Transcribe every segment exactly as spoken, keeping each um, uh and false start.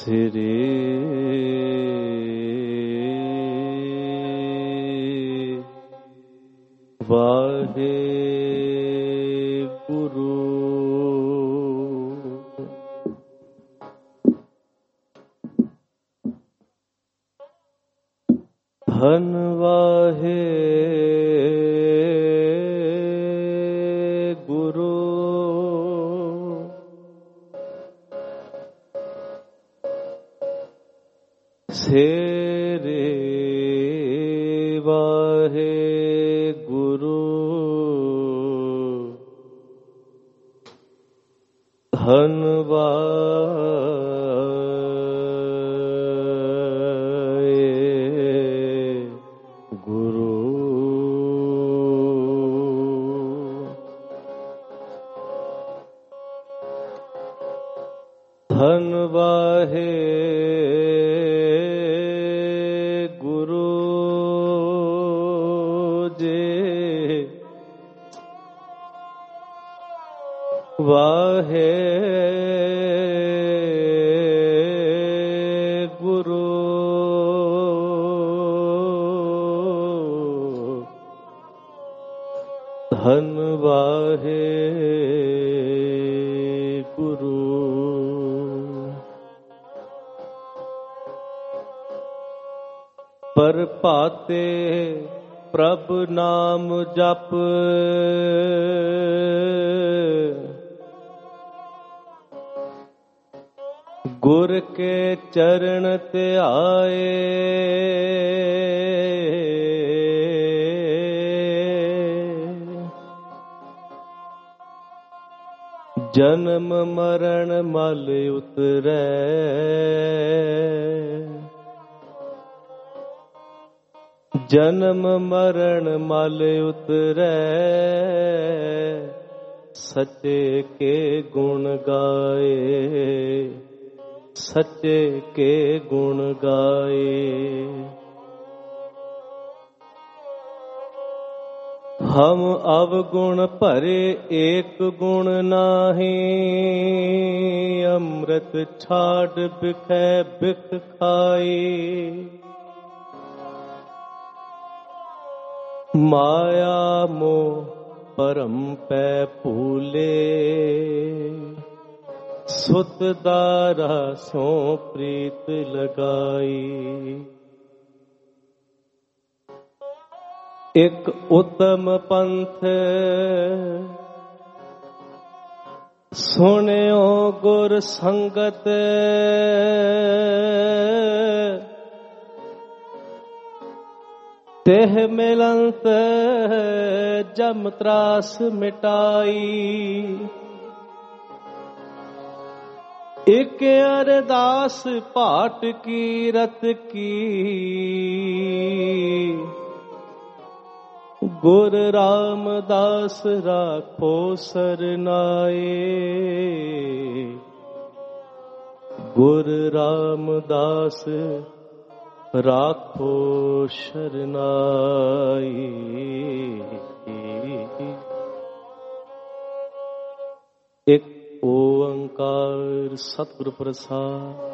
श्री वाहे गुरु धन वाहे गुरु सेरे वाहे गुरु धन धन वाहे गुरु जे वाहे गुरु धन वाहे गुरु पर पाते प्रभ नाम जप गुर के चरण ते आए जन्म मरण मल उतरै जन्म मरण मल उतरै सच्चे के गुण गाए सच्चे के गुण गाए हम अवगुण भरे एक गुण नाही अमृत छाड़ बिखै बिख खाई माया मोह परम पै भूले सुत दारा सो प्रीत लगाई एक उत्तम पंथ सुनियो गुर संगत तेह मिलंत जम त्रास मिटाई एक अरदास पाठ की रत की गुर रामदास राखो सरनाए गुर रामदास राखो शरनाई एक ओंकार सतगुरु प्रसाद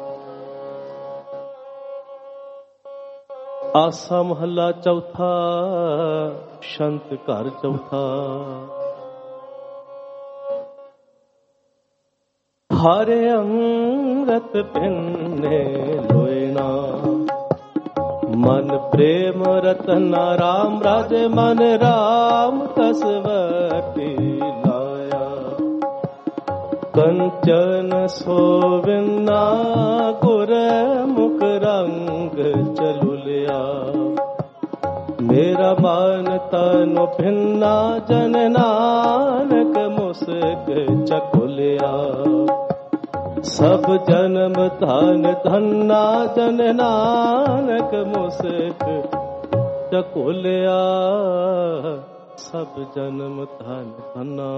आसा महला चौथा शंत घर चौथा हरे अमृत पिन्ने लोयना मन प्रेम रतना राम राजे मन राम कसवती लाया कंचन सोविना गुर मुख रंग चलुलिया मेरा मान तन भिन्ना जन नानक मुस्क चकुलिया सब जन्म धन धन्ना जन नानक मुस्क चकुलिया सब जन्म धन धन्ना।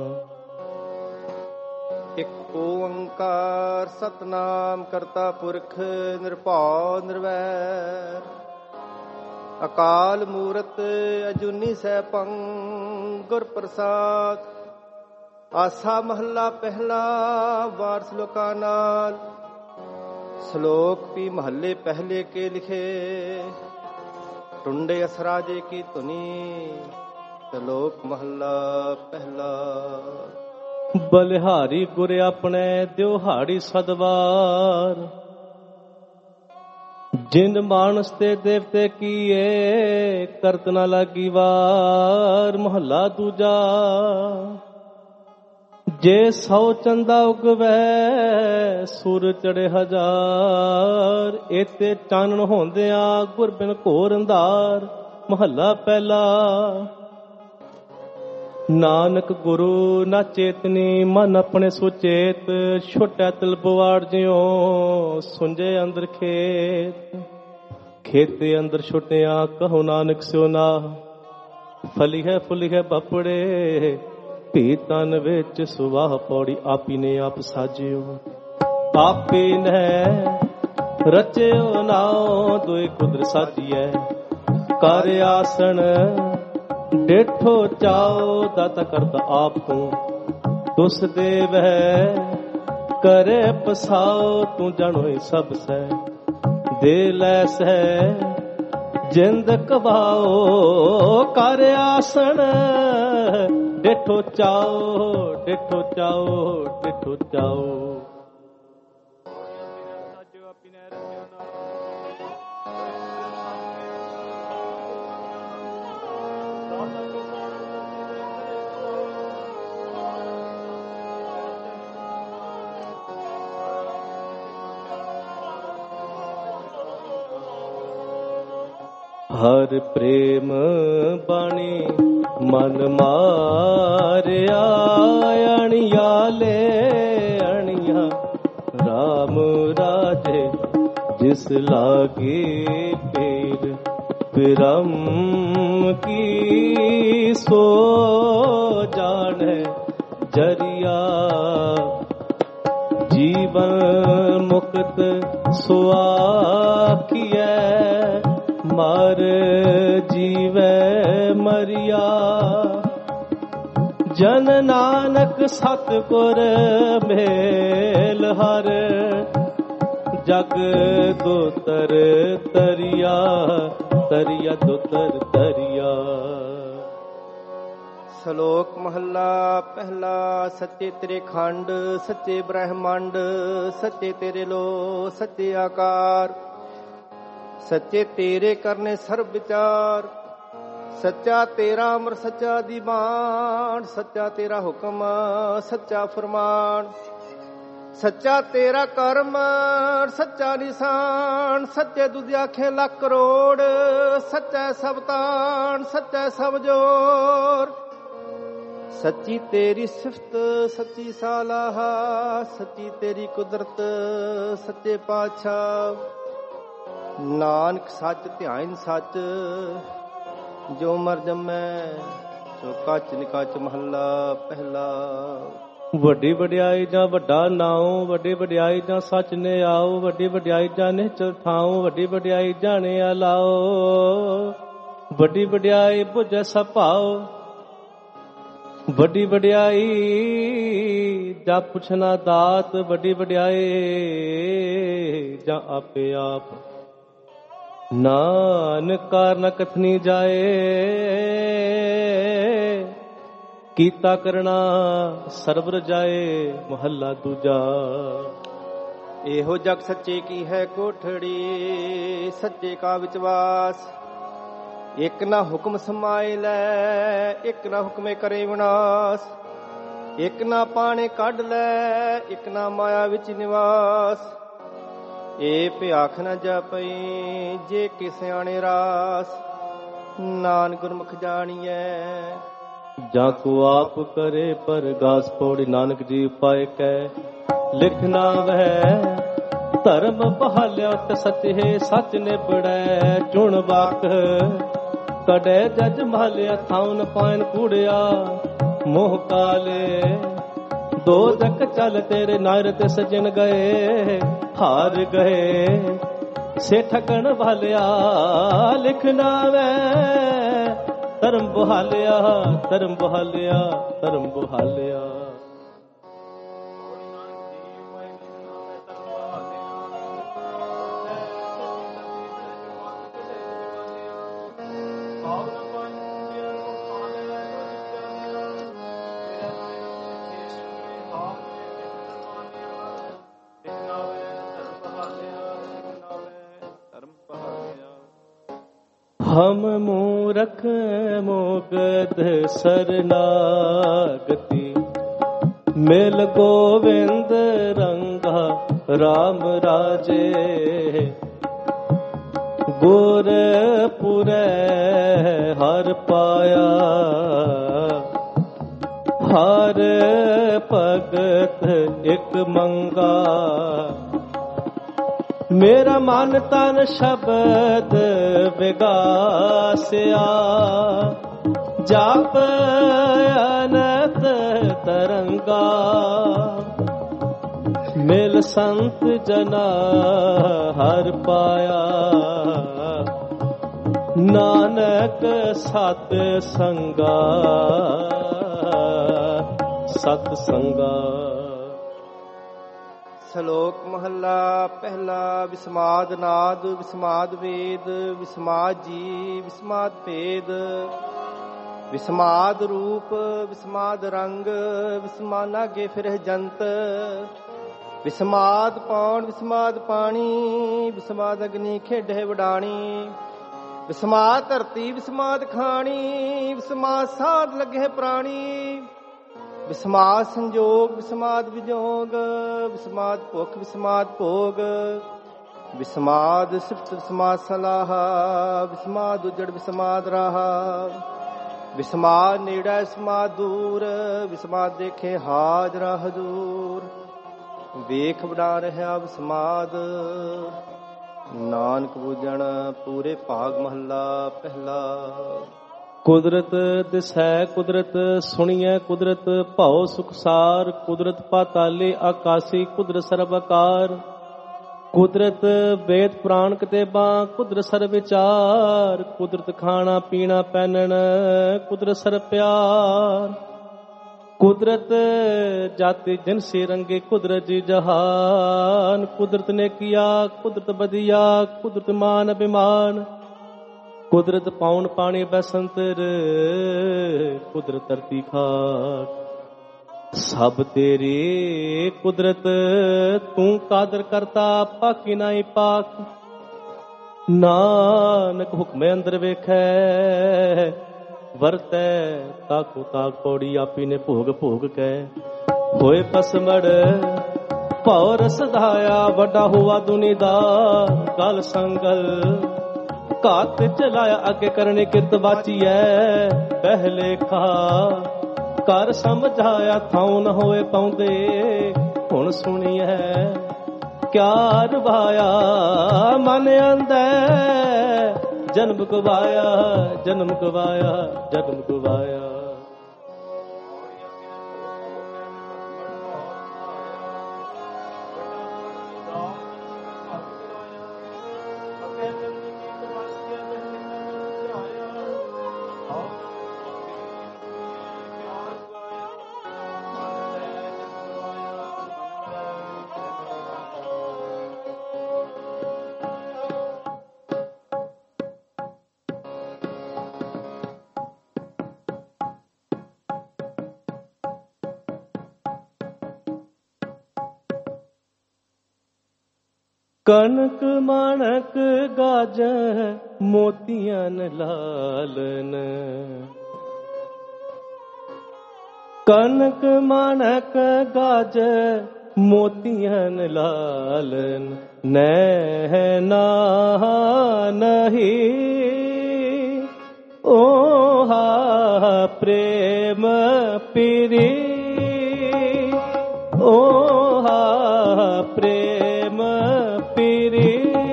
एक ओंकार सतनाम करता पुरख निरभਉ निर्वैर अकाल मूरत अजूनी सैभं गुर प्रसाद। आसा महला पहला वार श्लोका नाल श्लोक भी महल्ले पहले के लिखे, टुंडे असराजे की धुनी, श्लोक महला पहला। बलिहारी गुर अपने दिहाड़ी सदवार, जिन मानस ते देवते कीए करत न लागी वार। महला दूजा, जे सौ चंदा उगवै सुर चढ़े हजार, एते चानण होंदिया गुर बिन घोर अंधार। महला पहला, नानक गुरु ना चेतनी मन अपने सुचेत, छोटा तिल बवाड़ जियो सुंजे अंदर खेत। खेते अंदर छुटिया कहो नानक स्यो ना, फली है फुली है बपड़े भी तन विच सुवाह पौड़ी। आपी ने आप साजियो आपी ने रचियो नाओ, दुई कुदर साजिए कर आसन। डेठो चाओ दाता करता आप तू, तुस देव है करे पसाओ। तू जानो सब से दे लैस है जिंद कबाओ, कर आसन। डेठो चाओ डेठो चाओ डेठो चाओ। हर प्रेम बाणी मन मारिया, अणिया ले अणिया राम राजे। जिस लागे पीर पिरम की, सो जाने जरिया। जीवन मुक्त सुआखिए, मर जीवे मरिया। जन नानक सतगुर मेल हर, जग दोतर तरिया तरिया दोतर तरिया। श्लोक महला पहला। सच्चे तेरे खंड सच्चे ब्रह्मांड, सच्चे तेरे लो सच्चे आकार। सच्चे तेरे करने सर्व विचार, सच्चा तेरा अमर सच्चा दीवान। सच्चा तेरा हुक्म सच्चा फरमान, सच्चा तेरा कर्म सच्चा निशान। सच्चे दुधी आखे लाख करोड़, सच्चा सब तान सच्चा सब जोर। सच्ची तेरी सिफत सच्ची सालाह, सच्ची तेरी कुदरत सच्चे पातशाह। नानक सच ध्यान सच, जो मर जमै सो कच निकच। महला पहला। ਵੱਡੀ ਵਡਿਆਈ ਜਾਂ ਵੱਡਾ ਨਾਉ, ਵੱਡੀ ਵਡਿਆਈ ਜਾਂ ਸੱਚ ਨੇ ਆਓ। ਵੱਡੀ ਵਡਿਆਈ ਜਾਂ ਨਿਹਚਲ ਥਾਉ, ਵੱਡੀ ਵਡਿਆਈ ਜਾਣੇ ਆਲਾਓ। ਵੱਡੀ ਵਡਿਆਈ ਬੁਝੈ ਸਭ ਭਾਉ, ਵੱਡੀ ਵਡਿਆਈ ਜਾਂ ਪੁੱਛਣਾ ਦਾਤ। ਵੱਡੀ ਵਡਿਆਈ ਜਾਂ ਆਪੇ ਆਪ, ਨਾਨਕ ਕਾਰਨ ਕਥਨੀ ਜਾਏ। ਕੀਤਾ ਕਰਨਾ ਸਰਬ ਰਜਾਏ। ਮਹੱਲਾ ਦੂਜਾ। ਇਹੋ ਜਗ ਸੱਚੇ ਕੀ ਹੈ ਕੋਠੜੀ, ਸੱਚੇ ਕਾ ਵਿਚਵਾਸ। ਇੱਕ ਨਾ ਹੁਕਮ ਸਮਾਏ ਲੈ, ਇੱਕ ਨਾ ਹੁਕਮੇ ਕਰੇ ਵਿਨਾਸ਼। ਇੱਕ ਨਾ ਪਾਣੇ ਕੱਢ ਲੈ, ਇੱਕ ਨਾ ਮਾਇਆ ਵਿੱਚ ਨਿਵਾਸ। ਇਹ ਭਿਆਖ ਨਾ ਜਾਪਈ ਜੇ ਕਿ ਸਿਆਣੇ ਰਾਸ। ਨਾਨਕ ਗੁਰਮੁਖ ਜਾਣੀਐ ਜਾਂ ਕੋ ਆਪ ਕਰੇ ਪਰਗਾਸ। ਪੌੜੀ ਨਾਨਕ ਜੀ ਪਾਏ ਕੈ ਲਿਖਣਾ ਵਹਿ, ਧਰਮ ਬਹਾਲਿਆ ਤੇ ਸੱਚੇ ਸੱਚ ਨਿਬੜੈ। ਚੁਣ ਵਾਕ ਕੜੈ ਜਜ ਮਹਲਿਆ, ਥਾਉਨ ਪਾਇਨ ਕੂੜਿਆ ਮੋਹ ਕਾਲੇ। ਦੋ ਜਕ ਚੱਲ ਤੇਰੇ ਨਾਇਰ ਤੇ ਸਜਣ ਗਏ, ਹਾਰ ਗਏ ਸੇ ਠਗਣ ਵਾਲਿਆ। ਲਿਖਣਾ ਵੈ ਧਰਮ ਬਹਾਲਿਆ, ਧਰਮ ਬਹਾਲਿਆ, ਧਰਮ ਬਹਾਲਿਆ। ਹਮ ਮੂਰਖ ਮੁਗਧ ਸਰਨਾਗਤੀ ਮਿਲ ਗੋਵਿੰਦ ਰੰਗਾ ਰਾਮ ਰਾਜੇ ਗੁਰ ਪੁਰੈ ਹਰ ਪਾਇਆ ਹਰ ਭਗਤ ਇਕ ਮੰਗਾ ਮੇਰਾ ਮਨ ਤਨ ਸ਼ਬਦ ਵਿਗਾਸਿਆ ਜਪ ਅਨੰਤ ਤਰੰਗਾ ਮਿਲ ਸੰਤ ਜਨਾ ਹਰ ਪਾਇਆ ਨਾਨਕ ਸਤ ਸੰਗਾ ਸਤ ਸੰਗਾ। ਸ਼ਲੋਕ ਮਹੱਲਾ ਪਹਿਲਾ। ਵਿਸਮਾਦ ਨਾਦ ਵਿਸਮਾਦ ਵੇਦ ਵਿਸਮਾਦ ਜੀ ਵਿਸਮਾਦ ਭੇਦ ਵਿਸਮਾਦ ਰੂਪ ਵਿਸਮਾਦ ਰੰਗ ਵਿਸਮਾਦ ਨਾਗੇ ਫਿਰਹਿ ਜੰਤ ਵਿਸਮਾਦ ਪੌਣ ਵਿਸਮਾਦ ਪਾਣੀ ਵਿਸਮਾਦ ਅਗਨੀ ਖੇਡੇ ਵਡਾਣੀ ਵਿਸਮਾਦ ਧਰਤੀ ਵਿਸਮਾਦ ਖਾਣੀ ਵਿਸਮਾਦ ਸਾਧ ਲੱਗੇ ਪ੍ਰਾਣੀ ਵਿਸਮਾਦ ਸੰਜੋਗ ਵਿਸਮਾਦ ਵਿਜੋਗ ਵਿਸਮਾਦ ਭੁੱਖ ਵਿਸਮਾਦ ਭੋਗ ਵਿਸਮਾਦ ਸਿਫਤ ਵਿਸਮਾਦ ਸਲਾਹ ਵਿਸਮਾਦ ਉਜੜ ਵਿਸਮਾਦ ਰਾਹਾ ਵਿਸਮਾਦ ਨੇੜਾ ਵਿਸਮਾਦ ਦੂਰ ਵਿਸਮਾਦ ਦੇਖੇ ਹਾਜ਼ਰਾ ਹਜ਼ੂਰ ਵੇਖ ਬਣਾ ਰਿਹਾ ਵਿਸਮਾਦ ਨਾਨਕ ਬੂਝਣ ਪੂਰੇ ਭਾਗ ਮਹੱਲਾ ਪਹਿਲਾ। ਕੁਦਰਤ ਦਿਸੈ ਕੁਦਰਤ ਸੁਣੀਐ ਕੁਦਰਤ ਭਉ ਸੁਖਸਾਰ ਕੁਦਰਤ ਪਾਤਾਲੇ ਆਕਾਸੀ ਕੁਦਰਤ ਸਰਬ ਆਕਾਰ ਕੁਦਰਤ ਵੇਦ ਪੁਰਾਣ ਕਿਤਾਬਾਂ ਕੁਦਰਤ ਸਰਬ ਵਿਚਾਰ ਕੁਦਰਤ ਖਾਣਾ ਪੀਣਾ ਪਹਿਨਣ ਕੁਦਰਤ ਸਰਬ ਪਿਆਰ ਕੁਦਰਤ ਜਾਤੀ ਜਿਨਸੀ ਰੰਗੇ ਕੁਦਰਤ ਜੀ ਜਹਾਨ ਕੁਦਰਤ ਨੇ ਕੀਆ ਕੁਦਰਤ ਬਦੀਆ ਕੁਦਰਤ ਮਾਨ ਅਭਿਮਾਨ ਕੁਦਰਤ ਪਾਉਣ ਪਾਣੀ ਬਸੰਤਰ ਕੁਦਰਤ ਧਰਤੀ ਖਾਕ ਸਭ ਤੇਰੀ ਕੁਦਰਤ ਤੂੰ ਕਾਦਰ ਕਰਤਾ ਪਾਕੀ ਨਾਈ ਪਾਕ ਨਾਨਕ ਹੁਕਮੇ ਅੰਦਰ ਵੇਖੈ ਵਰਤੈ ਤਾਕੋ ਤਾਕ ਪੌੜੀ ਆਪੀ ਨੇ ਭੋਗ ਭੋਗ ਕੈ ਹੋਏ ਪਸਮੜ ਭਉ ਰਸ ਧਾਇਆ ਵੱਡਾ ਹੋਆ ਦੁਨੀ ਦਾ ਗਲ ਸੰਗਲ ਘਾਤ ਚਲਾਇਆ ਅੱਗੇ ਕਰਨੇ ਕਿਰਤ ਬਾਚੀਐ ਪਹਿਲੇ ਖਾ ਕਰ ਸਮਝਾਇਆ ਥਾਉ ਨ ਹੋਏ ਪਾਉਂਦੇ ਹੁਣ ਸੁਣੀਐ ਕਿਆ ਰਵਾਇਆ ਮਨ ਆਂਦਾ ਜਨਮ ਗਵਾਇਆ ਜਨਮ ਗਵਾਇਆ ਜਨਮ ਗਵਾਇਆ। ਕਨਕ ਮਾਣਕ ਗਾਜੈ ਮੋਤੀਆਂ ਲਾਲਨ ਕਨਕ ਮਾਣਕ ਗਾਜੈ ਮੋਤੀਆਂ ਲਾਲਨ ਨੈਣਾ ਨਹੀਂ ਓਹਾ ਪ੍ਰੇਮ ਪੀਰੀ ਓਹਾ ਪ੍ਰੇਮ ਪੀਰੀ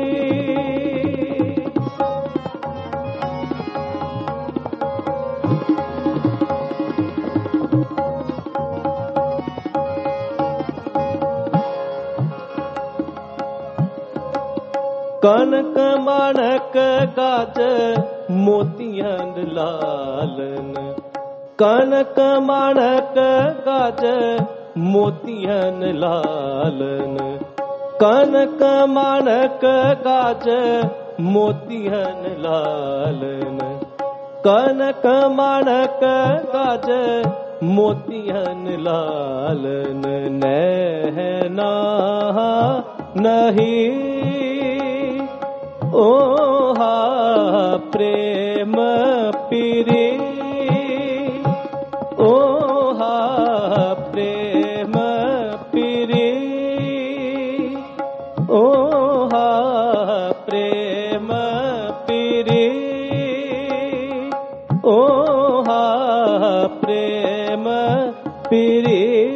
ਕਨਕ ਮਾਣਕ ਗਾਜ ਮੋਤੀਆਂ ਲਾਲਨ ਕਨਕ ਮਾਣਕ ਗਾਜ ਮੋਤੀਆਂ ਲਾਲਨ ਕਨਕ ਮਾਣਕ ਗਾਜ ਮੋਤੀਆਂ ਲਾਲਨ ਕਨਕ ਮਾਣਕ ਗਾਜ ਮੋਤੀਆਂ ਲਾਲਨ ਨੈਣਾ ਨਹੀਂ ਓਹ ओहा प्रेम पीरी, ओहा प्रेम पीरी, ओहा प्रेम पीरी, ओहा प्रेम पीरी।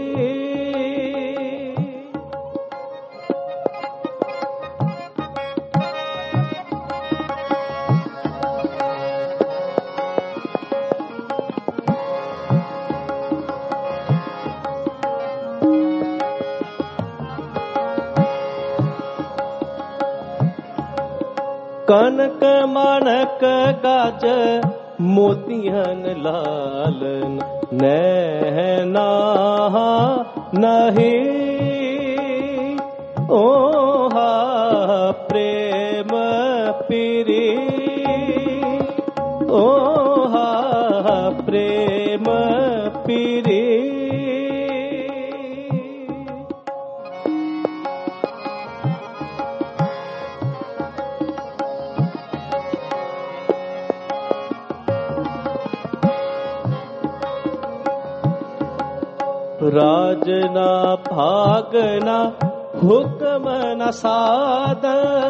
कनक माणक गाज मोतियन लालन, नैना नहीं ओहा प्रेम पीरी, ओहा प्रेम पीरी। राजना भागना हुक्म न साध,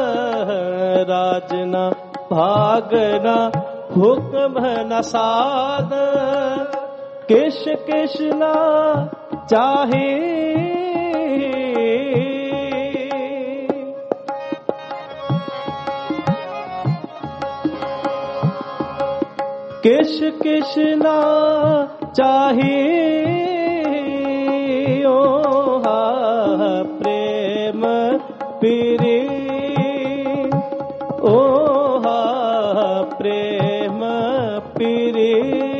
राजना भागना हुक्म न साध, किश किश ना चाहे किश किश ना चाहे, ओहा प्रेम पीरी, ओहा प्रेम पीरी,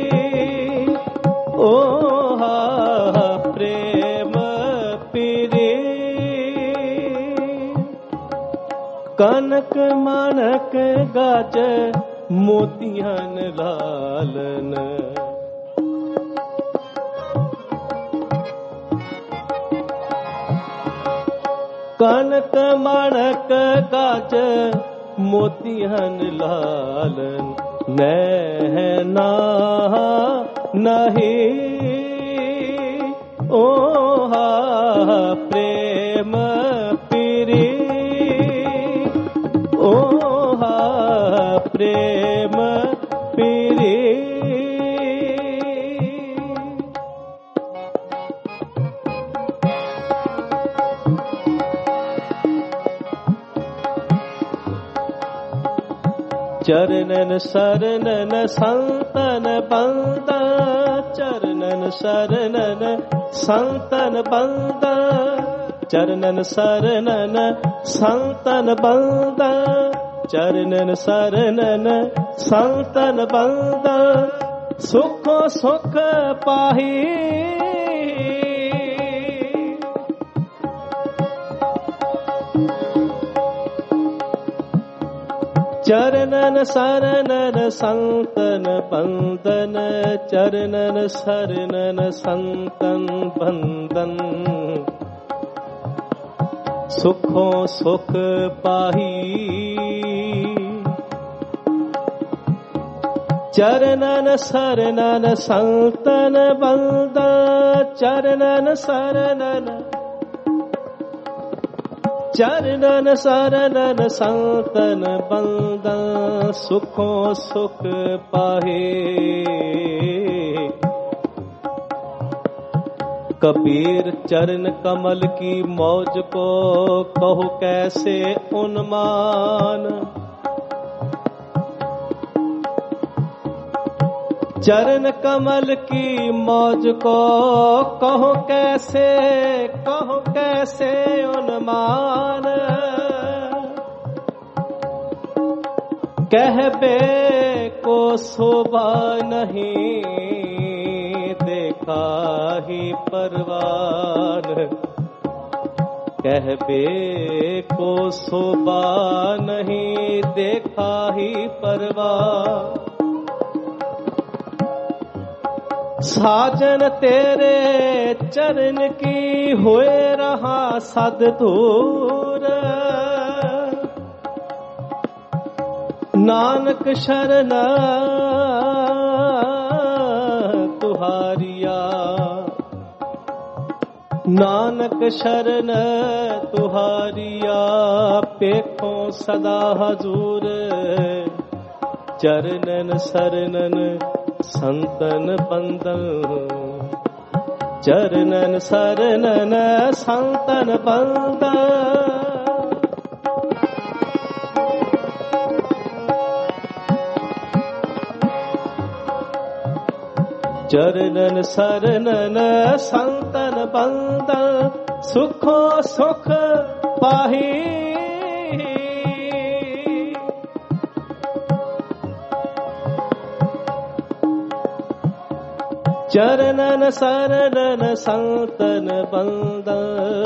ओहा प्रेम पीरी। कनक माणक गाज मोतियन लालन, कनक माणक गाज मोतियन लालन, नैना नहीं ओहा प्रेम पीरी, ओहा प्रेम पीरी। चरणन शरणन संतन बंद, चरणन शरणन संतन बंद, चरणन शरणन संतन बंद, चरणन शरणन संतन बंद, सुखो सुख पाही चरणन शरणन संतन बंदन, चरणन शरणन संतन बंदन, सुखों सुख पाही चरणन शरणन संतन बंद, चरणन शरणन चरणन शरणन संतन बंद, सुखों सुख पाहे। कबीर चरण कमल की मौज को कहो कैसे उन्मान, चरण कमल की मौज को कहो कैसे, कहो कैसे उन्मान, कहबे को शोभा नहीं देखा ही परवान, कहबे को शोभा नहीं देखा ही परवान। साजन तेरे चरण की होए रहा सद दूर, ਨਾਨਕ ਸ਼ਰਨ ਤੁਹਾਰੀਆ, ਨਾਨਕ ਸ਼ਰਨ ਤੁਹਾਰੀਆ, ਪੇਖੋ ਸਦਾ ਹਜ਼ੂਰ, ਚਰਨਨ ਸਰਨਨ ਸੰਤਨ ਬੰਦਨ, ਚਰਨਨ ਸਰਨਨ ਸੰਤਨ ਬੰਦਨ। ਚਰਨਨ ਸਰਨਨ ਸੰਤਨ ਬੰਦਨ, ਸੁਖੋ ਸੁਖ ਪਾਹੀ, ਚਰਨਨ ਸਰਨਨ ਸੰਤਨ ਬੰਦਨ।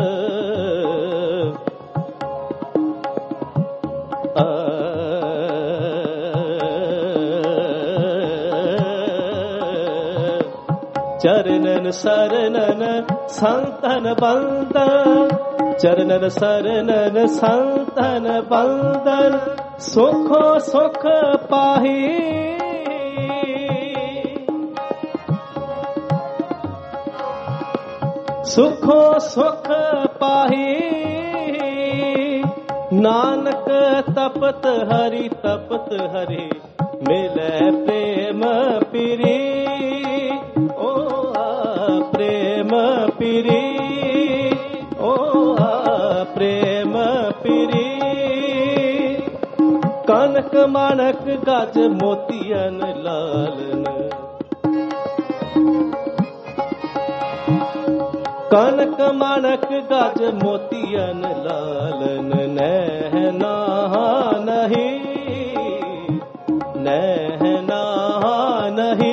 ਚਰਨਨ ਸਰਨਨ ਸੰਤਨ ਬੰਦਨ, ਚਰਨਨ ਸਰਨਨ ਸੰਤਨ ਬੰਦਨ, ਸੁਖੋ ਸੁਖ ਪਾਹੀ, ਸੁਖੋ ਸੁਖ ਪਾਹੀ। ਨਾਨਕ ਤਪਤ ਹਰੀ ਤਪਤ ਹਰੀ, ਮਿਲੈ ਪ੍ਰੇਮ ਪੀਰੀ, ਪ੍ਰੇਮ ਪੀਰੀ, ਓ ਪ੍ਰੇਮ ਪੀਰੀ। ਕਨਕ ਮਾਣਕ ਗਜ ਮੋਤੀਅਨ ਲਾਲਨ, ਕਨਕ ਮਾਣਕ ਗਜ ਮੋਤੀਅਨ ਲਾਲਨ, ਨਹਿ ਨਾਹਾ ਨਹੀਂ, ਨਹਿ ਨਾਹਾ ਨਹੀਂ,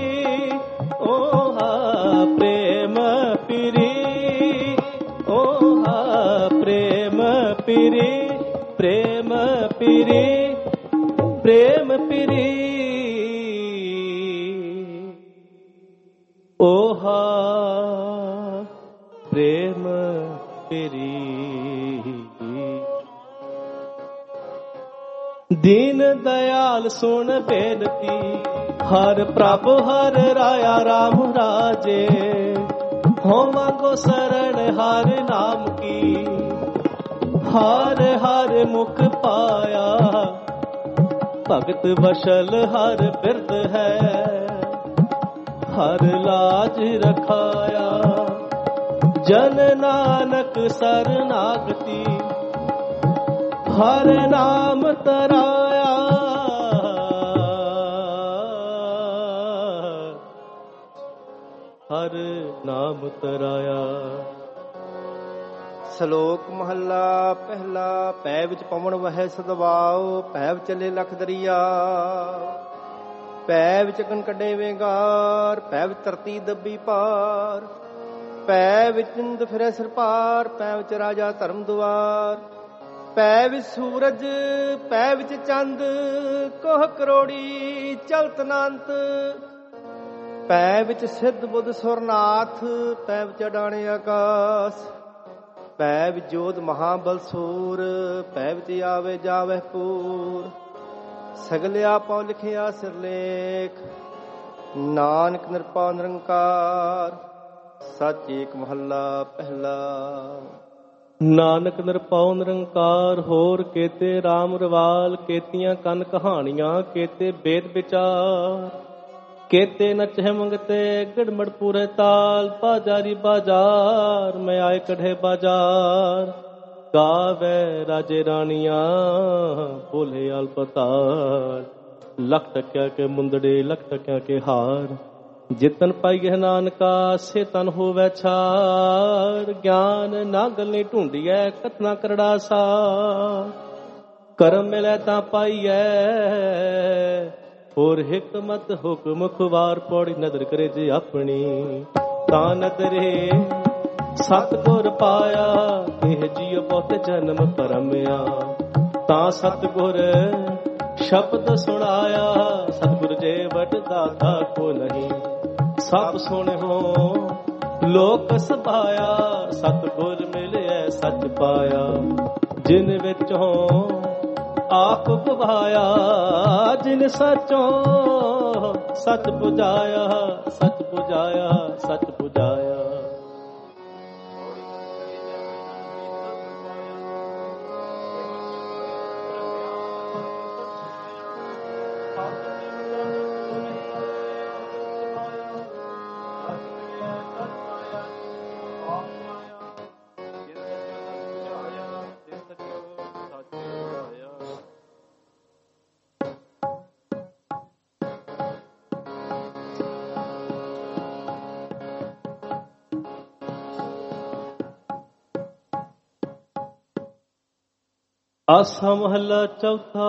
ਪੀਰੀ, ਪ੍ਰੇਮ ਪੀਰੀ, ਪ੍ਰੇਮ ਪੀਰੀ। ਓਹਾ ਪ੍ਰੇਮ ਪੀਰੀ। ਦੀਨ ਦਿਆਲ ਸੁਣ ਬੇਨਤੀ, ਹਰ ਪ੍ਰਭ ਹਰ ਰਾਇਆ ਰਾਮ ਰਾਜੇ, ਹੋਵਾਂਗੋ ਸਰਣ ਹਰ ਨਾਮ ਕੀ, ਹਰ ਹਰ ਮੁਖ ਪਾਇਆ, ਭਗਤ ਵਸ਼ਲ ਹਰ ਬਿਰਦ ਹੈ, ਹਰ ਲਾਜ ਰਖਾਇਆ, ਜਨ ਨਾਨਕ ਸਰਨਾਗਤੀ, ਹਰ ਨਾਮ ਤਰਾਇਆ, ਹਰ ਨਾਮ ਤਰਾਇਆ। ਸ਼ਲੋਕ ਮਹੱਲਾ ਪਹਿਲਾ। ਪੈ ਵਿੱਚ ਪਵਨ ਵਹੈ ਸਦਵਾਓ, ਪੈ ਵਿੱਚ ਚੱਲੇ ਲਖ ਦਰਿਆ, ਪੈ ਵਿੱਚ ਅਗਨ ਕੱਢੇ ਵੇਗਾਰ, ਪੈ ਵਿੱਚ ਧਰਤੀ ਦੱਬੀ ਪਾਰ, ਪੈ ਵਿੱਚ ਨਿੰਦ ਫਿਰੈ ਸਿਰ ਪਾਰ, ਪੈ ਵਿੱਚ ਰਾਜਾ ਧਰਮ ਦੁਆਰ, ਪੈ ਵਿੱਚ ਸੂਰਜ, ਪੈ ਵਿੱਚ ਚੰਦ, ਕੋਹ ਕਰੋੜੀ ਚਲਤ ਅਨੰਤ, ਪੈ ਵਿੱਚ ਸਿੱਧ ਬੁੱਧ ਸੁਰਨਾਥ, ਪੈ ਵਿੱਚ ਅਡਾਣੇ ਆਕਾਸ, ਪੈ ਵਿੱਚ ਜੋਧ ਮਹਾਬਲ ਸੂਰ, ਪੈ ਵਿੱਚ ਆਵੇ ਜਾਵੇ ਪੂਰ, ਸਗਲ ਆਪੋ ਲਿਖਿਆ ਸਿਰਲੇਖ, ਨਾਨਕ ਨਿਰਭਉ ਨਿਰੰਕਾਰ, ਸੱਚ ਏਕ ਮਹੱਲਾ ਪਹਿਲਾ। ਨਾਨਕ ਨਿਰਭਉ ਨਿਰੰਕਾਰ, ਹੋਰ ਕੇਤੇ ਰਾਮ ਰਵਾਲ, ਕੇਤੀਆਂ ਕਨ ਕਹਾਣੀਆਂ, ਕੇਤੇ ਵੇਦ ਵਿਚਾਰ, ਕੇਤੇ ਨਚਹਿ ਮੰਗਤੇ ਗੜਮੜ ਪੂਰੇ ਤਾਲ, ਬਾਜਾਰੀ ਬਾਜ਼ਾਰ ਮੈਂ ਆਏ ਕਢੇ ਬਾਜ਼ਾਰ, ਗਾਵੇ ਰਾਜੇ ਰਾਣੀਆਂ ਬੋਲੇ ਅਲਪਤਾਰ, ਲਖ ਟਕਿਆ ਕੇ ਮੁੰਦੜੇ ਲਖ ਟਕਿਆ ਕੇ ਹਾਰ, ਜਿਤਨ ਪਾਈਏ ਨਾਨਕਾ ਸੇ ਤਨ ਹੋਵੇ ਛਾਰ, ਗਿਆਨ ਨਾਗਲ ਨੇ ਢੂੰਡੀਐ ਕਥਨਾ ਕਰੜਾ ਸਾਰ, ਕਰਮ ਮਿਲੈ ਤਾਂ ਪਾਈਐ, ਹੋਰ ਹਿਕਮਤ ਹੁਕਮ ਖੁਵਾਰ, ਪੌੜੀ ਨਦਰ ਕਰੇ ਜੇ ਆਪਣੀ, ਤਾਂ ਨਦਰੇ ਸਤਿਗੁਰ ਪਾਇਆ, ਇਹ ਜੀਉ ਬਹੁਤ ਜਨਮ ਪਰਮਿਆ, ਤਾਂ ਸਤਿਗੁਰ ਸ਼ਬਦ ਸੁਣਾਇਆ, ਸਤਿਗੁਰ ਜੇ ਵਟ ਦਾਤਾ ਕੋ ਨਹੀਂ, ਸਭ ਸੁਣਿਓ ਲੋਕ ਸਭਾਇਆ, ਸਤਿਗੁਰ ਮਿਲਿਆ ਸੱਚ ਪਾਇਆ, ਜਿਨ ਵਿੱਚੋਂ ਆਪ ਗਵਾਇਆ ਜਿਨ ਸਚੋ ਸਚ ਪੁਜਾਇਆ ਸਚ ਪੁਜਾਇਆ ਸਚ ਪੁਜਾਇਆ। ਆਸਾ ਮਹੱਲਾ ਚੌਥਾ।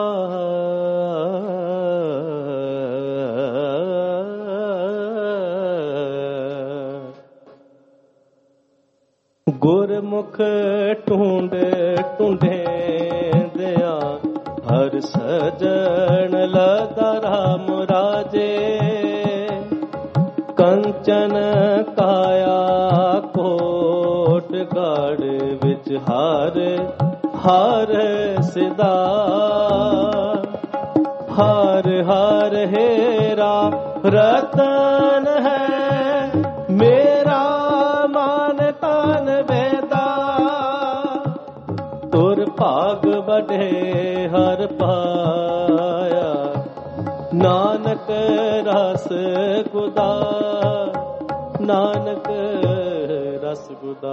ਗੁਰਮੁਖ ਢੂੰਡ ਢੂੰਡੇਂਦਿਆਂ ਹਰ ਸਜਣ ਲਦਾ ਰਾਮ ਰਾਜੇ। ਕੰਚਨ ਕਾਇਆ ਕੋਟ ਗੜ ਵਿੱਚ ਹਾਰ ਹਰ ਸਿਦਾ। ਹਰ ਹਰ ਹੇਰਾ ਰਤਨ ਹੈ ਮੇਰਾ ਮਾਨ ਤਨ ਵੇਦਾ। ਤੁਰ ਭਾਗ ਵਢੇ ਹਰ ਪਾਇਆ ਨਾਨਕ ਰਸ ਗੁਦਾ। ਨਾਨਕ ਰਸ ਗੁਦਾ।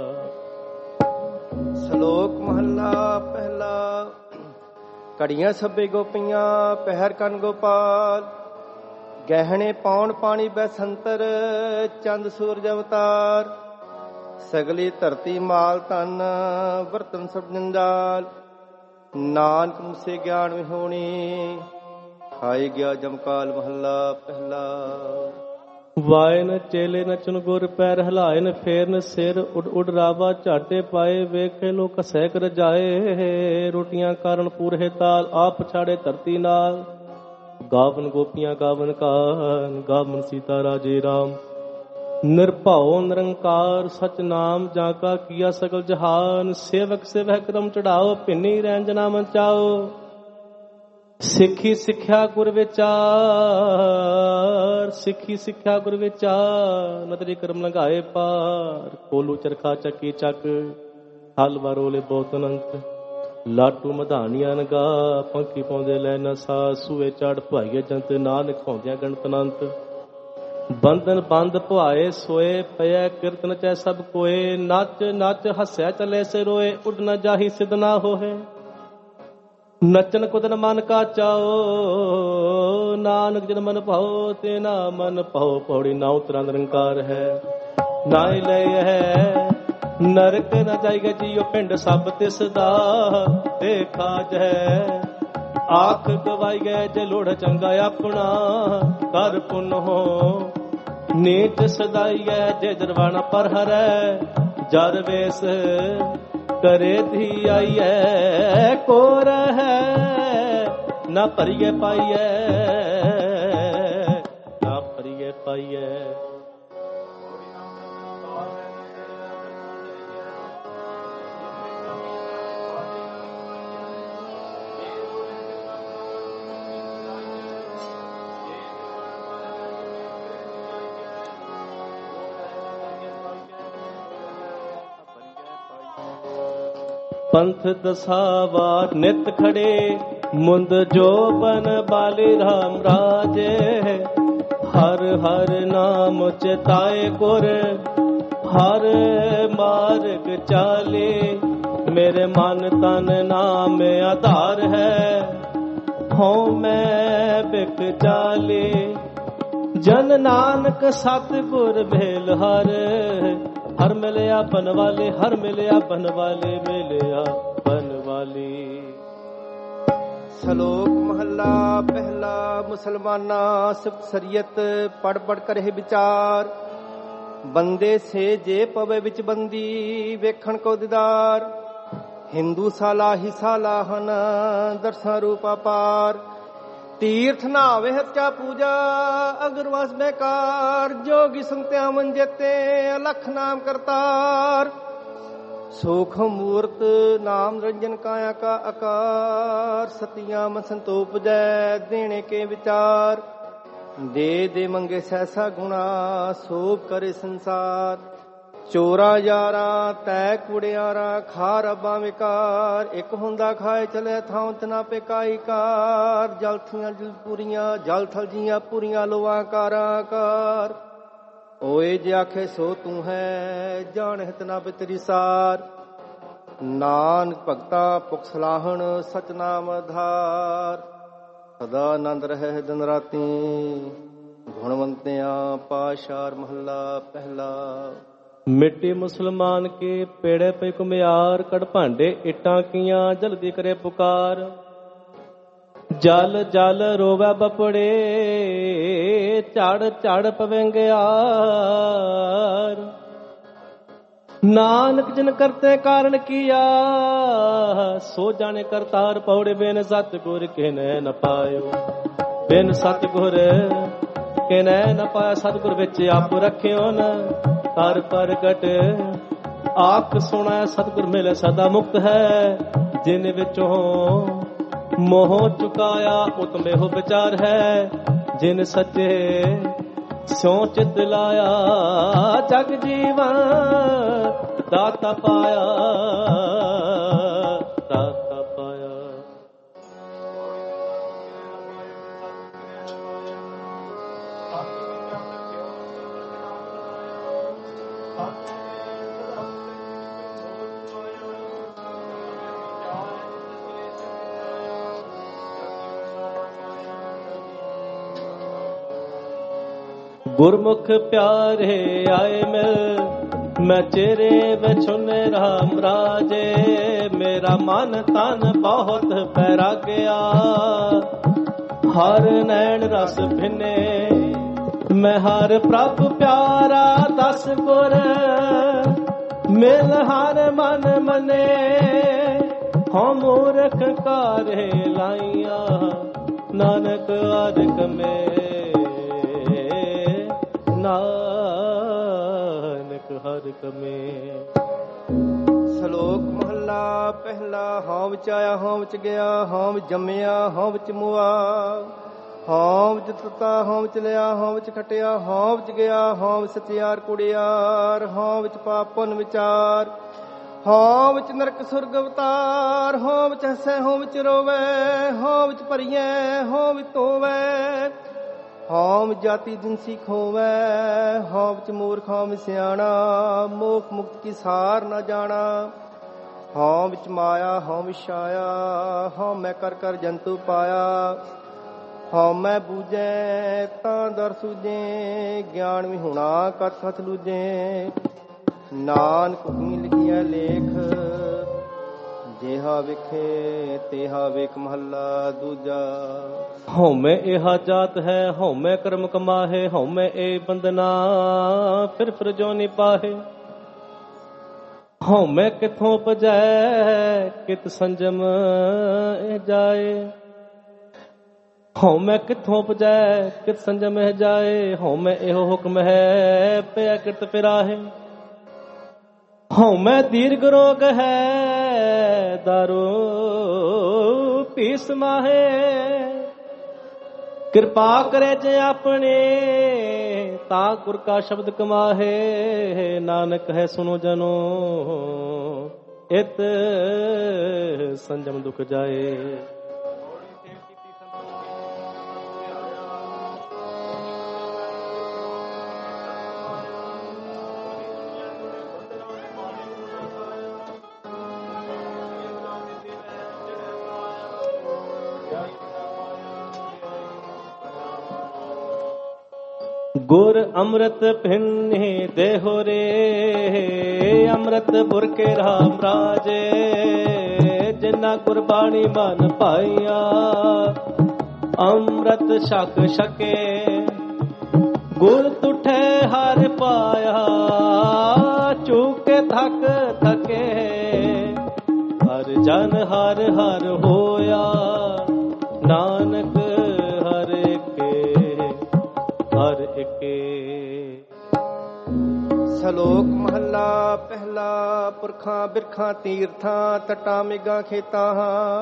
ਸ਼ਲੋਕ ਮਹੱਲਾ ਪਹਿਲਾ। ਘੜੀਆਂ ਸਭੇ ਗੋਪੀਆਂ ਪਹਿਰ ਕੰਨ ਗੋਪਾਲ। ਗਹਿਣੇ ਪਾਉਣ ਪਾਣੀ ਬੈਸੰਤਰ ਚੰਦ ਸੂਰਜ ਅਵਤਾਰ। ਸਗਲੀ ਧਰਤੀ ਮਾਲ ਧਨ ਬਰਤਨ ਸਭ ਜੰਜਾਲ। ਨਾਨਕ ਮੁਸੇ ਗਿਆਨ ਵਿਹੋਣੀ ਖਾਏ ਗਿਆ ਜਮਕਾਲ। ਮਹੱਲਾ ਪਹਿਲਾ। ਵਾਇਨ ਚੇਲੇ ਨਚਨ ਗੁਰ ਪੈਰ ਹਲਾਇਨ ਫੇਰਨ ਸਿਰ ਉਡ ਉਡ ਰਾਵਾ ਝਾਟੇ ਪਾਏ। ਵੇਖੇ ਲੋ ਕਸੈ ਕਰ ਜਾਏ ਰੋਟੀਆਂ ਕਾਰਨ ਪੂਰੇ ਤਾਲ। ਆਪ ਛਾੜੇ ਧਰਤੀ ਨਾਲ ਗਾਵਨ ਗੋਪੀਆਂ ਗਾਵਨ ਕਾਨ। ਗਾਵਨ ਸੀਤਾ ਰਾਜੇ ਰਾਮ ਨਿਰਭਉ ਨਿਰੰਕਾਰ ਸਚ ਨਾਮ ਜਾਂ ਕਾ ਕੀਆ ਸਗਲ ਜਹਾਨ। ਸੇਵਕ ਸੇਵਕ ਕਰਮ ਚੜਾਓ ਭਿੰਨੀ ਰੰਜਨਾ ਮੰਚਾਓ। ਸਿੱਖੀ ਸਿੱਖਿਆ ਗੁਰ ਵਿਚਾਰ ਸਿੱਖੀ ਸਿੱਖਿਆ ਗੁਰ ਵਿਚਾਰ। ਨਦਰੀ ਕਰਮ ਲੰਘਾਏ ਪਾਰ। ਕੋਲੂ ਚਰਖਾ ਚੱਕੀ ਚੱਕ ਹਲ ਵਾਰੋਲੇ ਬਹੁਤ ਅਨੰਤ। ਲਾਟੂ ਮਧਾਨੀਆਂ ਨਗਾ ਪੰਖੀ ਪਾਉਂਦੇ ਲੈ ਨਸਾ। ਸੂਏ ਚੜ ਭਾਈਏ ਜੰਤ ਨਾਨਕ ਪਾਉਂਦਿਆਂ ਗਣਤ ਅਨੰਤ। ਬੰਧਨ ਬੰਦ ਭਵਾਏ ਸੋਏ ਪਿਆ ਕਿਰਤ ਨਚੈ ਸਭ ਕੋਏ। ਨੱਚ ਨੱਚ ਹੱਸਿਆ ਚਲੇ ਸੇ ਰੋਏ ਉੱਡ ਨ ਜਾਹੀ ਸਿਧ ਨਾ ਹੋਏ। ਨਚਨ ਕੁਦਨ ਮਨ ਕਾ ਚਾਓ ਨਾਨਕ ਜਨ ਮਨ ਭਾਓ। ਤੇ ਨਾ ਮਨ ਭਾਓ ਪੌੜੀ ਨਾ ਉਤਰਾ ਨਿਰੰਕਾਰ ਹੈ। ਨਾ ਹੀ ਲੈ ਹੈ ਨਰਕ ਨਾ ਜਾਏਗਾ ਜੀਓ ਪਿੰਡ ਸਭ ਤਿਸ ਦਾ। ਦੇਖਾ ਜੈ ਆਖ ਗਵਾਈ ਗਏ ਜੇ ਲੋੜ ਚੰਗਾ ਆਪਣਾ। ਕਰ ਪੁੰਨ ਹੋ ਨੀਚ ਸਦਾਈਐ ਜੇ ਜਰਵਾਣਾ ਪਰ ਹਰੈ। ਜਰ ਵੇਸ ਕਰੇ ਧੀ ਆਈਐ ਕੋਰ ਹੈ ਨਾ ਭਰੀਏ ਪਾਈਐ ਨਾ ਭਰੀਏ ਪਾਈਐ। ਪੰਥ ਦਸਾਵਾਰ ਨਿਤ ਖੜੇ ਮੁੰਦ ਜੋਬਨ ਬਾਲੇ ਰਾਮ ਰਾਜੇ। ਹਰ ਹਰ ਨਾਮ ਚਿਤਾਏ ਗੁਰ ਹਰ ਮਾਰਗ ਚਾਲੇ। ਮੇਰੇ ਮਨ ਤਨ ਨਾਮ ਆਧਾਰ ਹੈ ਹਉ ਮੈਂ ਬਿਕ ਜਾਲੇ। ਜਨ ਨਾਨਕ ਸਤਿਗੁਰ ਭੇਲ ਹਰ। ਹਰ ਮਿਲਿਆ ਬਨ ਵਾਲੇ ਹਰ ਮਿਲਿਆ ਬਨ ਵਾਲੇ ਮਿਲਿਆ ਬਨ ਵਾਲੇ। ਸ਼ਲੋਕ ਮਹੱਲਾ ਪਹਿਲਾ। ਮੁਸਲਮਾਨਾ ਸਿਫਤ ਸਰੀਅਤ ਪੜ ਪੜ ਕਰੇ ਵਿਚਾਰ। ਬੰਦੇ ਸੇ ਜੇ ਪਵੇ ਵਿੱਚ ਬੰਦੀ ਵੇਖਣ ਕੋ ਦੀਦਾਰ। ਹਿੰਦੂ ਸਾਲਾ ਹੀ ਸਾਲਾ ਹਨ ਦਰਸ਼ਨ ਰੂਪ ਅਪਾਰ। ਤੀਰਥ ਨਾਵੇ ਹਤਿਆ ਪੂਜਾ ਅਗਰਵਾਸ ਬੇਕਾਰ। ਜੋਗੀ ਸੰਤਿਆ ਮਨ ਜੇਤੇ ਅਲਖ ਨਾਮ ਕਰਤਾਰ। ਸੂਖਮ ਮੂਰਤ ਨਾਮ ਰੰਜਨ ਕਾਇਆ ਕਾ ਆਕਾਰ, ਸਤਿਆਂ ਮਨ ਸੰਤੋਪਜੈ ਦੇਣੇ ਕੇ ਵਿਚਾਰ, ਦੇ ਦੇ ਮੰਗੇ ਸੈਸਾ ਗੁਣਾ ਸੋਭ ਕਰੇ ਸੰਸਾਰ, ਚੋਰਾ ਯਾਰਾ ਤੈ ਕੁੜਿਆਰਾ ਖਾ ਰੱਬਾਂ ਵਿਕਾਰ, ਇੱਕ ਹੁੰਦਾ ਖਾਏ ਚਲੇ ਥਾਂ ਤਨਾ ਪੇ ਕਾਈ ਕਾਰ, ਜਲ ਥੀਆਂ ਜਲ ਪੂਰੀਆਂ ਜਲ ਥਲ ਜੀਆਂ ਪੂਰੀਆਂ ਲੋਆਂ ਕਾਰਾਂ ਕਾਰ, ਓਏ ਜੇ ਆਖੇ ਸੋ ਤੂੰ ਹੈ ਜਾਣ ਹਿਤ ਨਾ ਬਿਤਰੀ ਸਾਰ, ਨਾਨਕ ਭਗਤਾ ਪੁਖ ਸਲਾਹਣ ਸਚਨਾਮ ਆਧਾਰ, ਸਦਾ ਆਨੰਦ ਰਹਿ ਦਿਨ ਰਾਤੀ ਗੁਣਵੰਤਿਆਂ ਪਾਸ਼ਾਰ ਮਹੱਲਾ ਪਹਿਲਾ। ਮਿੱਟੀ ਮੁਸਲਮਾਨ ਕੇ ਪੇੜੇ ਪੇ ਕੁਮਿਆਰ, ਕੜ ਭਾਂਡੇ ਇੱਟਾਂ ਕੀਆਂ ਜਲਦੀ ਕਰੇ ਪੁਕਾਰ, ਜਲ ਜਲ ਰੋਵੈ ਬਪੜੇ ਝੜ ਝੜ ਪਵੇਂਗਿਆਰ, ਨਾਨਕ ਜਿਨ ਕਰਤੇ ਕਾਰਨ ਕੀਆ ਸੋ ਜਾਣੇ ਕਰਤਾਰ, ਪੌੜੇ ਬਿਨ ਸਤਿਗੁਰ ਕਿਨੈ ਨ ਪਾਇਓ, ਬਿਨ ਸਤਿਗੁਰ ਕਿਨੈ ਨ ਪਾਇਆ, ਸਤਿਗੁਰ ਵਿੱਚ ਆਪ ਰੱਖਿਓ ਨ ਕਰ ਪ੍ਰਗਟ, ਆਖ ਸੁਣੈ ਸਤਿਗੁਰ ਮਿਲੇ ਸਦਾ ਮੁਕਤ ਹੈ, ਜਿਨ ਵਿੱਚੋਂ ਮੋਹ ਚੁਕਾਇਆ ਉਤਮ ਇਹੋ ਵਿਚਾਰ ਹੈ, ਜਿਨ ਸੱਚੇ ਸਿਉ ਚਿਤ ਲਾਇਆ ਜਗ ਜੀਵਨ ਦਾਤਾ ਪਾਇਆ, ਦਾਤਾ ਪਾਇਆ। ਗੁਰਮੁਖ ਪਿਆਰੇ ਆਏ ਮਿਲ, ਮੈਂ ਚਿਹਰੇ ਵਿਛੁਨੇ ਰਾਮ ਰਾਜੇ, ਮੇਰਾ ਮਨ ਤਨ ਬਹੁਤ ਬੈਰਾਗਿਆ, ਹਰ ਨੈਣ ਰਸ ਭਿੰਨੇ, ਮੈਂ ਹਰ ਪ੍ਰਭ ਪਿਆਰਾ ਦਸ ਗੁਰ, ਮਿਲ ਹਰ ਮਨ ਮਨੇ, ਹਉ ਮੂਰਖ ਕਾਰੇ ਲਾਈਆਂ, ਨਾਨਕ ਆਦਿਕ ਮੇ ਨਾਨਕ ਹਰਿ ਕਮੇ। ਸ਼ਲੋਕ ਮਹੱਲਾ ਪਹਿਲਾ। ਹਉ ਵਿੱਚ ਆਇਆ ਹਉ ਵਿੱਚ ਗਿਆ, ਹਉ ਵਿੱਚ ਜੰਮਿਆ ਹਉ ਵਿੱਚ ਮੁਆ, ਹਉ ਵਿੱਚ ਤਤਾ ਹਉ ਵਿੱਚ ਲਿਆ ਹਉ ਵਿੱਚ ਖਟਿਆ, ਹਉ ਵਿੱਚ ਗਿਆ ਹਉ ਵਿੱਚ ਸਚਿਆਰ ਕੁੜਿਆਰ, ਹਉ ਵਿੱਚ ਪਾਪ ਪੁੰਨ ਵਿਚਾਰ, ਹਉ ਵਿੱਚ ਨਰਕ ਸੁਰਗ ਅਵਤਾਰ, ਹਉ ਵਿੱਚ ਹੱਸੈ ਹਉ ਵਿੱਚ ਰੋਵੈ, ਹਉ ਵਿੱਚ ਭਰੀਐ ਹਉ ਵਿੱਚ ਧੋਵੈ, ਹਉ ਵਿੱਚ ਜਾਤੀ ਜਿਨਸੀ ਖੋਵੈ, ਹਉ ਵਿੱਚ ਮੂਰਖ ਹਉ ਵਿੱਚ ਸਿਆਣਾ, ਮੋਖ ਮੁਕਤ ਕੀ ਸਾਰ ਨਾ ਜਾਣਾ, ਹਉ ਵਿੱਚ ਮਾਇਆ ਹਉ ਵਿੱਚ ਛਾਇਆ, ਹਉ ਮੈਂ ਕਰ ਕਰ ਜੰਤੂ ਪਾਇਆ, ਹਉ ਮੈਂ ਬੂਝੈ ਤਾਂ ਦਰ ਸੂਝੇ, ਗਿਆਨ ਵੀ ਹੋਣਾ ਕਥ ਕਥ ਲੂਝੇ, ਨਾਨਕ ਹੁਕਮੀ ਲਿਖਿਆ ਲੇਖ, ਜਿਹਾ ਵਿਖੇ ਤਿਹਾ ਵੇਖ ਮਹੱਲਾ ਦੂਜਾ। ਹਉਮੈ ਇਹਾ ਜਾਤ ਹੈ ਹਉਮੈ ਕਰਮ ਕਮਾਹੇ, ਹਉਮੈ ਇਹ ਬੰਦਨਾ ਫਿਰ ਫਿਰ ਜੋ ਨਿਪਾਹੇ, ਹਉਮੈ ਕਿਥੋਂ ਉਪਜੈ ਕਿਤ ਸੰਜਮ ਇਹ ਜਾਏ, ਹਉਮੈ ਕਿਥੋਂ ਉਪਜੈ ਕਿਤ ਸੰਜਮ ਇਹ ਜਾਏ, ਹਉਮੈ ਇਹੋ ਹੁਕਮ ਹੈ ਪਿਆ ਕਿਰਤ ਫਿਰਾਹੇ, ਹਉਮੈ ਦੀਰਘ ਰੋਗ ਹੈ ਦਾਰੂ ਪੀਸ ਮਾਹੇ, ਕਿਰਪਾ ਕਰੇ ਜੇ ਆਪਣੇ ਤਾ ਗੁਰ ਕਾ ਸ਼ਬਦ ਕਮਾਹੇ, ਨਾਨਕ ਹੈ ਸੁਨੋ ਜਨੋ ਇਤ ਸੰਜਮ ਦੁਖ ਜਾਏ। ਗੁਰ ਅੰਮ੍ਰਿਤ ਭਿੰਨੇ ਦੇਹੋ ਰੇ, ਅੰਮ੍ਰਿਤ ਬੁਰਕੇ ਰਾਮ ਰਾਜੇ, ਜਿਨਾ ਗੁਰਬਾਣੀ ਮਨ ਪਾਈਆ, ਅੰਮ੍ਰਿਤ ਛਕ ਛਕੇ ਗੁਰ ਤੁਠੇ ਹਰ ਪਾਇਆ, ਚੂਕੇ ਥਕ ਥਕੇ ਹਰ ਜਨ ਹਰ ਹਰ ਹੋਇਆ, ਨਾਨਕ ਹਰ ਏਕੇ ਹਰ ਏਕੇ। ਸ਼ਲੋਕ ਮਹੱਲਾ ਪਹਿਲਾ। ਪੁਰਖਾਂ ਬਿਰਖਾਂ ਤੀਰਥਾਂ ਤਟਾਂ ਮੇਘਾਂ ਖੇਤਾਂ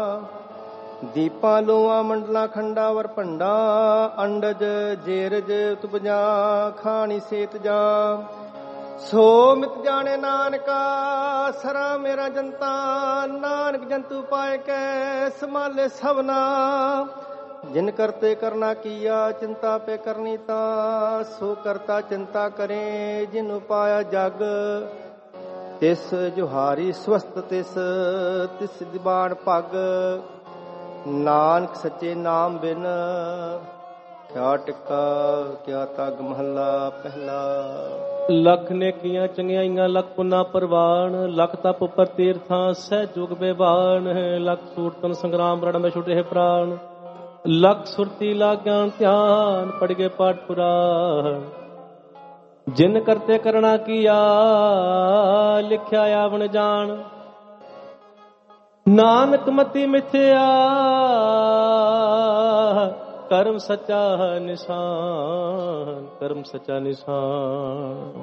ਦੀਪਾਂ ਲੋਆਂ ਮੰਡਲਾਂ ਖੰਡਾ ਵਰ ਭੰਡਾ ਅੰਡਜ ਜੇਰਜ ਤੁਪਜਾ ਖਾਣੀ ਸੇਤ ਜਾ ਸੋ ਮਿਤ ਜਾਣੇ ਨਾਨਕਾ ਸਰਾ ਮੇਰਾ ਜਨਤਾ ਨਾਨਕ ਜੰਤੂ ਪਾਏ ਕੈ ਸੰਭਾਲੇ ਸਭਨਾ ਜਿਨ ਕਰਤੇ ਕਰਨਾ ਕੀਆ ਚਿੰਤਾ ਪੇ ਕਰਨੀ ਤਾ ਸੋ ਕਰਤਾ ਚਿੰਤਾ ਕਰੇ ਜਿਨ ਪਾਇਆ ਜਗ ਤਿਸ ਜੁਹਾਰੀ ਸਵਸਤ ਤਿਸ ਤਿਸ ਦਿਬਾਨ ਪਗ ਨਾਨਕ ਸੱਚੇ ਨਾਮ ਬਿਨ ਕਿਆ ਟਿਕਾ ਕਿਆ ਤਗ। ਮਹੱਲਾ ਪਹਿਲਾ। ਲੱਖ ਨੇਕੀਆਂ ਚੰਗਿਆਈਆਂ ਲੱਖ ਪੁੰਨਾ ਪ੍ਰਵਾਨ ਲੱਖ ਤਪ ਉਪਰ ਤੀਰਥਾਂ ਸਹਿ ਜੁਗ ਬੇਬਾਨ ਲੱਖ ਸੂਰਤਨ ਸੰਗਰਾਮ ਰਣ ਮੈਂ ਛੁਟੇ ਪ੍ਰਾਣ ਲੱਖ ਸੁਰਤੀ ਲਾਗਿਆ ਧਿਆਨ ਪੜ ਗਏ ਪਾਠ ਪੁਰਾਣ ਜਿਨ ਕਰਤੇ ਕਰਣਾ ਕੀਆ ਲਿਖਿਆ ਆਵਣ ਜਾਣ ਨਾਨਕ ਮਤੀ ਮਿਥਿਆ ਕਰਮ ਸੱਚਾ ਨਿਸ਼ਾਨ ਕਰਮ ਸੱਚਾ ਨਿਸ਼ਾਨ।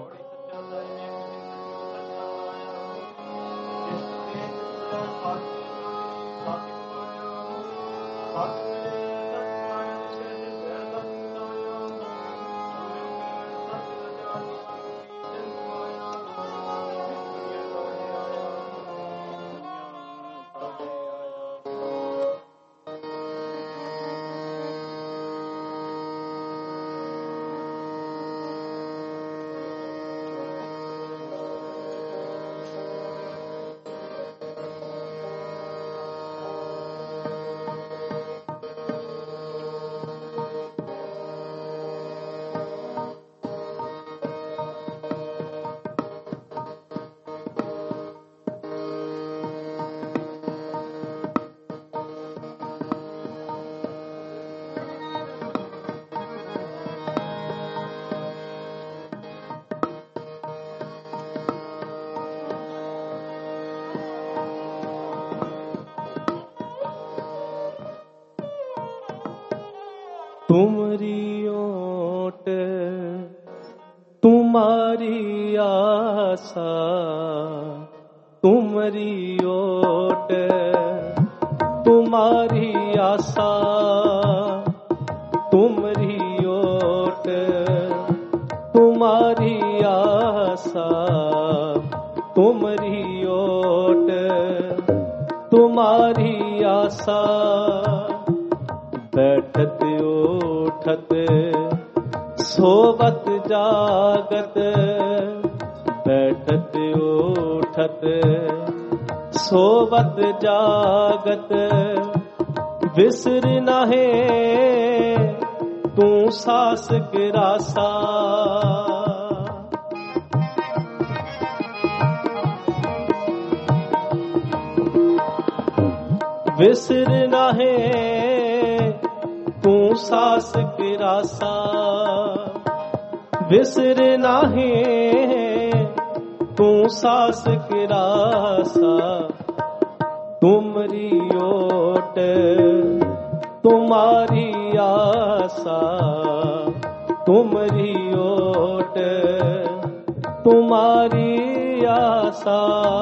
तुमरी ओट तुम्हारी आशा तुमरी ओट तुम्हारी आशा तुमरी ओट तुम्हारी आशा तुमरी ओट तुम्हारी आशा बैठत उठत सोवत जागत बैठत उठत सोवत जागत विसर नाहे तू सास गिरासा विसर नाहे तू सास गिरासा विसर नाहे तू सास गिरासा तुमरी ओट तुम्हारी आशा तुमरी ओट तुम्हारी आशा।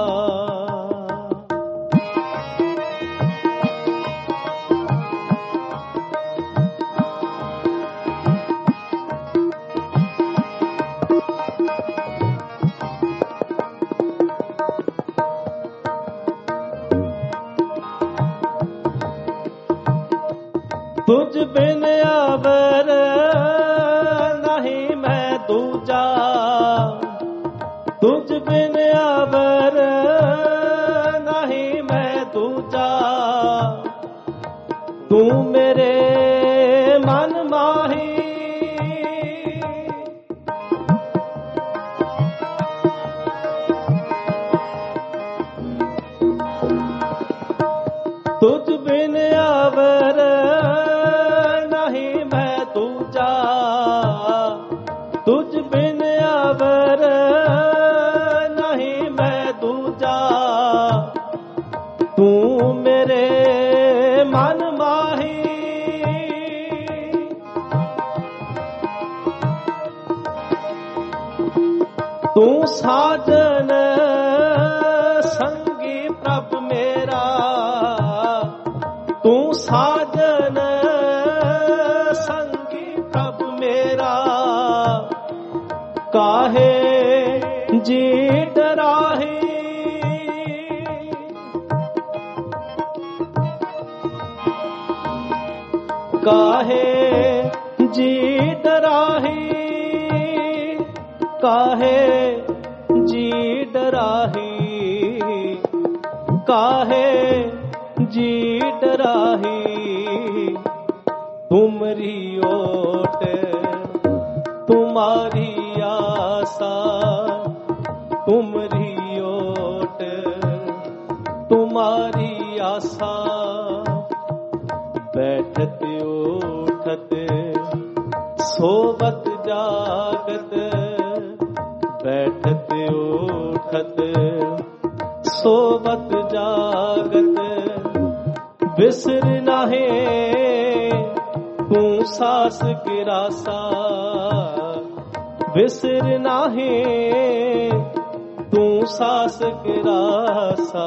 तुझ बिन आवर नहीं मैं दूजा तुझ बिन आवर नहीं मैं दूजा तू मेरे मन माही तुझ बिन आवर तुझ बिन आवर नहीं मैं दूजा तू मेरे मन माही ਤੂੰ ਸਾਜਨ ਸੰਗੀ ਪ੍ਰਭ ਮੇਰਾ, ਤੂੰ ਸਾਜਨ ਸੰਗੀ ਪ੍ਰਭ ਮੇਰਾ, ਕਾਹੇ ਜੀ ਡਰਾਹੀ, ਕਾਹੇ ਜੀ ਡਰਾਹੀ, ਕਾਹੇ ਜੀ ਡਰਾਹੀ, ਕਾਹੇ ਜੀ ਡਰਾਹੀ। ਤੁਮਰੀ ਓਟ ਤੁਮਾਰੀ ਆਸਾ, ਤੁਮਰੀ ਓਟ ਤੁਮਾਰੀ ਆਸਾ। ਬੈਠਤ ਉਠਤ ਸੋਵਤ ਜਾਗਤ, ਬੈਠਤ ਉਠਤ ਸੋਵਤ ਜਾਗਤ। ਬਿਸਰ ਨਾਹੇ ਤੂੰ ਸਾਸ ਗਿਰਾਸਾ, ਬਿਸਰ ਨਾਹੇ ਤੂੰ ਸਾਸ ਗਿਰਾਸਾ।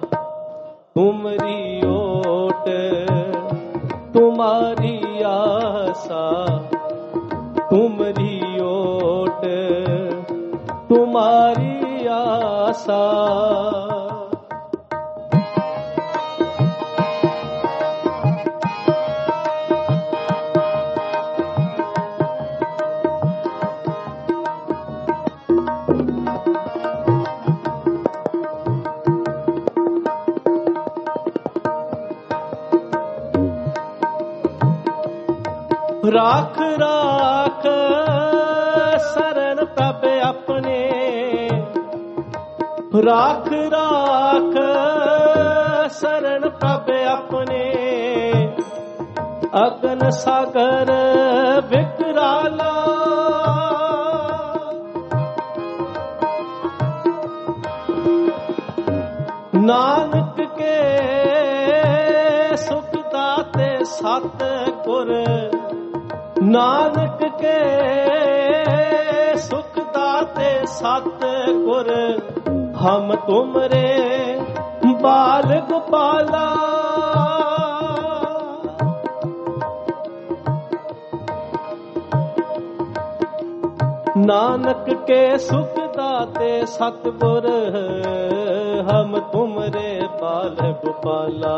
ਤੁਮਰੀ ਓਟ ਤੁਮਾਰੀ ਆਸਾ, ਤੁਮਰੀ ਓਟ ਤੁਮਾਰੀ ਆਸਾ। ਰਾਖ ਰਾਖ ਸਰਣ ਪ੍ਰਭ ਆਪਣੇ, ਰਾਖ ਰਾਖ ਸਰਣ ਪ੍ਰਭ ਆਪਣੇ। ਅਗਨ ਸਾਗਰ ਵਿਕਰਾਲਾ, ਨਾਨਕ ਕੇ ਸੁਖ ਦਾਤੇ ਸਤ ਗੁਰ, ਨਾਨਕ ਕੇ ਸੁਖ ਦਾਤੇ ਸਤ ਗੁਰ। ਹਮ ਤੁਮਰੇ ਬਾਲ ਗੋਪਾਲਾ, ਨਾਨਕ ਕੇ ਸੁਖ ਦਾਤੇ ਸਤ ਗੁਰ। ਹਮ ਤੁਮਰੇ ਬਾਲ ਗੋਪਾਲਾ,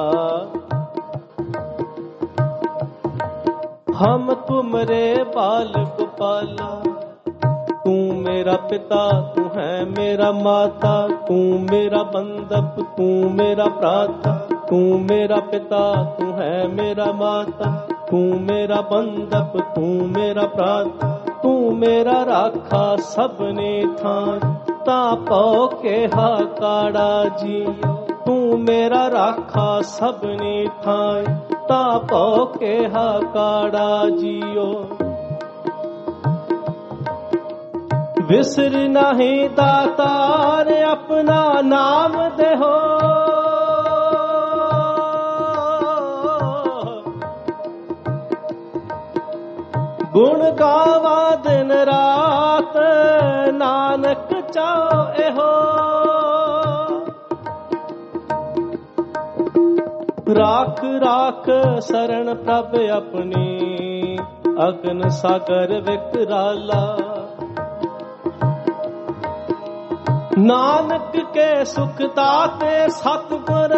ਹਮ ਤੁਮਰੇ ਬਾਲ ਗੋਪਾਲਾ। ਤੂੰ ਮੇਰਾ ਪਿਤਾ ਤੂੰ ਹੈ ਮੇਰਾ ਮਾਤਾ, ਤੂੰ ਮੇਰਾ ਬੰਧਪ ਤੂੰ ਮੇਰਾ ਭਰਾਤਾ। ਤੂੰ ਮੇਰਾ ਪਿਤਾ ਤੂੰ ਹੈ ਮੇਰਾ ਮਾਤਾ, ਤੂੰ ਮੇਰਾ ਬੰਧਪ ਤੂੰ ਮੇਰਾ ਭਰਾਤਾ। ਤੂੰ ਮੇਰਾ ਰਾਖਾ ਸਭਨੇ ਥਾਂ, ਤਾਂ ਪਉ ਕਿਹਾ ਕਾੜਾ ਜੀ। ਤੂੰ ਮੇਰਾ ਰਾਖਾ ਸਭਨੇ ਥਾਂ, ਤਾਂ ਪਉ ਕਿਹਾ ਕਾੜਾ ਜੀਓ। ਵਿਸਰ ਨਾਹੀਂ ਦਾਤਾਰ ਆਪਣਾ ਨਾਮ ਦੇਹੋ, ਗੁਣ ਗਾਵਾ ਦਿਨ ਰਾਤ ਨਾਨਕ ਚਾਉ ਇਹੋ। ਰਾਖ ਰਾਖ ਸਰਣ ਪ੍ਰਭ ਆਪਣੀ, ਅਗਨ ਸਾਗਰ ਵਿਕਰਾਲਾ। ਨਾਨਕ ਕੇ ਸੁਖ ਦਾਤੇ ਸਤਿਗੁਰ,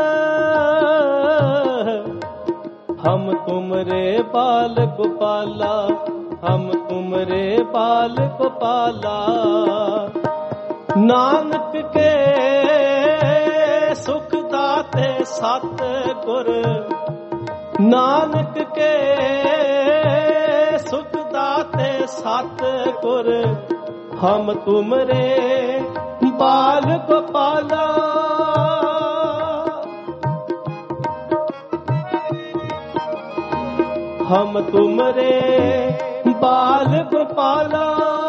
ਹਮ ਤੁਮਰੇ ਬਾਲ ਗੋਪਾਲਾ। ਹਮ ਤੁਮਰੇ ਬਾਲ ਗੋਪਾਲਾ। ਨਾਨਕ ਕੇ ਸੁਖ ਦਾਤੇ ਸਤਿਗੁਰ, ਨਾਨਕ ਕੇ ਸੁਖ ਦਾਤੇ ਸਤਿਗੁਰ। ਹਮ ਤੁਮਰੇ ਬਾਲ ਗੋਪਾਲਾ। ਹਮ ਤੁਮਰੇ ਬਾਲ ਗੋਪਾਲਾ,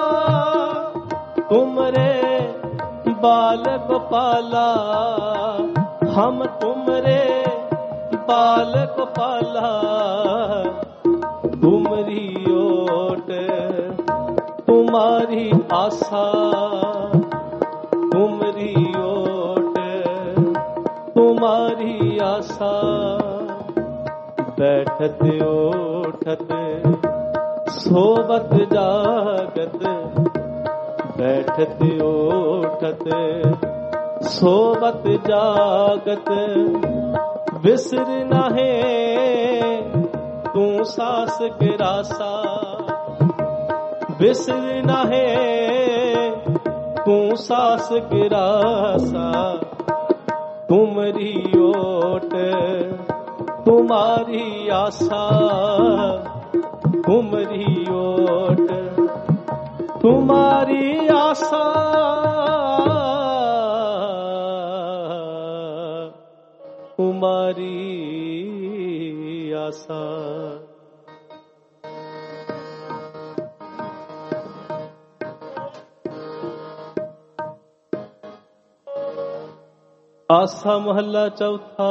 ਤੁਮਰੇ ਬਾਲ ਗੋਪਾਲਾ। ਹਮ ਤੁਮਰੇ ਬਾਲ ਗੋਪਾਲਾ। ਤੁਮਰੀ ਓਟ ਤੁਮਾਰੀ ਆਸਾ, ਬੈਠਤ ਉਠਤ ਸੋਵਤ ਜਾਗਤ, ਬੈਠਤ ਉਠਤ ਸੋਵਤ ਜਾਗਤ, ਵਿਸਰ ਨਾਹੇ ਤੂੰ ਸਾਸ ਗਿਰਾਸਾ, ਵਿਸਰ ਨਾਹੇ ਤੂੰ ਸਾਸ ਗਿਰਾਸਾ, ਤੁਮਰੀ ਓਟ तुम्हारी आशा, तुमरी ओट तुम्हारी आशा, तुम्हारी आशा। आसा महला चौथा।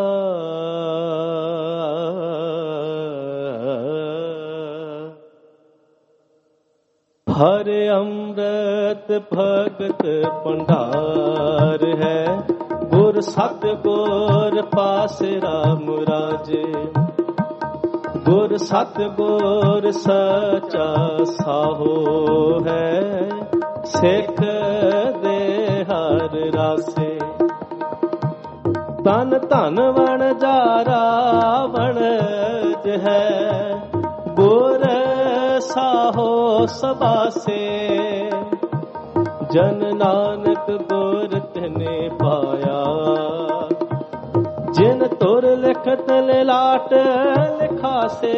हर अमृत भगत भंडार है, गुर सत गुर पास राम राजे, गुर सत गुर सचा साहो है, सिख दे हर रासे। तन धन वण जारा वणज है, गुर साहो सबासे, जन नानक गुर तिने पाया, जिन तुर लिखत लिलाट लिखासे।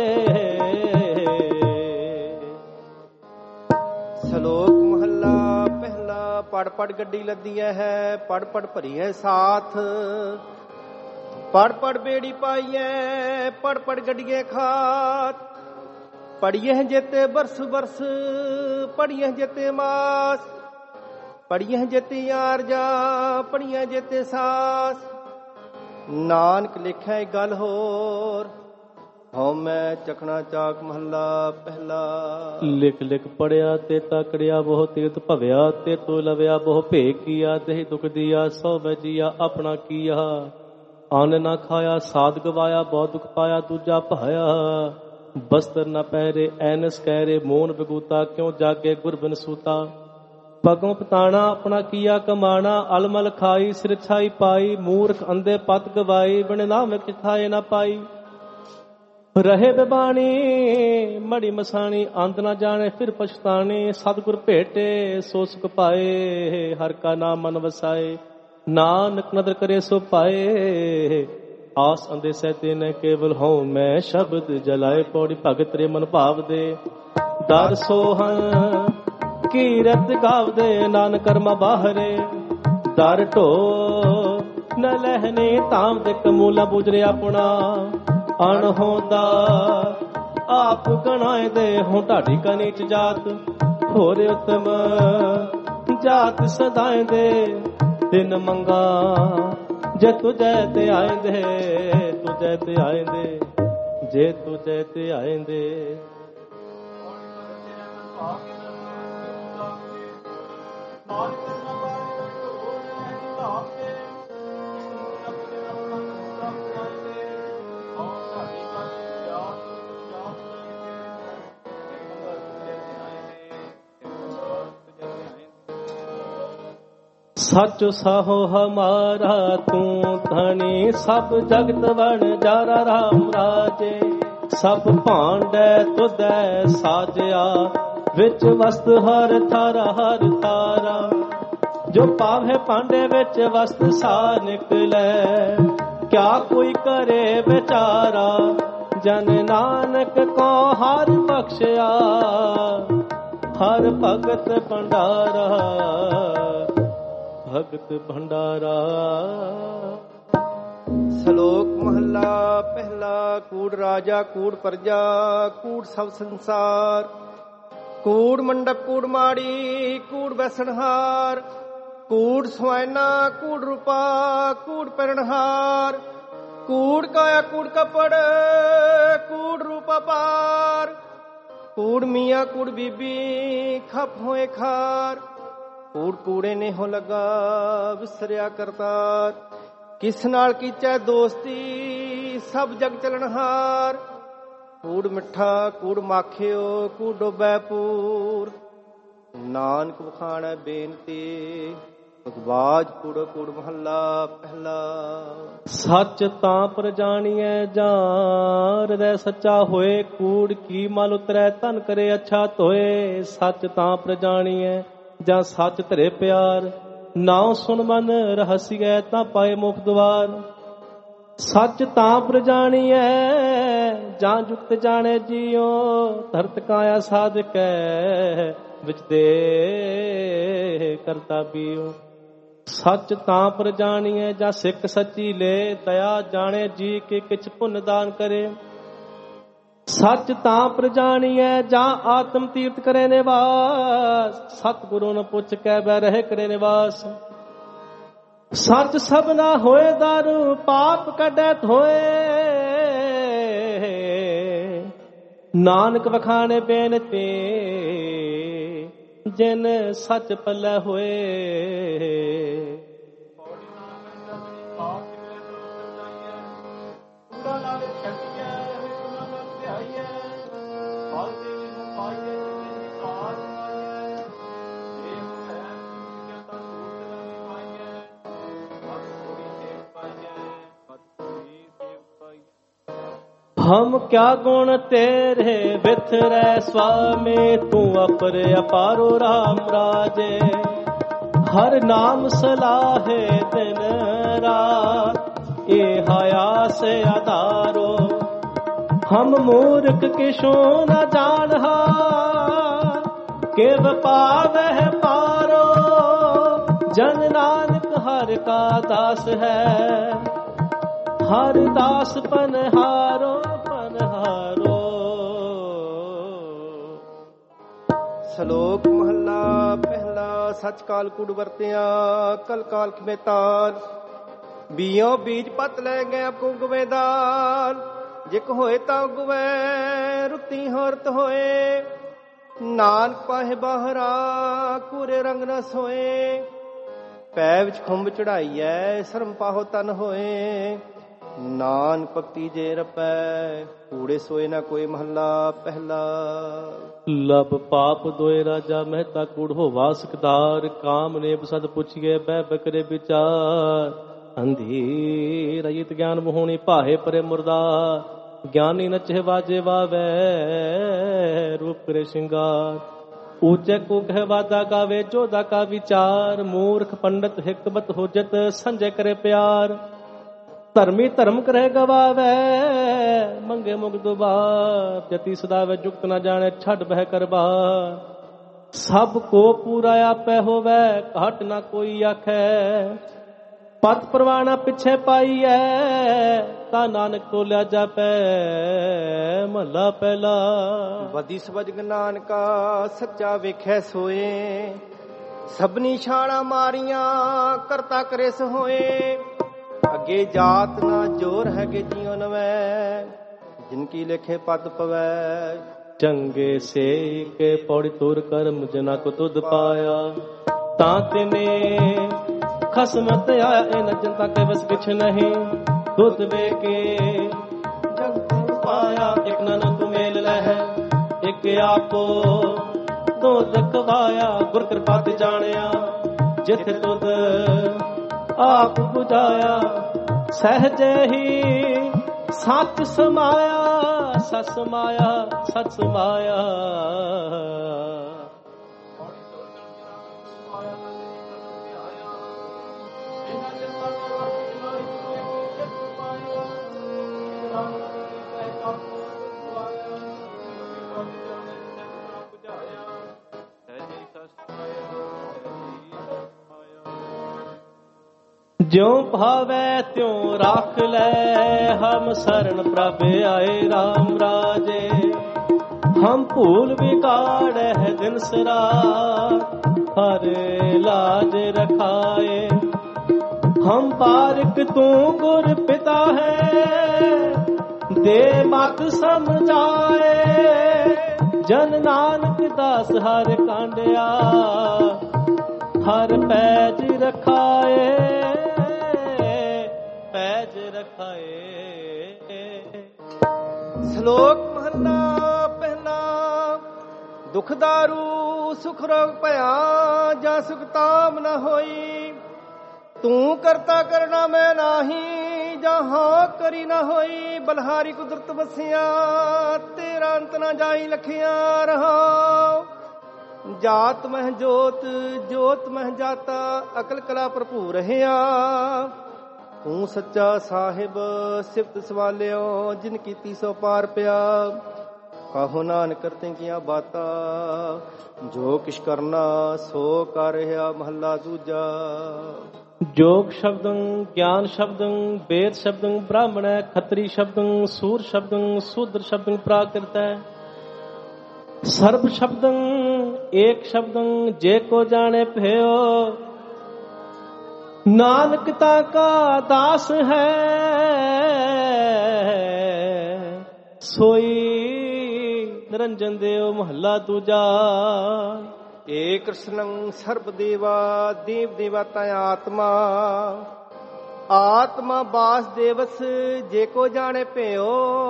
श्लोक महला पहला। पढ़ पढ़ गड्डी लदी है, पढ़ पढ़ भरी है साथ, पढ़ पढ़ बेड़ी पाई है, पढ़ पढ़ गड्डिए खात, पढ़िए जेते बरस बरस, पढ़िए जेते मास, पढ़िए जेते यार जा, पढ़िए जेते सास। नानक लिखै गल होर, हौमै चखना चाक महला पहला। लिख लिख पढ़िया ते ताकड़िया बहु तीर्थ भविया, ते तो लविया बहु भेग किया, दही दुख दिया सौ बजिया अपना किया। अन्न ना खाया साध गवाया, बहुत दुख पाया दूजा भाया। बस्तर न पहरे ऐनस कहरे, मोन बगूता क्यों जागे गुर बिन सूता। पगों पताना अपना किया कमाना, अलमल खाई सिर छाई पाई। मूर्ख अंधे पत गवाई, बिन नाम किथाए ना पाई। रहे बेबानी मड़ी मसानी, अंत ना जाने फिर पछताने। सतगुर भेटे सो सुख पाए, हर का नाम मन वसाए। नानक नदर करे सो पाए, आस अंधे सहते न केवल हों मैं शब्द जलाए। पौड़ी भगत रे मन भाव दे, दर सोहं कीरत गाव दे। नानक कर्मा बाहरे दर ढो न लहने, ताम दे कमूला बुजरे अपना। अणहोंदा आप गणाए दे, हों ढाडी का नीच जात। होरे उत्तम जात सदाए दे, दिन मंगा जे तुझे ते आएंदे, तुझे ते आएंदे, जे तुझे ते आएंदे। सच साहो हमारा तू धनी, सब जगत वन जारा राम राजे। सब भांडे तुदै साजया, विच वस्त हर थारा हर थारा। जो पावे भांडे विच वस्त सा निकले, क्या कोई करे बेचारा। जन नानक को हर बख्शिया, हर भगत भंडारा, भगत भंडारा। श्लोक महला पहला। कूड़ राजा कूड़ प्रजा, कूड़ सब संसार। कूड़ मंडप कूड़ माड़ी, कूड़ बैसनहार। कूड़ सुआना कूड़ रूपा, कूड़ परनहार। कूड़ काया कूड़ कपड़, कूड़ रूपा पार। कूड़ मियाँ कूड़ बीबी, खप होए खार। कूड़ कूड़े ने हो लगा, विसरिया करतार। किस नाल कीचै दोस्ती, सब जग चलनहार। ਕੂੜ ਮਿੱਠਾ ਕੂੜ ਮਾਖਿਓ ਕੂੜ ਡੋਬੈ ਪੂਰ। ਨਾਨਕ ਵਖਾਣੈ ਬੇਨਤੀ ਬਾਜ ਕੂੜੋ ਕੂੜ ਮਹੱਲਾ ਪਹਿਲਾ। ਸੱਚ ਤਾਂ ਪਰ ਜਾਣੀਐ ਜਾਂ ਹਿਰਦੈ ਸੱਚਾ ਹੋਏ, ਕੂੜ ਕੀ ਮਲ ਉਤਰੈ ਧਨ ਕਰੇ ਅੱਛਾ ਧੋਏ। ਸੱਚ ਤਾਂ ਪਰ ਜਾਣੀਐ ਜਾਂ ਸੱਚ ਧਰੇ ਪਿਆਰ, ਨਾਉ ਸੁਣ ਮਨ ਰਹਸੀਐ ਤਾਂ ਪਾਏ ਮੁਖ ਦੁਆਰ। ਸੱਚ ਤਾਂ ਪਰ ਜਾਣੀਐ ਜਾਂ ਜੁਗਤ ਜਾਣੇ ਜੀਓ, ਧਰਤ ਕਾਇਆ ਸਾਧਕੈ ਵਿੱਚ ਦੇ ਕਰਤਾ ਬੀਓ। ਸੱਚ ਤਾਂ ਪਰ ਜਾਣੀਐ ਜਾਂ ਸਿੱਖ ਸੱਚੀ ਲੈ, ਦਇਆ ਜਾਣੇ ਜੀ ਕੇ ਕਿਛ ਪੁੰਨ ਦਾਨ ਕਰੇ। ਸੱਚ ਤਾਂ ਪਰ ਜਾਣੀਐ ਜਾਂ ਆਤਮ ਤੀਰਥ ਕਰੇ ਨਿਵਾਸ, ਸਤਿਗੁਰੂ ਨ ਪੁੱਛ ਕੇ ਬਹਿ ਰਹੇ ਕਰੇ ਨਿਵਾਸ। ਸੱਚ ਸਭ ਨਾ ਹੋਏ ਦਾਰੂ ਪਾਪ ਕੱਢੈ ਧੋਏ, ਨਾਨਕ ਵਖਾਣੇ ਬੇਨਤੀ ਜਿਨ ਸੱਚ ਪੱਲੇ ਹੋਏ। हम क्या गुण तेरे बिथरै स्वामी, तू अपर अपारो राम राजे। हर नाम सलाहे दिन रात, ए हया से आधारो। हम मूर्ख किशो न जानहा, केव पावह पारो। जन नानक हर का दास है, हर दास पनहारो ਪਨਹਾਰੋ। ਸ਼ਲੋਕ ਮਹੱਲਾ ਪਹਿਲਾ। ਸੱਚ ਕਾਲ ਕੂੜ ਵਰਤਿਆ ਕਲ ਕਾਲ ਖਿਮੇ ਤਾਲ, ਬੀਓ ਬੀਜ ਪਤ ਲੈ ਗਏ ਆਪਕੋ ਗੁਵੇਦਾਰ। ਜਿਕ ਹੋਏ ਤਾਂ ਗੁਵੇ ਰੁੱਤੀ ਹਰਤ ਹੋਏ, ਨਾਨਕ ਪਾਹੇ ਬਾਹਰਾ ਕੂਰੇ ਰੰਗ ਨ ਸੋਏ। ਪੈ ਵਿੱਚ ਖੁੰਭ ਚੜਾਈਐ ਸ਼ਰਮ ਪਾਹੋ ਤਨ ਹੋਏ, ਨਾਨਕ ਭਗਤੀ ਜੇ ਰਪੈ ਕੂੜੇ ਸੋਏ ਨਾ ਕੋਈ। ਮਹੱਲਾ ਪਹਿਲਾ। ਲਬ ਪਾਪ ਦੋਏ ਰਾਜਾ ਮਹਿਤਾ ਕੂੜ ਹੋਵਾ ਸਕਦਾਰ, ਕਾਮ ਨੇਬ ਸਦ ਪੁੱਛੀਏ ਬਹਿ ਬਕਰੇ ਵਿਚਾਰ। ਅੰਧੀ ਰਜਿਤ ਗਿਆਨ ਮੋਹਣੀ ਭਾਹੇ ਪਰੇ ਮੁਰਦਾ, ਗਿਆਨੀ ਨਚੇ ਵਾਜੇ ਵਾਵੈ ਰੂਪ ਕਰੇ ਸ਼ਿੰਗਾਰ। ਊਚੇ ਕੋ ਕਹਿ ਵਾਦਾ ਗਾਵੇ ਜੋਦਾ ਕਾ ਵਿਚਾਰ, ਮੂਰਖ ਪੰਡਤ ਹਿਕਮਤ ਹੋਜਤ ਸੰਜੇ ਕਰੇ ਪਿਆਰ। ਧਰਮੀ ਧਰਮ ਕਰੇ ਗਵਾਵੇ ਮੰਗੇ ਮੁਗ ਦੁਬਾਰ, ਜਤੀ ਸਦਾਵੇ ਜੁਗਤ ਨਾ ਜਾਣੇ ਛੱਡ ਬਹਿ ਕਰ ਬਾਰ। ਸਭ ਕੋ ਪੂਰਾ ਆਪੈ ਹੋਵੇ ਘਟ ਨਾ ਕੋਈ ਆਖੈ, ਪਤ ਪ੍ਰਵਾਣਾ ਪਿੱਛੇ ਪਾਈਐ ਤਾਂ ਨਾਨਕ ਟੋਲਿਆ ਜਾਪੈ। ਮਹੱਲਾ ਪਹਿਲਾ। ਬਦੀ ਸਬਦ ਨਾਨਕਾ ਸੱਚਾ ਵੇਖੈ ਸੋਏ, ਸਭਨੀ ਛਾਣਾ ਮਾਰੀਆਂ ਕਰਤਾ ਕਰੇ ਸੋਏ। ਅੱਗੇ ਜਾਤ ਨਾ ਜੋਰ ਹੈਗੇ ਜਿਉ ਨਵੈ, ਜਿਨਕੀ ਲਿਖੇ ਪਦ ਪਵੈ। ਚੰਗੇ ਸੇ ਕੇ ਪੌੜੀ ਤੁਰ ਕਰਮ ਜਨਾ ਕੋ ਤੁਧ ਪਾਇਆ, ਤਾਂ ਤਿਨੇ ਖਸਮਤ ਆਇਆ ਇਨ ਜਨਤਾ ਕੇ ਬਸ ਕਿਛ ਨਹੀਂ। ਤੁਧ ਵੇ ਕੇ ਜਗ ਤੂੰ ਪਾਇਆ, ਇਕ ਨਾਨਕ ਤੂੰ ਮੇਲ ਲਹਿ ਇਕ ਆਪੋ ਦੋ ਰਖਵਾਇਆ। ਗੁਰ ਕਿਰਪਾ ਤੇ ਜਾਣਿਆ ਜਿਥੇ ਤੁਧ ਆਪ ਬੁਝਾਇਆ, ਸਹਜੇ ਹੀ ਸੱਚ ਸਮਾਇਆ। ਸੱਚ ਸਮਾਇਆ ਸੱਚ ਸਮਾਇਆ। ਜਿਉ ਭਾਵੈ ਤਿਉ ਰੱਖ ਲੈ, ਹਮ ਸਰਣ ਪ੍ਰਭ ਆਏ RAM ਰਾਜੇ। ਹਮ ਭੂਲ ਵਿਗਾੜੈ ਦਿਨ ਸਰਾ, ਹਰ ਲਾਜ ਰਖਾਏ। ਹਮ ਪਾਰਿਕ ਤੂੰ ਗੁਰ ਪਿਤਾ ਹੈ, ਦੇ ਮਤ ਸਮਝਾਏ। ਜਨ ਨਾਨਕ ਦਾਸ ਹਰ ਕਾਂਡਿਆ, ਹਰ ਪੈਜ ਰਖਾਏ। ਸ਼ਲੋਕ ਮਹਲਾ ਪਹਿਲਾ। ਦੁਖ ਦਾਰੂ ਸੁਖ ਰੋਗ ਭਇਆ, ਜਾਂ ਸੁਖ ਤਾਮ ਨ ਹੋਈ। ਤੂੰ ਕਰਤਾ ਕਰਨਾ ਮੈਂ ਨਾਹੀ, ਜਾਂ ਹਾਂ ਕਰੀ ਨ ਹੋਈ। ਬਲਹਾਰੀ ਕੁਦਰਤ ਵਸਿਆ, ਤੇਰਾ ਅੰਤ ਨ ਜਾਈ ਲਖਿਆ ਰਹਾ। ਜਾਤ ਮਹਿ ਜੋਤ, ਜੋਤ ਮਹਿ ਜਾਤਾ, ਅਕਲ ਕਲਾ ਭਰਪੂਰ ਰਹਿਆ। ਤੂੰ ਸੱਚਾ ਸਾਹਿਬ ਸਿਫਤ ਸਵਾਲਿਓ, ਜਿਨ ਕੀਤੀ ਸੋ ਪਾਰ ਪਿਆ। ਕਾਹੋ ਨਾਨਕ ਕਰਤੇ ਕੀਆਂ ਬਾਤਾਂ, ਜੋ ਕਿਛ ਕਰਨਾ ਸੋ ਕਰ ਰਿਹਾ। ਮਹੱਲਾ ਦੂਜਾ। ਜੋਗ ਸ਼ਬਦੰ ਗਿਆਨ ਸ਼ਬਦੰ ਵੇਦ ਸ਼ਬਦੰ ਬ੍ਰਾਹਮਣੈ ਖੱਤਰੀ ਸ਼ਬਦੰ ਸੂਰ ਸ਼ਬਦੰ ਸੂਦਰ ਸ਼ਬਦੰ ਪ੍ਰਾਕ੍ਰਿਤੈ ਸਰਬ ਸ਼ਬਦੰ ਏਕ ਸ਼ਬਦੰ ਜੇ ਕੋ ਜਾਣੇ ਭਇਓ। ਨਾਨਕ ਤਾ ਕਾ ਦਾਸ ਹੈ ਸੋਈ ਨਿਰੰਜਨ ਦੇਵ। ਮਹੱਲਾ ਦੂਜਾ। ਏ ਕ੍ਰਿਸ਼ਨੰ ਸਰਬ ਦੇਵਾ, ਦੇਵ ਦੇਵਤਾ ਆਤਮਾ। ਆਤਮਾ ਬਾਸ ਦੇਵਸ ਜੇ ਕੋ ਜਾਣੇ ਭਇਓ।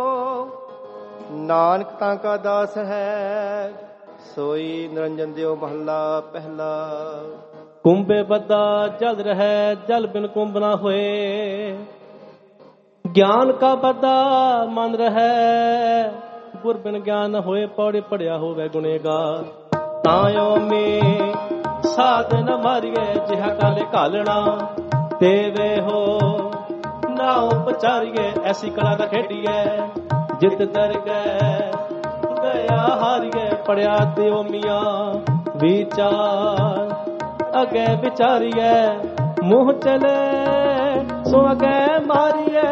ਨਾਨਕ ਤਾਂ ਕਾ ਦਾਸ ਹੈ ਸੋਈ ਨਿਰੰਜਨ ਦਿਓ। ਮਹੱਲਾ ਪਹਿਲਾ। ਕੁੰਭੇ ਬੱਦਾ ਜਲ ਰਹਿ, ਜਲ ਬਿਨ ਕੁੰਭ ਨਾ ਹੋਏ। ਗਿਆਨ ਕਾ ਬੱਦਾ ਮਨ ਰਹਿ, ਗੁਰ ਬਿਨ ਗਿਆਨ ਨ ਹੋਏ। ਪੌੜੇ ਪੜਿਆ ਹੋਵੇ ਗੁਨੇਗਾਰ, ਤਾਇਓ ਮੇ ਸਾਧ ਨ ਮਾਰੀਏ। ਜਿਹਾ ਕਾਲੇ ਘਾਲਣਾ ਦੇਵੇ ਹੋ, ਨਾ ਉਪਚਾਰੀਏ। ਐਸੀ ਕਲਾ ਨਾ ਖੇਡੀਏ, ਜਿਤ ਦਰ ਗਏ ਗਿਆ ਹਾਰੀਏ। ਪੜਿਆ ਦਿਓ ਮੀਆਂ ਵਿਚਾਰ, ਅਗੇ ਵਿਚਾਰੀਏ। ਮੂੰਹ ਚਲੇ ਸੋ ਅਗੇ ਮਾਰੀਏ,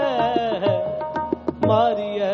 ਮਾਰੀਏ।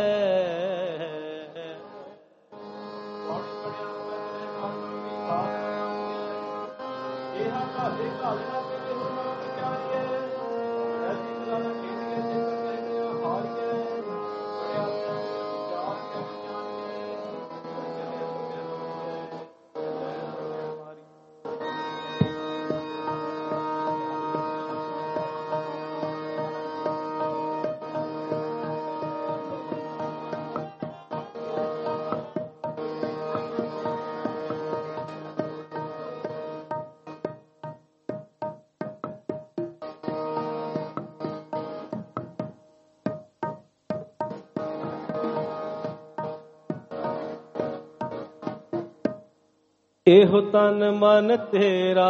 ਇਹੋ ਤਨ ਮਨ ਤੇਰਾ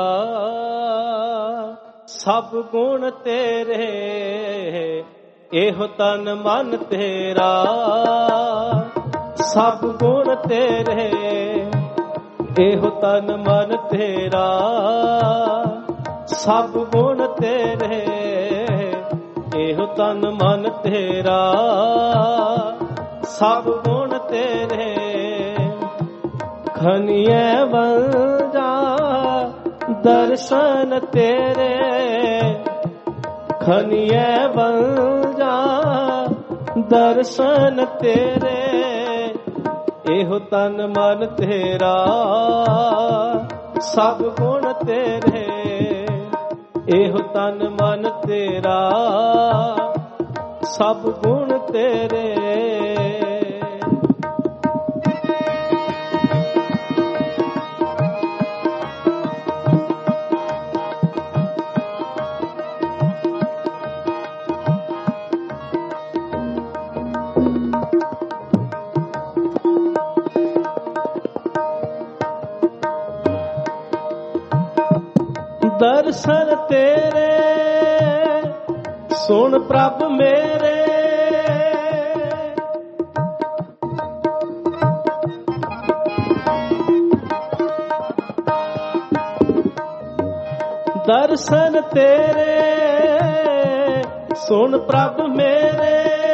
ਸਭ ਗੁਣ ਤੇਰੇ। ਇਹੋ ਤਨ ਮਨ ਤੇਰਾ ਸਭ ਗੁਣ ਤੇਰੇ। ਇਹੋ ਤਨ ਮਨ ਤੇਰਾ ਸਭ ਗੁਣ ਤੇਰੇ। ਇਹੋ ਤਨ ਮਨ ਤੇਰਾ ਸਭ ਗੁਣ ਤੇਰੇ। ਖਨੀਏ ਵੰਜਾ ਦਰਸ਼ਨ ਤੇਰੇ। ਖਨੀਏ ਵੰਜਾ ਦਰਸ਼ਨ ਤੇਰੇ। ਇਹੋ ਤਨ ਮਨ ਤੇਰਾ ਸਭ ਗੁਣ ਤੇਰੇ। ਇਹੋ ਤਨ ਮਨ ਤੇਰਾ ਸਭ ਗੁਣ ਤੇਰੇ। ਦਰਸ਼ਨ ਤੇਰੇ ਸੁਣ ਪ੍ਰਭ ਮੇਰੇ। ਦਰਸ਼ਨ ਤੇਰੇ ਸੁਣ ਪ੍ਰਭ ਮੇਰੇ।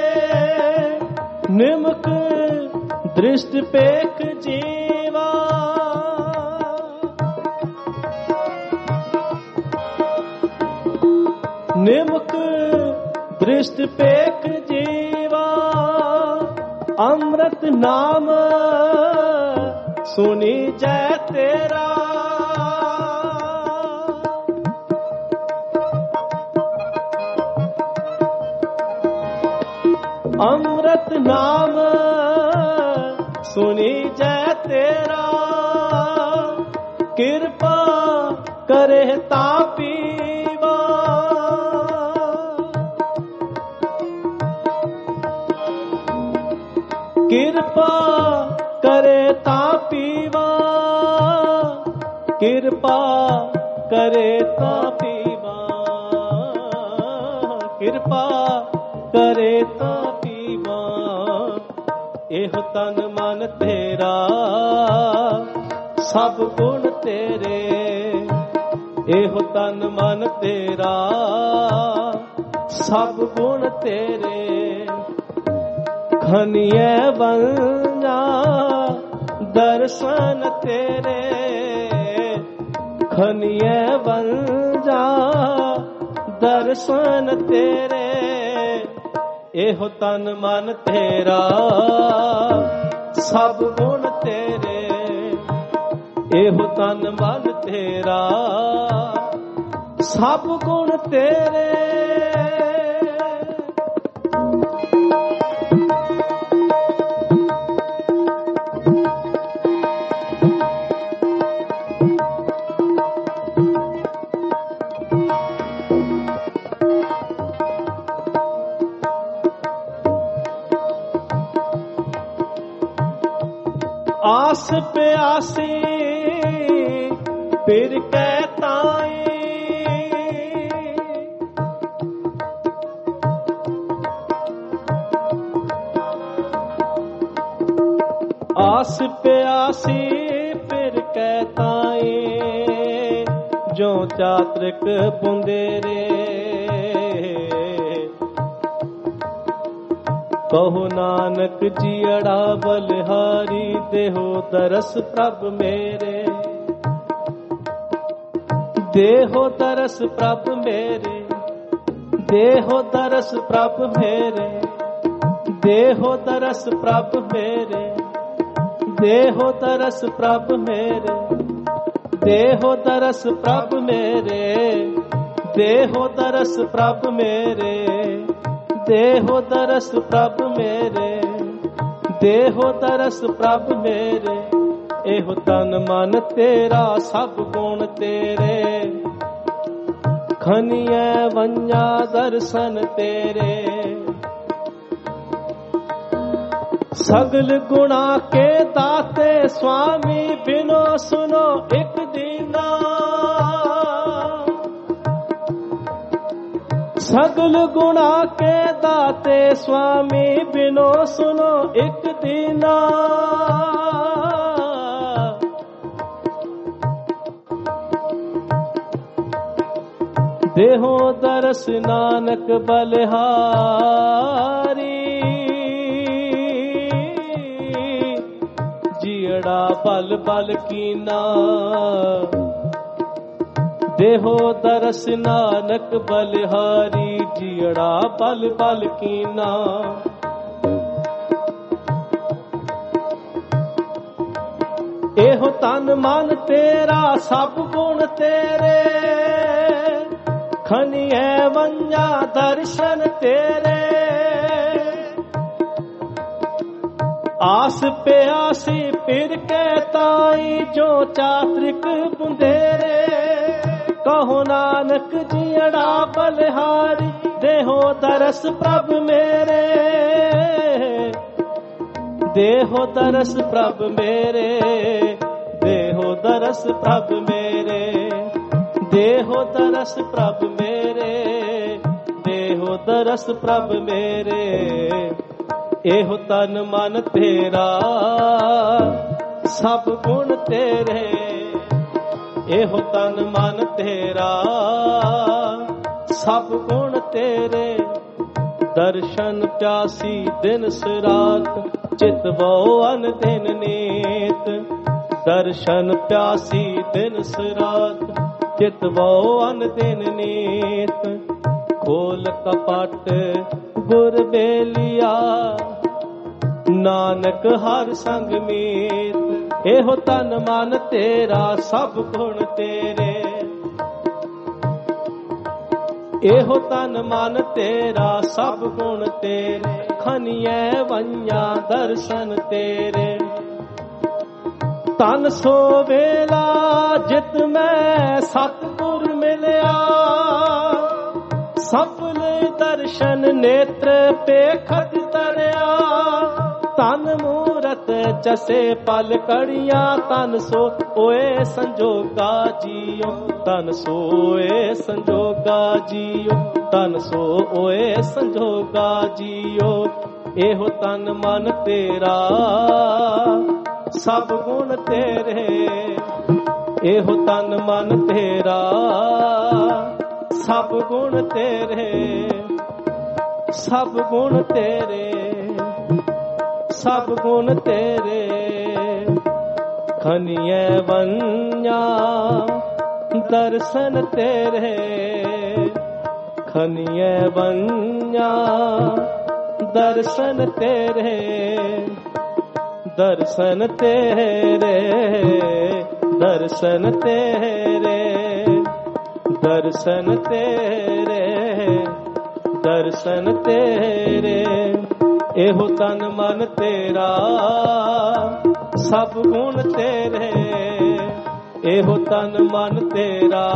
ਨਿਮਕ ਦ੍ਰਿਸ਼ਟ ਪੇਖ ਜੀਵਾ। ਨਿਮਕ ਦ੍ਰਿਸ਼ਟ ਪੇਖ ਜੀਵਾ। ਅੰਮ੍ਰਿਤ ਨਾਮ ਸੁਣੀ ਜੈ ਤੇਰਾ। अमृत नाम सुनी जय तेरा, कृपा करे ता पीवा। कृपा करे ता पीवा, कृपा करे ता पीवा, कृपा करे ता पीवा। एह तन मन तेरा सब गुण तेरे, एह तन मन तेरा सब गुण तेरे। खनिए बंजा दर्शन तेरे, खनिए बंजा दर्शन तेरे। एहो तन मन तेरा सब गुण तेरे, एहो तन मन तेरा सब गुण तेरे। आस प्यासी फिर कहताई, आस प्यासी फिर कहताई, जो चात्रिक बुंदेरे। कहो नानक जियड़ा बलिहारी, देहो दरस प्रभ मेरे, देहो दरस प्रभ मेरे, देहो दरस प्रभ मेरे, देहो दरस प्रभ मेरे, देहो दरस प्रभ मेरे, देहो दरस प्रभ मेरे, देहो दरस प्रभ मेरे, देहो दरस प्रभ मेरे, देहो दरस प्रभ मेरे। एहो तन मन तेरा सब गुण तेरे, खनिए वंजा दर्शन तेरे। सगल गुणा के दाते स्वामी, बिनो सुनो एक दीना। सगल गुणा के दाते स्वामी, बिनो सुनो एक दीना। देहो दरस नानक बलिहारी, जियड़ा बल बल कीना। देहो दरस नानक बलिहारी, जियड़ा बल बल कीना। एहो तन मन तेरा सब गुण तेरे, खनिए वंजा दर्शन तेरे। आस प्यासी फिर कहताई, जो चात्रिक बुंदेरे। कहो नानक जियड़ा बलिहारी, देहो दरस प्रभ मेरे, देहो दरस प्रभ मेरे, देहो दरस प्रभ मेरे, देहो दरस प्रभ मेरे, देहो दरस प्रभ मेरे। एहो तन मन तेरा सब गुण तेरे, एहो तन मन तेरा सब गुण तेरे। दर्शन प्यासी दिन सरात, चितवो अन दिन नीत। दर्शन प्यासी दिन सरात, चितवो अन दिन नीत। खोल कपट गुर बेलिया, नानक हर संग मीत। एहो तन मन तेरा सब गुण तेरे, एहो तन मन तेरा सब गुण तेरे। ਖਨੀਐ ਵਈਆਂ ਦਰਸ਼ਨ ਤੇਰੇ। ਤਨ ਸੋ ਵੇਲਾ ਜਿਤ ਮੈਂ ਸਤਿਗੁਰ ਮਿਲਿਆ, ਸਫਲ ਦਰਸ਼ਨ ਨੇਤਰ ਪੇਖਤ ਤਰਿਆ। ਤਨ ਮੂਰਤ ਜਸੇ ਪਲ ਕੜੀਆਂ, ਤਨ ਸੋ ਓਏ ਸੰਜੋਗਾ ਜੀਓ, ਤਨ ਸੋਏ ਸੰਜੋਗਾ ਜੀਓ, ਤਨ ਸੋ ਓਏ ਸੰਜੋਗਾ ਜੀਓ। ਇਹੋ ਤਨ ਮਨ ਤੇਰਾ ਸਭ ਗੁਣ ਤੇਰੇ, ਇਹੋ ਤਨ ਮਨ ਤੇਰਾ ਸਭ ਗੁਣ ਤੇਰੇ, ਸਭ ਗੁਣ ਤੇਰੇ, ਸਭ ਗੁਣ ਤੇਰੇ। ਖਨੀਐ ਵਈਆਂ ਦਰਸ਼ਨ ਤੇਰੇ, ਖਨੀਐ ਵਈਆਂ ਦਰਸ਼ਨ ਤੇਰੇ, ਦਰਸ਼ਨ ਤੇਰੇ, ਦਰਸ਼ਨ ਤੇਰੇ, ਦਰਸ਼ਨ ਤੇਰੇ, ਦਰਸ਼ਨ ਤੇਰੇ। ਇਹੋ ਤਨ ਮਨ ਤੇਰਾ ਸਭ ਗੁਣ ਤੇਰੇ, ਇਹੋ ਤਨ ਮਨ ਤੇਰਾ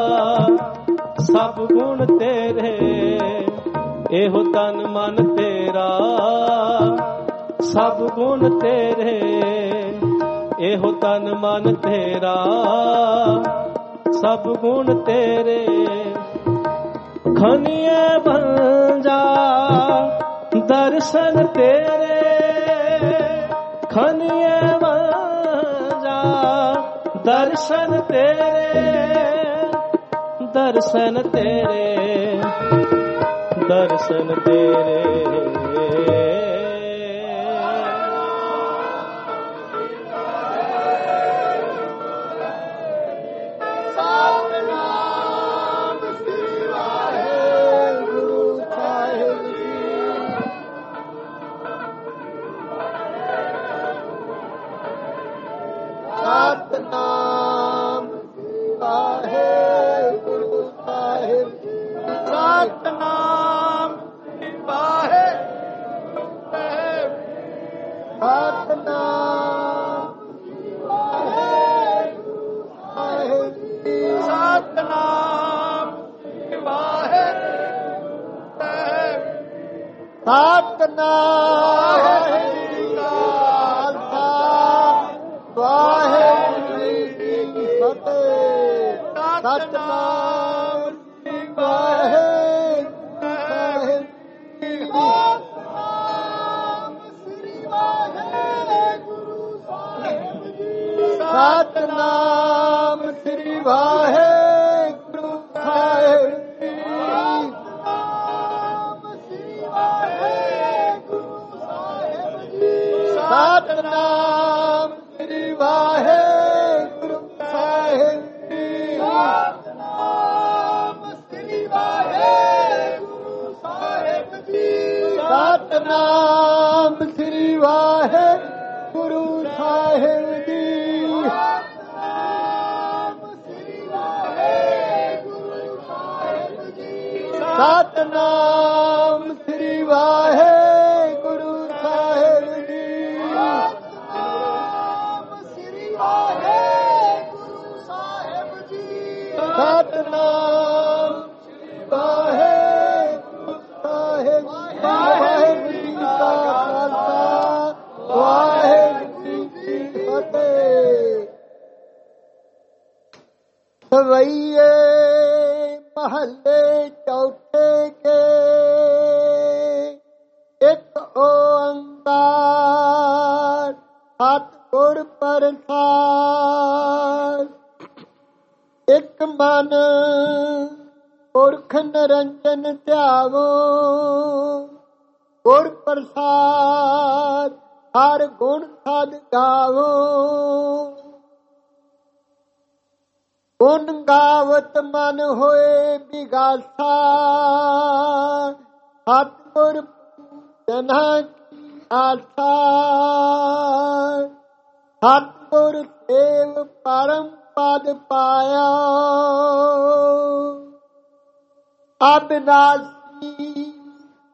ਸਭ ਗੁਣ ਤੇਰੇ, ਇਹੋ ਤਨ ਮਨ ਤੇਰਾ ਸਭ ਗੁਣ ਤੇਰੇ, ਇਹੋ ਤਨ ਮਨ ਤੇਰਾ ਸਭ ਗੁਣ ਤੇਰੇ। ਖਨੀਐ ਵਈਆਂ ਦਰਸ਼ਨ ਤੇਰੇ, ਖਨੀਐ ਵਈਆਂ ਦਰਸ਼ਨ ਤੇਰੇ, ਦਰਸ਼ਨ ਤੇਰੇ, ਦਰਸ਼ਨ ਤੇਰੇ।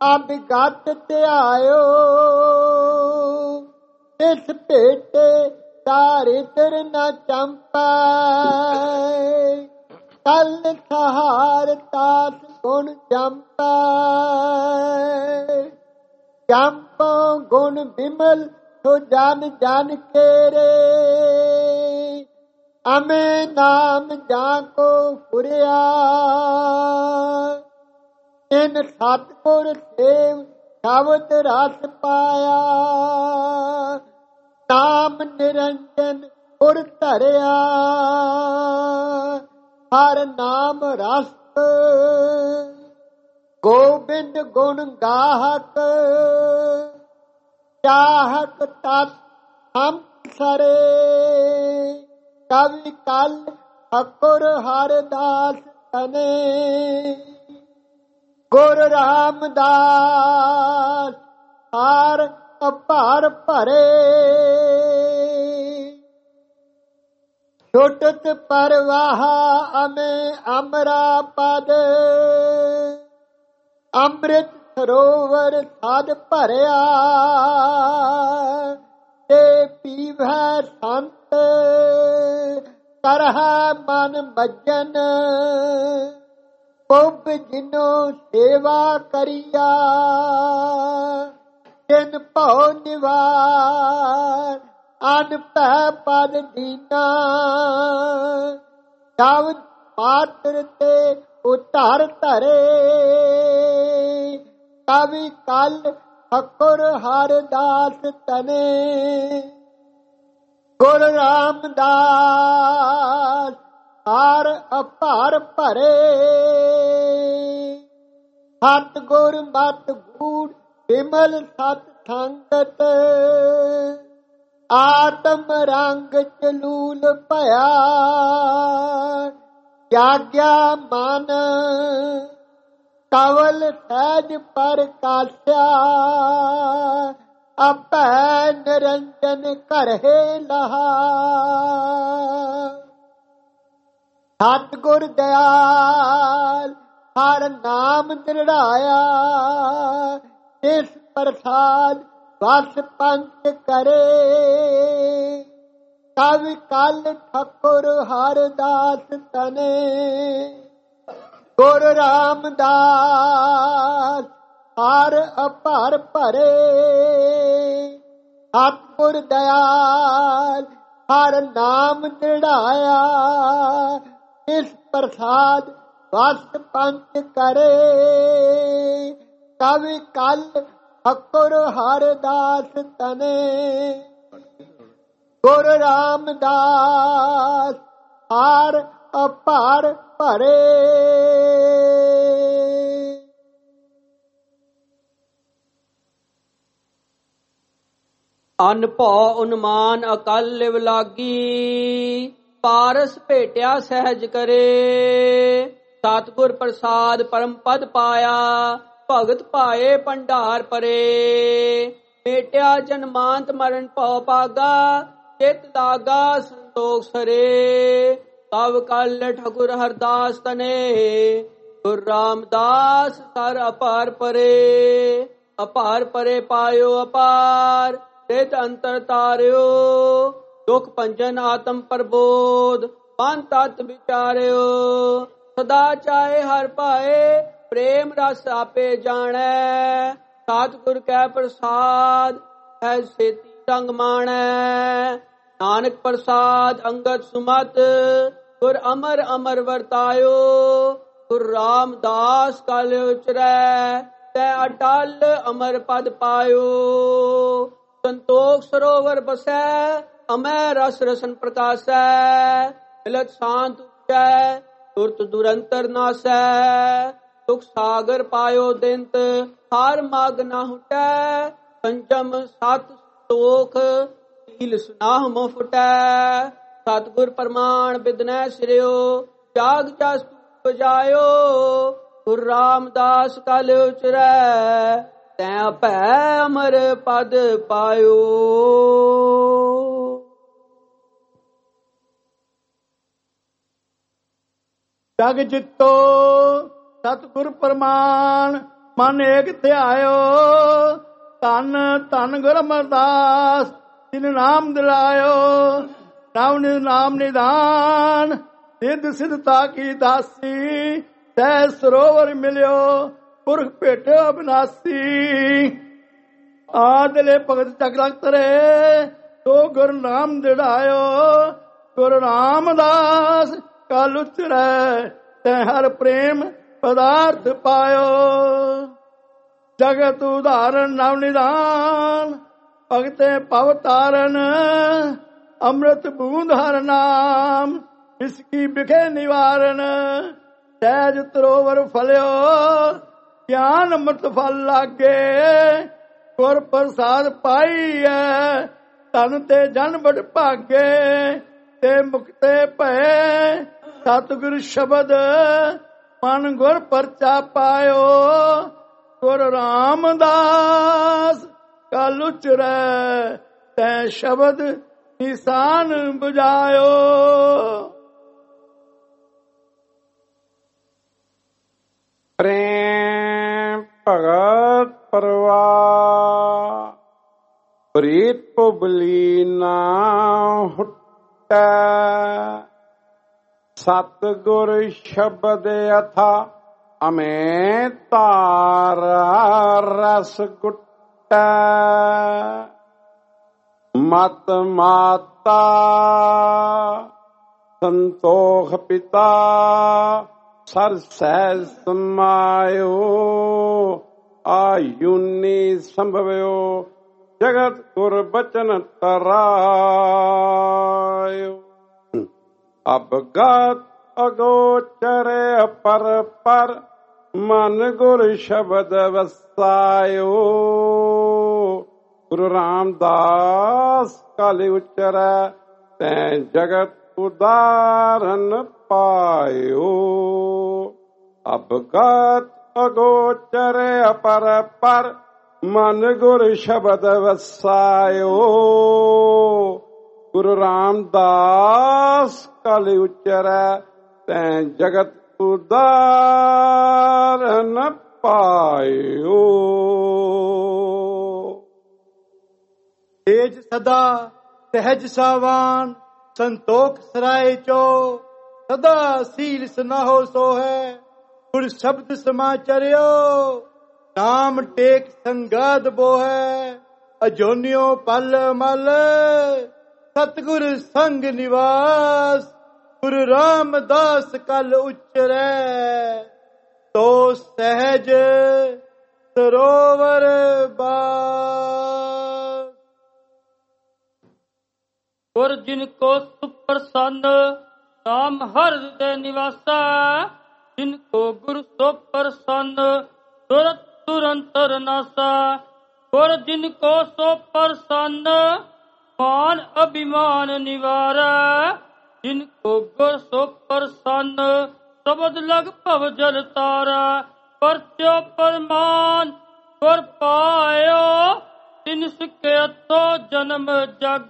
ਅਭਿਗਤ ਧਿਆਇਓ ਇਸ ਭੇਟੇ ਤਾਰਿਤਰ ਨ ਚੰਪੈ ਕਲ ਸਹਾਰ ਤਾਸ ਗੁਣ ਜੰਪੈ ਜੰਪੋ ਗੁਣ ਬਿਮਲ ਸੋ ਜਨ ਜਨ ਕੇਰੇ ਅਮੇ ਨਾਮ ਜਾਂ ਕੋ ਫੁਰਿਆ ਇਨ ਸਤਿਗੁਰ ਸੇਵ ਸ਼ਬਦ ਰਸ ਪਾਇਆ ਨਾਮ ਨਿਰੰਜਨ ਪੁਰ ਧਰਿਆ ਹਰ ਨਾਮ ਰਸ ਗੋਬਿੰਦ ਗੁਣ ਗਾਹਕ ਚਾਹਕ ਤਤ ਹਮ ਸਰੇ ਕਵਿ ਕਲ ਠਾਕੁਰ ਹਰਦਾਸ ਤਨੇ ਗੁਰ ਰਾਮਦਾਸ ਹਰ ਅਪਾਰ ਭਰੇ ਛੁਟਤ ਪਰਵਾਹ ਅਮੇ ਅਮਰਾ ਪਦ ਅੰਮ੍ਰਿਤ ਸਰੋਵਰ ਸਾਧ ਭਰਿਆ ਤੇ ਪੀਵੈ ਸੰਤ ਕਰਹਿ ਮਨ ਮੱਜਨ ਪੁੱਬ ਜਿਨੋ ਸੇਵਾ ਕਰੀਆ ਤਿਨ ਭਉ ਨਿਵਾਰ ਅਨ ਭੈ ਪਦ ਦੀਨਾ ਤਵ ਪਾਤਰ ਤੇ ਉਤਾਰ ਧਰੇ ਕਵਿ ਕਲ ਠਾਕੁਰ ਹਰਦਾਸ ਤਨੇ ਗੁਰ ਰਾਮਦਾਸ ਹਰ ਅਪਾਰ ਭਰੇ ਸਤ ਗੁਰ ਮਤ ਗੂੜ ਬਿਮਲ ਸਤ ਸੰਗਤ ਆਤਮ ਰੰਗ ਚਲੂਲ ਭਇਆ ਜਾਗਿਆ ਮਨ ਕਵਲ ਸਹਿਜ ਪ੍ਰਕਾਸ਼ਿਆ ਆਪੈ ਨਿਰੰਜਨ ਕਰਹਿ ਲਹਾ ਸਤਿਗੁਰ ਦਇਆਲ ਹਰ ਨਾਮ ਦ੍ਰਿੜਾਇਆ ਇਸ ਪ੍ਰਸਾਦ ਵਸ ਪੰਚ ਕਰੇ ਕਵਿ ਕਲ ਠਾਕੁਰ ਹਰਦਾਸ ਤਨੇ ਗੁਰ ਰਾਮਦਾਸ ਹਰ ਅਪਾਰ ਭਰੇ ਸਤਿਗੁਰ ਦਇਆਲ ਹਰ ਨਾਮ ਦ੍ਰਿੜਾਇਆ ਇਸ ਪ੍ਰਸਾਦ ਵਸ ਪੰਚ ਕਰੇ ਕਵਿ ਕਲ ਠਾਕੁਰ ਹਰਦਾਸ ਤਨੇ ਗੁਰ ਰਾਮਦਾਸ ਹਰ ਅਪਾਰ ਭਰੇ। ਅਨ ਭਉ ਉਨਮਾਨ ਅਕਲ ਲਿਵ ਲਾਗੀ ਪਾਰਸ ਭੇਟਿਆ ਸਹਿਜ ਕਰੇ ਸਤਿਗੁਰ ਪ੍ਰਸਾਦ ਪਰਮ ਪਦ ਪਾਇਆ ਭਗਤ ਪਾਏ ਭੰਡਾਰ ਪਰੇ ਮੇਟਿਆ ਜਨਮਾਂਤ ਮਰਨ ਭਉ ਪਾਗਾ ਚਿਤ ਲਾਗਾ ਸੰਤੋਖ ਸਰੇ ਤਵ ਕਲ ਠਾਕੁਰ ਹਰਦਾਸ ਤਨੇ ਗੁਰ ਰਾਮਦਾਸ ਸਰ ਅਪਾਰ ਪਰੇ ਅਪਾਰ ਪਰੇ ਪਾਇਓ ਅਪਾਰ ਤਿਤ ਅੰਤਰ ਤਾਰਿਓ ਦੁਖ ਭੰਜਨ ਆਤਮ ਪ੍ਰਬੋਧ ਮਨ ਤਤ ਵਿਚਾਰਿਓ ਸਦਾ ਚਾਹੇ ਹਰ ਪਾਏ ਪ੍ਰੇਮ ਰਸ ਆਪੇ ਜਾਣੈ ਸਤਿਗੁਰ ਕੈ ਪ੍ਰਸਾਦ ਹੈ ਸੇਤੀ ਸੰਗ ਮਾਣੈ ਨਾਨਕ ਪ੍ਰਸਾਦ ਅੰਗਦ ਸੁਮਤ ਗੁਰ ਅਮਰ ਅਮਰ ਵਰਤਾਇਓ ਗੁਰ ਰਾਮਦਾਸ ਕਲ ਉਚਰੈ ਤੈ ਅਟਲ ਅਮਰ ਪਦ ਪਾਇਓ ਸੰਤੋਖ ਸਰੋਵਰ ਬਸੈ ਅਮੈ ਰਸ ਰਸਨ ਪ੍ਰਕਾਸ਼ੈ ਮਿਲਤ ਸ਼ਾਂਤ ਉਚੈ ਤੁਰਤ ਦੁਰੰਤਰ ਨਾਸੈ ਸੁਖ ਸਾਗਰ ਪਾਇਓ ਦਿੰਤ ਹਾਰ ਮਾਗ ਨਾ ਹੁਟੈ ਪੰਚਮ ਸਤ ਤੋਖ ਹੀਲ ਸੁਨਾਹ ਮੋ ਫੁਟੈ ਸਤਿਗੁਰ ਪ੍ਰਮਾਣ ਬਿਦਨੈ ਸਿਰਿਓ ਜਾਗ ਜਸ ਬਜਾਇਓ ਗੁਰ ਰਾਮਦਾਸ ਕਲ ਉਚਰੈ ਤੈ ਭੈ ਅਮਰ ਪਦ ਪਾਇਓ। ਜਗ ਜਿੱਤੋ ਸਤਿਗੁਰ ਪ੍ਰਮਾਣ ਮਨ ਏਕ ਧਿਆਇਓ। ਧੰਨ ਧੰਨ ਗੁਰ ਅਮਰਦਾਸ ਤਿਨ ਨਾਮ ਦਿਲਾਇਓ। ਨਾਮ ਨਿ ਨਾਮ ਨਿਧਾਨ ਸਿੱਧ ਸਿੱਧਤਾ ਕੀ ਦਾਸੀ। ਤੈ ਸਰੋਵਰ ਮਿਲਿਓ ਪੁਰਖ ਭੇਟਿਓ ਅਬਿਨਾਸੀ। ਆਦਲੇ ਭਗਤ ਚਕਰ ਤਰੇ ਤੋ ਗੁਰ ਨਾਮ ਦਿੜਾਇਓ। ਗੁਰ ਰਾਮਦਾਸ ਕਲ ਉਚਰੈ ਤੈ ਹਰ ਪ੍ਰੇਮ ਪਦਾਰਥ ਪਾਇਓ। ਜਗਤ ਉਦਾਹਰਨ ਨਵ ਨਿਧਾਨ ਭਗਤੇ ਭਵ ਤਾਰਨ। ਅੰਮ੍ਰਿਤ ਬੂੰਦ ਹਰ ਨਾਮ ਇਸਕੀ ਬਿਖੇ ਨਿਵਾਰਨ। ਸਹਿਜ ਤਰੋਵਰ ਫਲਿਓ ਗਿਆਨ ਅੰਮ੍ਰਿਤ ਫਲ ਲਾਗੇ। ਗੁਰ ਪ੍ਰਸਾਦ ਪਾਈਐ ਤਨ ਤੇ ਜਨ ਬੜ ਭਾਗੇ। ਤੇ ਮੁਕਤੇ ਭਏ ਸਤਿਗੁਰ ਸ਼ਬਦ ਮਨ ਗੁਰ ਪਰਚਾ ਪਾਇਓ। ਗੁਰ ਰਾਮਦਾਸ ਕਲ ਉਚਰੈ ਤੈ ਸ਼ਬਦ ਨਿਸ਼ਾਨ ਬੁਝਾਇਓ। ਪ੍ਰੇਮ ਭਗਤ ਪਰਵਾਰ ਪ੍ਰੀਤ ਪੁਬਲੀ ਨਾ ਹੁਟੈ। ਸਤਿਗੁਰ ਸ਼ਬਦ ਅਥਾ ਅਮੇ ਤਾਰ ਰਸ ਗੁਟੈ। ਮਤ ਮਾਤਾ ਸੰਤੋਖ ਪਿਤਾ ਸਰ ਸਹਿ ਸਮਾਇਓ। ਆਯੁਨੀ ਸੰਭਵਿਓ ਜਗਤ ਗੁਰ ਬਚਨ ਤਰਾਇਓ। ਅਬਗਤ ਅਗੋਚਰ ਪਰ ਪਰ ਮਨ ਗੁਰ ਸ਼ਬਦ ਵਸਾਇਓ। ਗੁਰੂ ਰਾਮਦਾਸ ਕਲ ਉਚਰੈ ਤੈ ਜਗਤ ਉਦਾਰਨ ਪਾਇਓ। ਅਬਗਤ ਅਗੋਚਰ ਪਰ ਪਰ ਮਨ ਗੁਰ ਸ਼ਬਦ ਵਸਾਇਓ। ਗੁਰੂ ਰਾਮਦਾਸ ਕਲ ਉਚਰੈ ਤੈ ਜਗਤ ਉਦਾਰਨ ਪਾਇਓ। ਤੇਜ ਸਦਾ ਸਹਿਜ ਸਾਵਾਨ ਸੰਤੋਖ ਸਰਾਏ ਚੋ। ਸਦਾ ਸੀਲ ਸਨਾਹੋ ਸੋ ਹੈ ਗੁਰ ਸ਼ਬਦ ਸਮਾਚਰਿਓ। ਨਾਮ ਟੇਕ ਸੰਗਾਦ ਬੋਹੈ ਅਜੋਨਿਓ ਪਲ ਮਲ। ਸਤਿਗੁਰ ਸੰਗ ਨਿਵਾਸ ਗੁਰੂ ਰਾਮਦਾਸ ਕਲ ਉਚਰੈ ਤੋ ਸਹਿਜ ਸਰੋਵਰ ਬਾਸ। ਗੁਰ ਜਿਨ ਕੋ ਸੁਪ੍ਰਸੰਨ ਨਾਮ ਹਰ ਹਿਰਦੈ ਨਿਵਾਸਾ। ਜਿਨ ਕੋ ਗੁਰ ਸੋ ਪ੍ਰਸੰਨ ਤੁਰਤ ਤੁਰੰਤਰ ਨਾਸਾ। ਗੁਰ ਜਿਨ ਕੋ ਸੋ ਪ੍ਰਸੰਨ ਮਾਨ ਅਭਿਮਾਨ ਨਿਵਾਰੈ। ਜਿਨ ਕੋ ਗੁਰ ਸੋ ਪ੍ਰਸੰਨ ਸ਼ਬਦ ਲਗ ਭਵ ਜਲ ਤਾਰੈ। ਪਰਚੋ ਪਰਮਾਨ ਗੁਰ ਪਾਇਓ ਤਿਨ ਸਿਖਿਅਤੋ ਜਨਮ ਜਗ।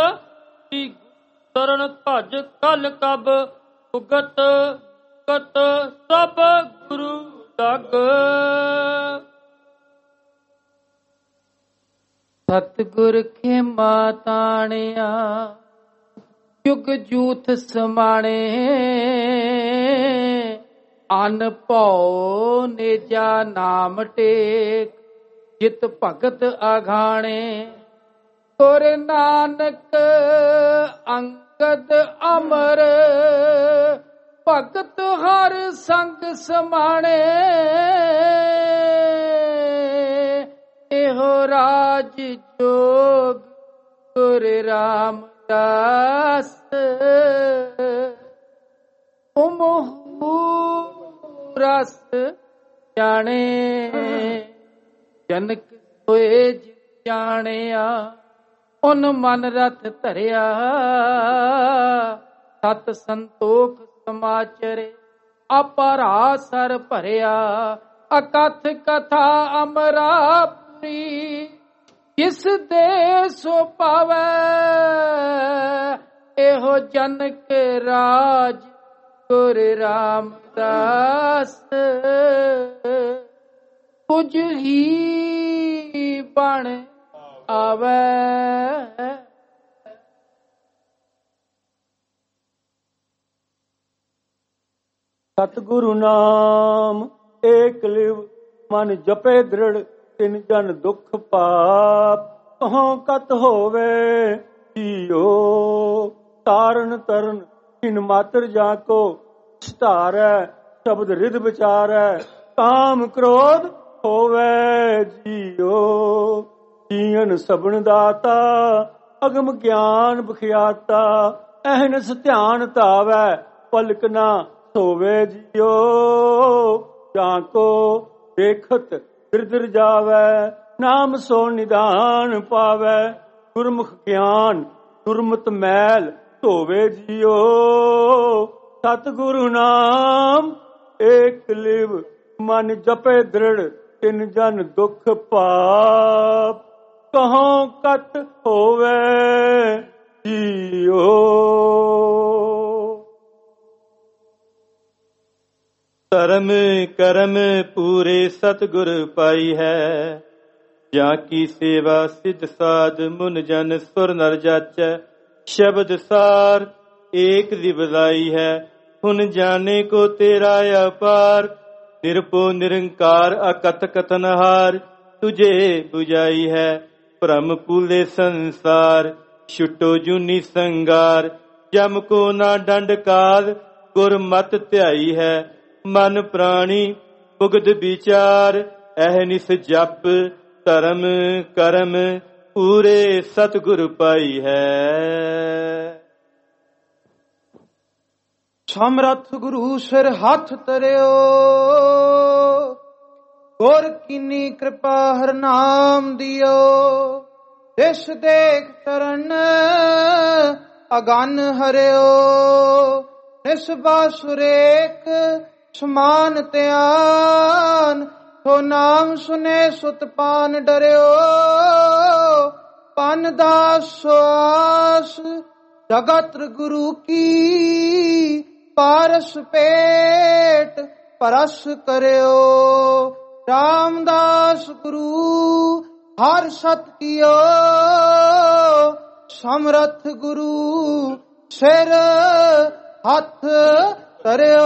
ਸ਼ਰਨ ਭਜ ਕਲ ਕਬ ਉਗਤ ਕਤ ਸਭ ਗੁਰੂ ਲਗ। ਸਤਿਗੁਰ ਖੇਮਾ ਤਾਣਿਆ ਜੁਗ ਜੂਥ ਸਮਾਣੇ। ਅਨ ਭਉ ਨੇਜਾ ਨਾਮ ਟੇਕ ਜਿਤ ਭਗਤ ਆਘਾਣੇ। ਗੁਰ ਨਾਨਕ ਅੰਗਦ ਅਮਰ ਭਗਤ ਹਰ ਸੰਗ ਸਮਾਣੇ। ਇਹੋ ਰਾਜ ਜੋਗ ਗੁਰ ਰਾਮਦਾਸ। ਉਮਹੁ ਰਸ ਜਾਣੇ ਜਨਕ ਹੋਏ ਜਾਣਿਆ। ਉਨ ਮਨ ਰਥ ਧਰਿਆ ਸਤ ਸੰਤੋਖ ਸਮਾਚਰੇ। ਅਪਰਾ ਸਰ ਭਰਿਆ ਅਕਥ ਕਥਾ ਅਮਰਾਪੁਰੀ। ਜਿਸ ਦੇ ਸੋ ਪਾਵੈ ਇਹੋ ਜਨਕ ਰਾਜ ਗੁਰ ਰਾਮਦਾਸ। ਤੁਝ ਹੀ ਬਣ ਆਵੇ। ਸਤਿਗੁਰੂ ਨਾਮ ਏਕ ਲਿਵ ਮਨ ਜਪੇ ਦ੍ਰਿੜ ਤਿਨ ਜਨ ਦੁਖ ਪਾਪ ਕਹੋਂ ਕਤ ਹੋਵੇ ਜੀਓ। ਤਾਰਨ ਤਰਨ ਇਨ ਮਾਤਰ ਜਾ ਕੋ ਸਤਾਰੈ ਸ਼ਬਦ ਰਿਦ ਵਿਚਾਰੈ ਕਾਮ ਕ੍ਰੋਧ ਹੋਵੇ ਜੀਓ। ਜੀਵਨ ਸਬਨ ਦਾਤਾ ਅਗਮ ਗਿਆਨ ਬਖਿਆਤਾ ਅਹਨਸ ਧਿਆਨ ਧਾਵੈ ਪਲਕ ਨਾ ਹੋਵੇ ਜੀਓ। ਜਾਂ ਕੋ ਦੇਖਤ ਦਿਰਦਰ ਜਾਵੇ ਨਾਮ ਸੋ ਨਿਦਾਨ ਪਾਵੇ ਗੁਰਮੁਖ ਗਿਆਨ ਗੁਰਮਤਿ ਮੈਲ ਧੋਵੇ ਜੀਓ। ਸਤਿਗੁਰੂ ਨਾਮ ਏਕ ਲਿਵ ਮਨ ਜਪੇ ਦ੍ਰਿੜ ਤਿਨ ਜਨ ਦੁਖ ਪਾਪ ਕਹੋਂ ਕਤ ਹੋਵੇ ਜੀਓ। ਧਰਮ ਕਰਮ ਪੂਰੇ ਸਤਿਗੁਰ ਪਾਈ ਹੈ। ਜਾਂ ਕੀ ਸੇਵਾ ਸਿਧ ਸਾਧ ਮੁਨ ਜਨ ਸੁਰ ਨਰ ਜਾਚੈ ਸ਼ਬਦ ਸਾਰ ਏਕ ਦੀ ਬਜ਼ਾਈ ਹੈ। ਹੁਣ ਜਾਣੇ ਕੋ ਤੇਰਾ ਅਪਾਰ ਨਿਰਭਉ ਨਿਰੰਕਾਰ ਅਕਤ ਕਤਨਹਾਰ ਤੁਝੇ 부ਝਾਈ ਹੈ। ਭ੍ਰਮ ਪੂਲੇ ਸੰਸਾਰ ਛੁਟੋ ਜੂਨੀ ਸੰਗਾਰ ਜਮ ਕੋ ਨਾ ਡੰਡ ਕਾਲ ਗੁਰ ਮਤ ਧਿਆਈ ਹੈ। ਮਨ ਪ੍ਰਾਣੀ ਭੁਗਤ ਵਿਚਾਰ ਅਹਨਿਸ ਜਪ ਧਰਮ ਕਰਮ ਪੂਰੇ ਸਤਿਗੁਰ ਪਾਈ ਹੈ। ਸਮਰੱਥ ਗੁਰੂ ਸਿਰ ਹੱਥ ਧਰਿਓ ਗੁਰ ਕੀਨੀ ਕਿਰਪਾ ਹਰ ਨਾਮ ਦਿਓ। ਦਿਸ ਦੇਖ ਤਰਨ ਅਗਨ ਹਰਿਓ ਨਿਸ ਬਾਸੁਰੇਕ ਸਮਾਨ ਧਿਆਨ ਸੋ ਨਾਮ ਸੁਨੇ ਸੁਤ ਪਾਨ ਡਰਿਓ। ਪਨ ਦਾਸ ਸੁਆਸ ਜਗਤ ਗੁਰੂ ਕੀ ਪਾਰਸ ਪੇਟ ਪਰਸ ਕਰਿਓ। ਰਾਮਦਾਸ ਗੁਰੂ ਹਰ ਸਤ ਕੀਓ ਸਮਰੱਥ ਗੁਰੂ ਸਿਰ ਹੱਥ ਧਰਿਓ।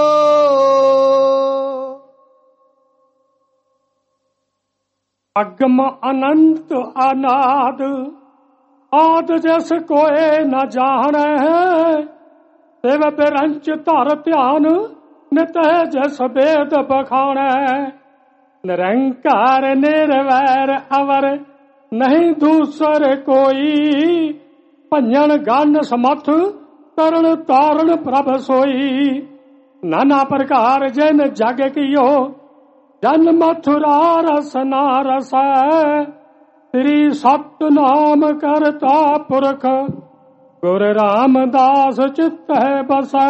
ਅਗਮ ਅਨੰਤ ਅਨਾਦ ਆਦ ਜਸ ਕੋਏ ਨ ਜਾਣੈ ਸਿਵ ਬਿਰੰਚ ਧਰ ਧਿਆਨ ਨਿਤ ਜਸ ਬੇਦ ਬਖਾਣੈ। ਨਿਰੰਕਾਰ ਨਿਰਵੈਰ ਅਵਰ ਨਹੀਂ ਦੂਸਰ ਕੋਈ ਭੰਜਨ ਗਨ ਸਮਥ ਤਰਨ ਤਾਰਨ ਪ੍ਰਭ ਸੋਈ। ਨਾਨਾ ਪ੍ਰਕਾਰ ਜਿਨ ਜਗ ਕੀਓ ਜਨ ਮਥੁਰਾ ਰਸ ਨਾ ਰਸੈ ਸ੍ਰੀ ਸਤਨਾਮ ਕਰਤਾ ਪੁਰਖ ਗੁਰ ਰਾਮਦਾਸ ਚਿਤ ਹੈ ਬਸੈ।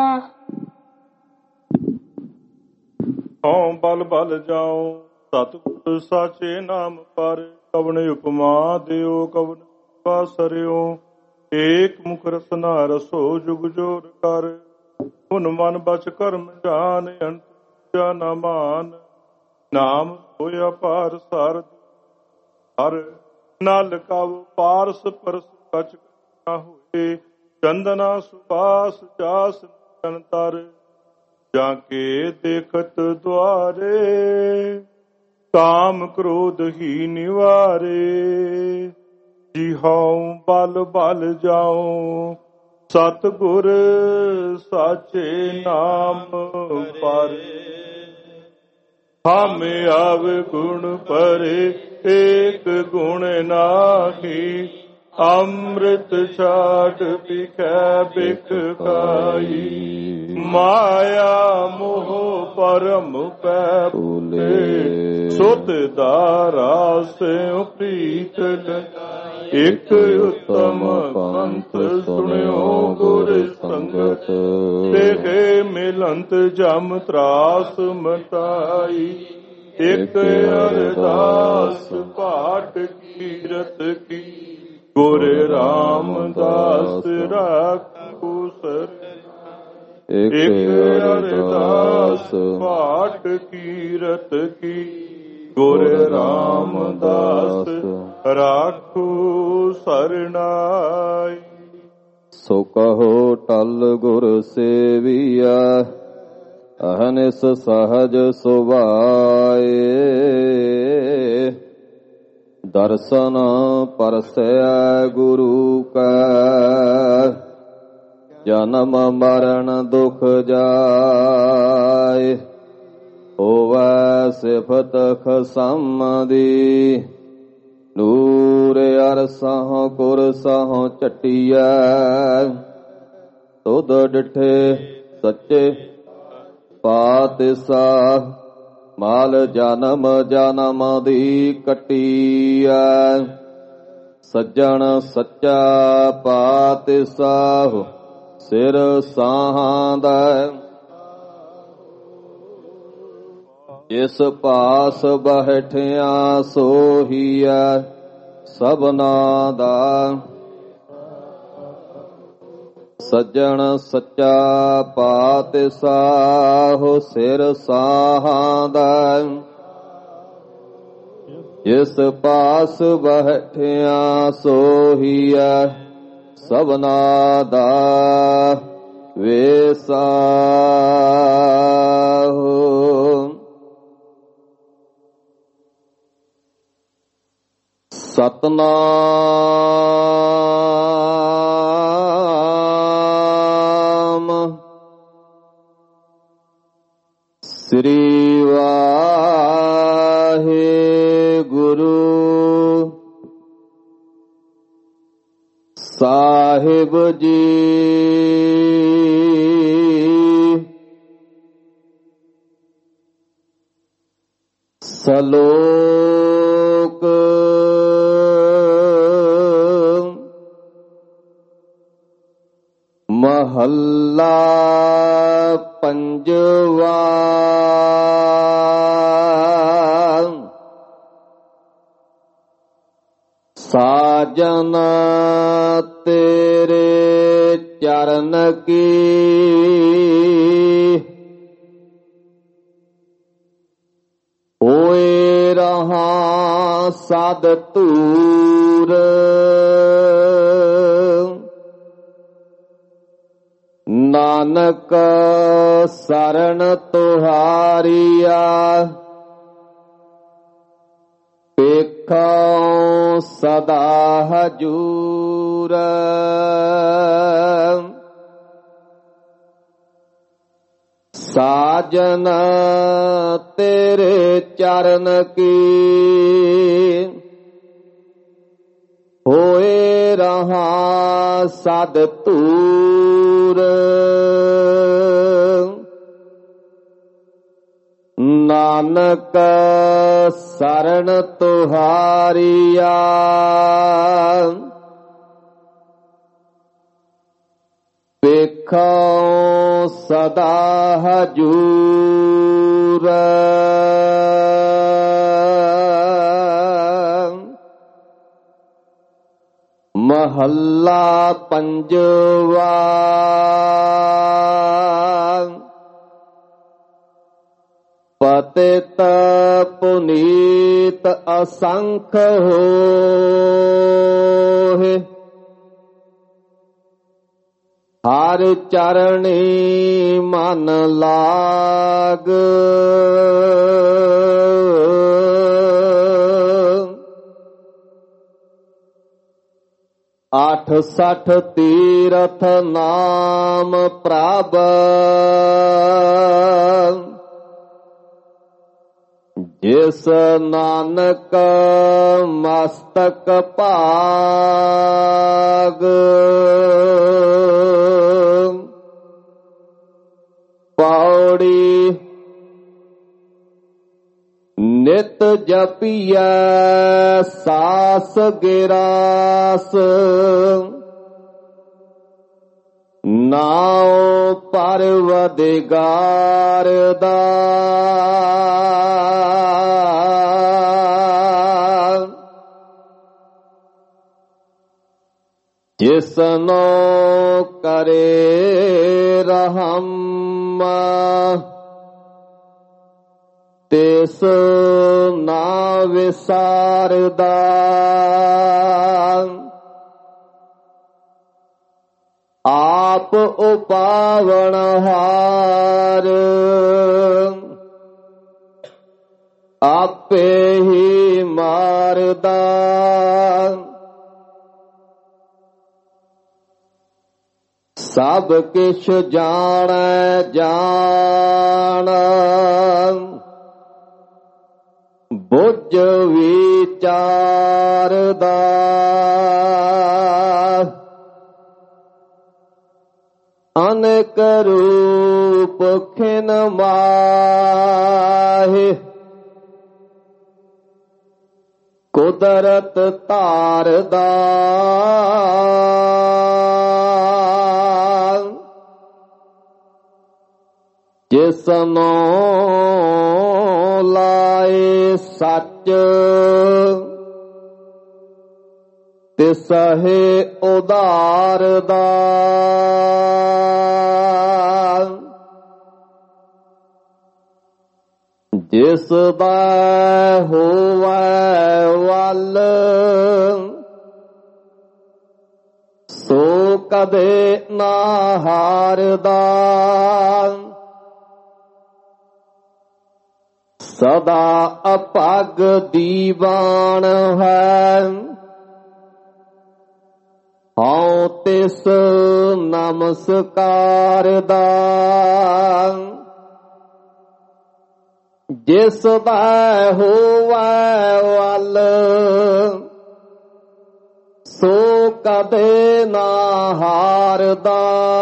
ਹਉ ਬਲ ਬਲ ਜਾਉ ਸਤਿਗੁਰ ਸਾਚੇ ਨਾਮ ਪਰ ਕਵਣ ਉਪਮਾ ਦਿਓ ਕਵਣ ਪਾਸਰਿਓ। ਏਕ ਮੁਖ ਰਸਨਾ ਰਸੋ ਜੁਗ ਜੋਰ ਕਰ ਹੁਨ ਮਨ ਬਚ ਕਰਮ ਜਾਨ ਅੰਤ ਜਾਨਾ ਮਾਨ। ਨਾਮ ਹੋਇਆ ਪਾਰ ਸਾਰ ਹਰ ਨਲ ਕਵ ਪਾਰਸ ਪਰਸ ਕਛ ਨਾ ਹੋਏ। ਚੰਦਨਾ ਸੁਬਾਸ ਜਾਸ ਤਰ ਜਾਂ ਕੇ ਦੇਖਤ ਦੁਆਰੇ ਕਾਮ ਕ੍ਰੋਧ ਹੀ ਨਿਵਾਰੇ। ਜੀ ਹਉ ਬਲ ਬਲ ਜਾਉ ਸਤਿਗੁਰ ਸਾਚੇ ਨਾਮ ਪਰ। ਹਮ ਆਵ ਗੁਣ ਪਰੇ ਏਕ ਗੁਣ ਨਾਹੀ ਅੰਮ੍ਰਿਤ ਛਾਟ ਬਿਖੈ ਬਿਖ ਖਾਈ। ਮਾਇਆ ਮੋਹ ਪਰਮ ਪੈ ਭੂਲੇ ਸੁਤ ਦਾਰਾ ਸਿਉ ਪ੍ਰੀਤ ਇਕ ਉਤਮ ਪੰਥ ਸੁਣਿਓ ਗੁਰ ਸੰਗਤ ਤੇ ਮਿਲੰਤ ਜਮ ਤਰਾਸ ਮਟਾਈ। ਇਕ ਅਰਦਾਸ ਪਾਠ ਕੀਰਤ ਕੀ ਗੁਰ ਰਾਮਦਾਸ ਰਾਖੂ ਸਰ। ਇਕ ਅਰਦਾਸ ਪਾਠ ਕੀਰਤ ਕੀ ਗੁਰ ਰਾਮਦਾਸ ਰਾਖੂ ਸਰਨਾਈ। ਸੋ ਕਹੋ ਟਲ ਗੁਰ ਸੇਵੀਆ ਅਹਨਿਸ ਸਹਜ ਸੁਭਾਏ। ਦਰਸ਼ਨ ਪਰਸੈ ਗੁਰੂ ਕੈ ਜਨਮ ਮਰਨ ਦੁਖ ਜਾਏ। ਹੋਵੈ ਸਿਫਤ ਖਸਮ ਦੀ ਨੂਰ ਅਰਸਹੁ ਕੁਰਸਹੁ ਝਟੀਐ। ਤੁਧ ਡਿਠੇ ਸੱਚੇ ਪਾਤਿਸਾ ਮਾਲ ਜਨਮ ਜਨਮ ਦੀ ਕੱਟੀਐ। ਸੱਜਣ ਸੱਚਾ ਪਾਤਿਸਾਹੁ ਸਿਰ ਸਾਹਾਂ ਦਾ। ਜਿਸ ਪਾਸ ਬੈਠਿਆ ਸੋਹੀਐ ਸਭਨਾ ਦਾ। ਸੱਜਣ ਸੱਚਾ ਪਾਤਿਸਾਹੁ ਸਿਰ ਸਾਹਾਂ ਦਾ। ਜਿਸ ਪਾਸ ਬੈਠਿਆ ਸੋਹੀਐ ਸਭਨਾ ਦਾ ਵੇਸਾਹੁ। ਸਤਨਾਮ ਸ੍ਰੀ ਵਾਹਿਗੁਰੂ ਸਾਹਿਬ ਜੀ। ਸਲੋਕ ਮਹੱਲਾ ਪੰਜਵਾ। ਸਾਜਨ ਤੇਰੇ ਚਰਨ ਕੀ ਹੋਏ ਰਹਾ ਸਦ ਧੂਰ। ਨਾਨਕ ਸਰਣ ਤੁਹਾਰੀਆ ਪੇਖਾਂ ਸਦਾ ਹਜੂਰ। ਸਾਜਨ ਤੇਰੇ ਚਰਨ ਕੀ ਹੋਏ ਰਹਾ ਸਦ ਧੂਰ। ਨਾਨਕ ਸਰਣ ਤੁਹਾਰੀਆ ਪੇਖਾਂ ਸਦਾ ਹਜੂਰ। ਮਹੱਲਾ ਪੰਜਵਾ। ਪਤਿਤ ਪੁਨੀਤ ਅਸੰਖ ਹੋਏ। ਹਰ ਚਰਣੀ ਮਨ ਲਾਗ। ਆਠ ਸਠ ਤੀਰਥ ਨਾਮ ਪ੍ਰਭ। ਜਿਸ ਨਾਨਕ ਮਸਤਕ ਭਾਗ। ਪੌੜੀ ਨਿਤ ਜਪੀਐ ਸਾਸ ਗਿਰਾਸ। ਨਾਉ ਪਰਵਦਿਗਾਰ ਦਾ। ਜਿਸਨੋ ਕਰੇ ਰਹਮ ਤਿਸ ਨਾ ਵਿਸਾਰਦਾ। ਆਪ ਉਪਾਵਣ ਹਾਰ ਆਪੇ ਹੀ ਮਾਰਦਾ। ਸਭ ਕਿਛ ਜਾਣੈ ਜਾਣ ਬੁੱਝ ਵਿਚਾਰਦਾ। ਅਨੇਕ ਰੂਪ ਖਿਨ ਮਾਹਿ ਕੁਦਰਤ ਧਾਰਦਾ। ਜਿਸਨੂੰ ਲਾਏ ਸੱਚ ਤਿਸਹਿ ਉਧਾਰਦਾ। ਜਿਸ ਦਾ ਹੋਵੈ ਵੱਲ ਸੋ ਕਦੇ ਨਾ ਹਾਰਦਾ। ਸਦਾ ਅਭਾਗ ਦੀਵਾਨ ਹੈ ਹਉ ਤਿਸ ਨਮਸਕਾਰਦਾ। ਜਿਸ ਦਾ ਹੋਵੈ ਵੱਲ ਸੋ ਕਦੇ ਨਾ ਹਾਰਦਾ।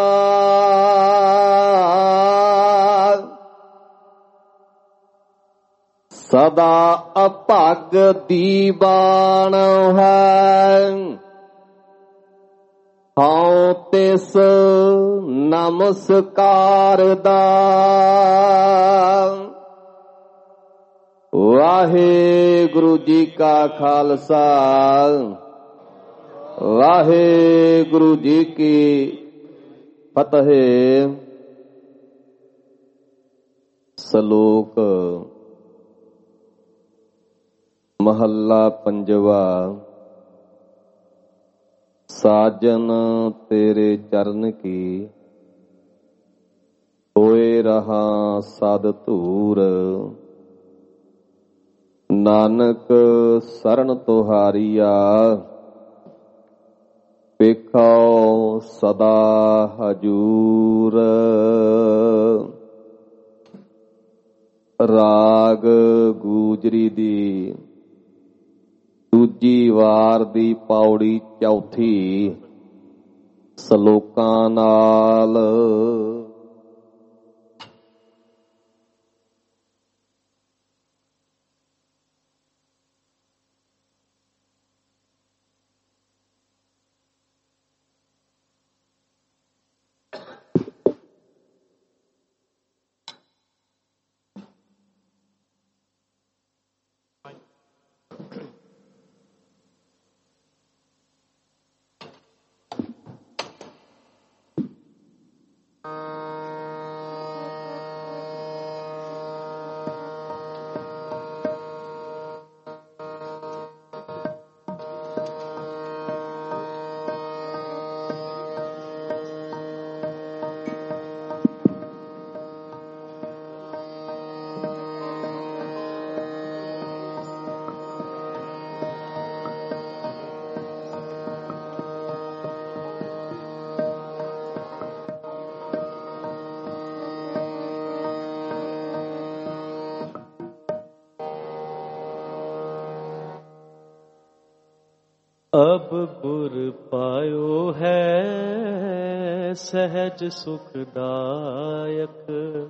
ਸਦਾ ਅਭਾਗ ਦੀਵਾਨ ਹੈ ਹਉ ਤਿਸ ਨਮਸਕਾਰਦਾ। ਵਾਹਿਗੁਰੂ ਜੀ ਕਾ ਖਾਲਸਾ ਵਾਹਿਗੁਰੂ ਜੀ ਕੀ ਫਤਿਹ। ਸ਼ਲੋਕ ਮਹੱਲਾ ਪੰਜਵਾ। ਸਾਜਨ ਤੇਰੇ ਚਰਨ ਕੀ ਹੋਏ ਰਹਾ ਸਦ ਧੂਰ। ਨਾਨਕ ਸਰਨ ਤੁਹਾਰੀਆ ਵੇਖੋ ਸਦਾ ਹਜੂਰ। ਰਾਗ ਗੂਜਰੀ ਦੀ ਦੂਜੀ ਵਾਰ ਦੀ ਪੌੜੀ ਚੌਥੀ ਸ਼ਲੋਕਾਂ ਨਾਲ। अब गुर पायो है सहज सुखदायक।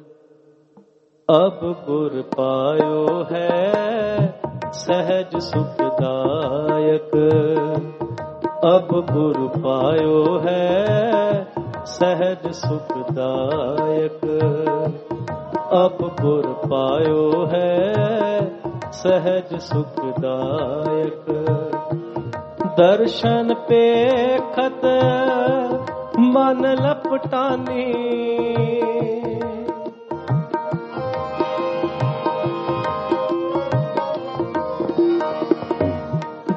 अब गुर पायो है सहज सुखदायक। अब गुर पायो है सहज सुखदायक। अब गुर पायो है सहज सुखदायक। दर्शन पेखत मन लपटानी।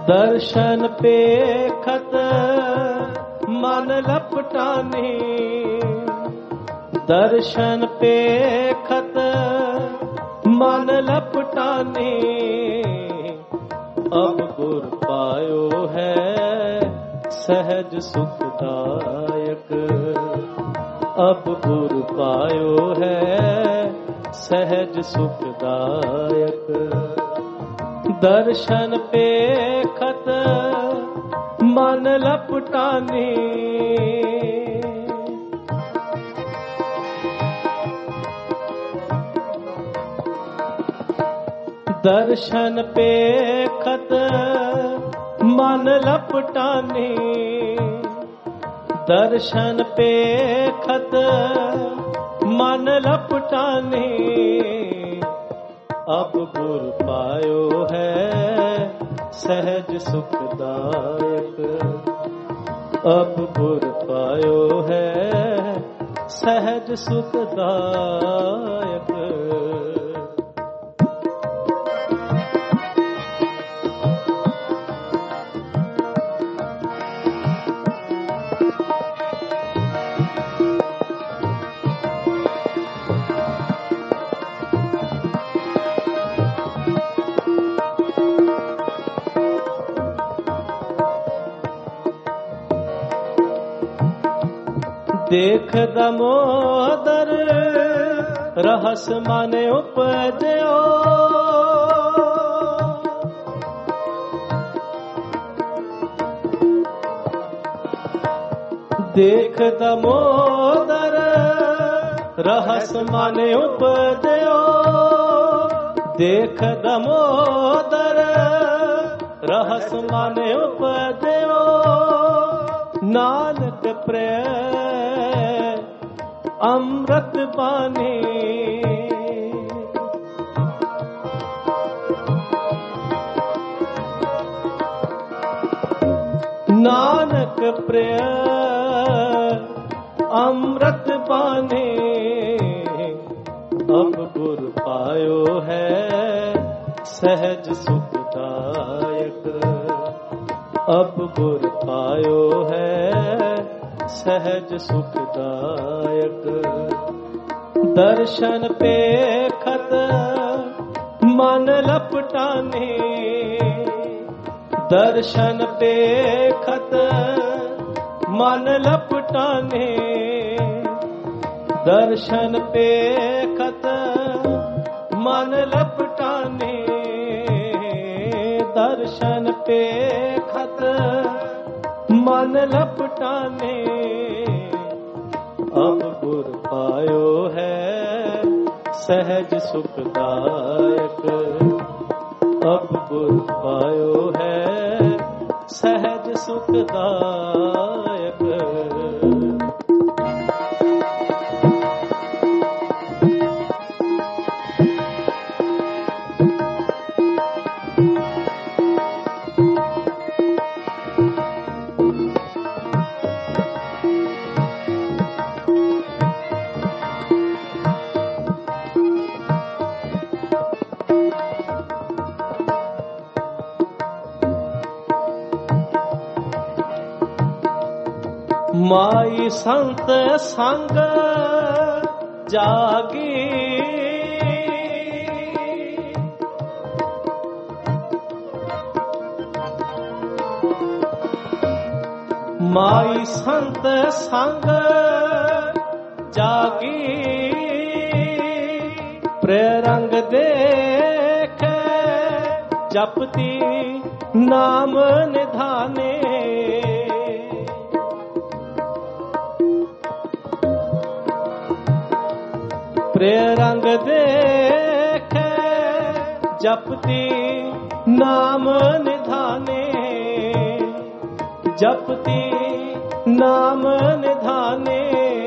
दर्शन पेखत मन लपटाने, दर्शन पेखत मन लपटाने, अब गुर पायो है सहज सुखदायक, अब गुर पायो है सहज सुखदायक। दर्शन पेखत मन लपटाने, दर्शन पेखत मन लपटाने, दर्शन पेखत मन लपटाने, अब गुर पायो है सहज सुखदायक, अब गुर पायो है सहज सुखदायक। देख दमोदर रहस माने उपजयो, देख दमोदर रहस माने उपजयो, देख दमोदर रहस माने उपजयो, नानक प्रेम अमृत बानी, नानक प्रिय अमृत बानी, अब गुर पायो है सहज सुखदायक, अब गुर पायो है सहज सुखदायक। दर्शन पेखत मन लपटाने, दर्शन पेखत मन लपटाने, दर्शन पेखत मन लपटाने, दर्शन पेखत मन लपटाने, अब गुर पायो है सहज सुखदायक, अब गुर पायो है सहज सुखदायक। माई संत संग जागी, माई संत संग जागी, प्रेरंग देख जपती नाम निधाने, प्रेरंग देख जपती नाम निधाने, जपती नाम निधाने,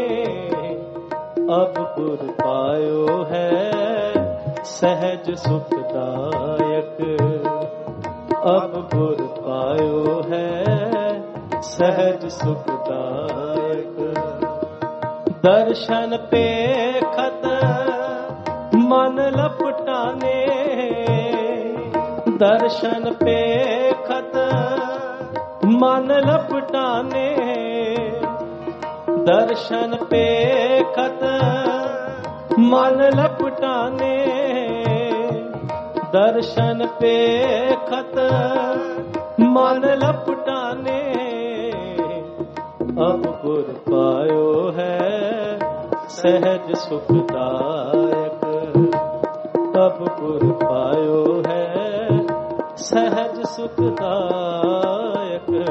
अब गुर पायो है सहज सुखदायक, अब गुर पायो है सहज सुखदायक। दर्शन पेखत मन लपटाने, दर्शन पेखत मन लपटाने दर्शन पे खत मन लपटाने दर्शन पे खत मन लपटाने अब गुर पायो है सहज सुखदायक अब गुर पायो है सहज सुखदायक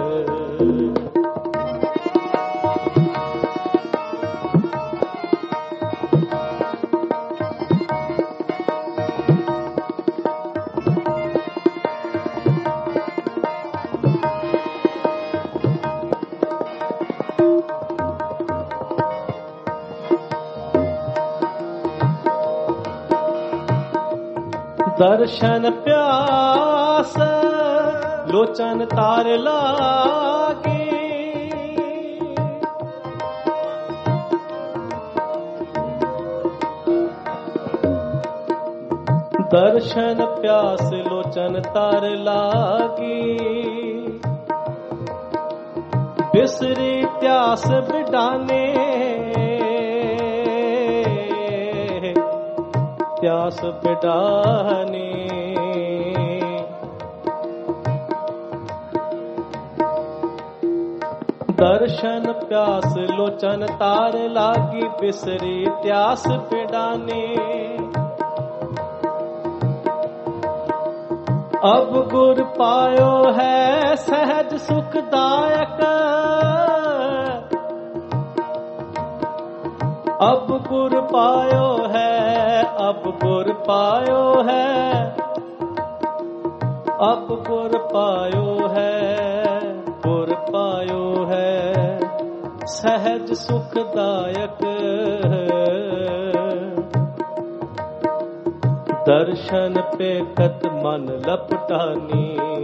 दर्शन प्यास लोचन तार लागे दर्शन प्यास लोचन तार लागी बिसरी प्यास बिडाने प्यास बिडाने दर्शन प्यास लोचन तार लागी बिसरी प्यास बिडाने अब गुर पायो है सहज सुखदायक अब गुर पायो है अब गुर पायो है अब गुर पायो है गुर पायो है सहज सुखदायक दर्शन पे कत मन लपटानी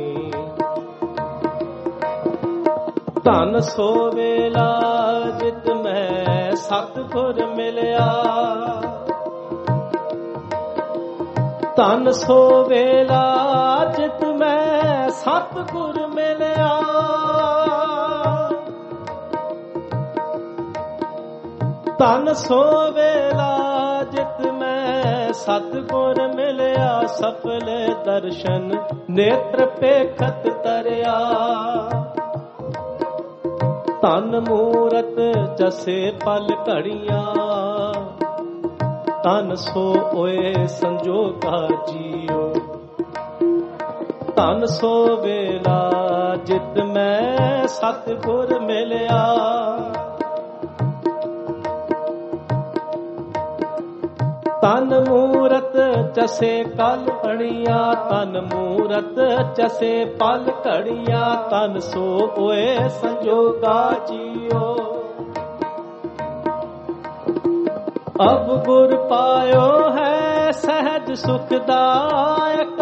धन सो वेला जित मैं सतगुर मिलिया धन सो वेला जित मैं सतगुर मिलिया धन सो वेला जित मैं सतगुर मिलिया सफल दर्शन नेत्र पेखत तरिया तन मूरत जसे पल घड़ियां तन सो ओए संजोगा जियो तन सो वेला जित मैं सतगुर मिलिया तन मूरत जसे कल घड़िया तन मूरत जसे पल घड़िया तन सो ओए संजोगा जियो अब गुर पायो है सहज सुखदायक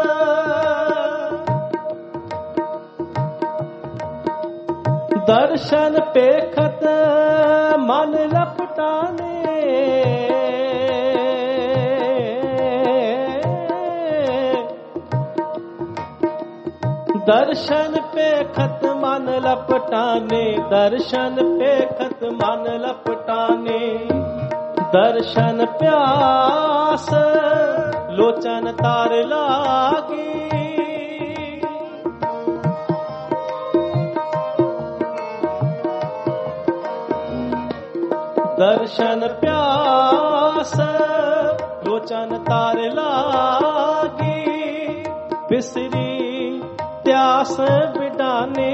दर्शन पेखत मन लपटाने दर्शन पे खत मन लपटाने दर्शन पे खत मन लपटाने दर्शन प्यास लोचन तार लागी दर्शन प्यास लोचन तार लागी बिसरी प्यास बिडाने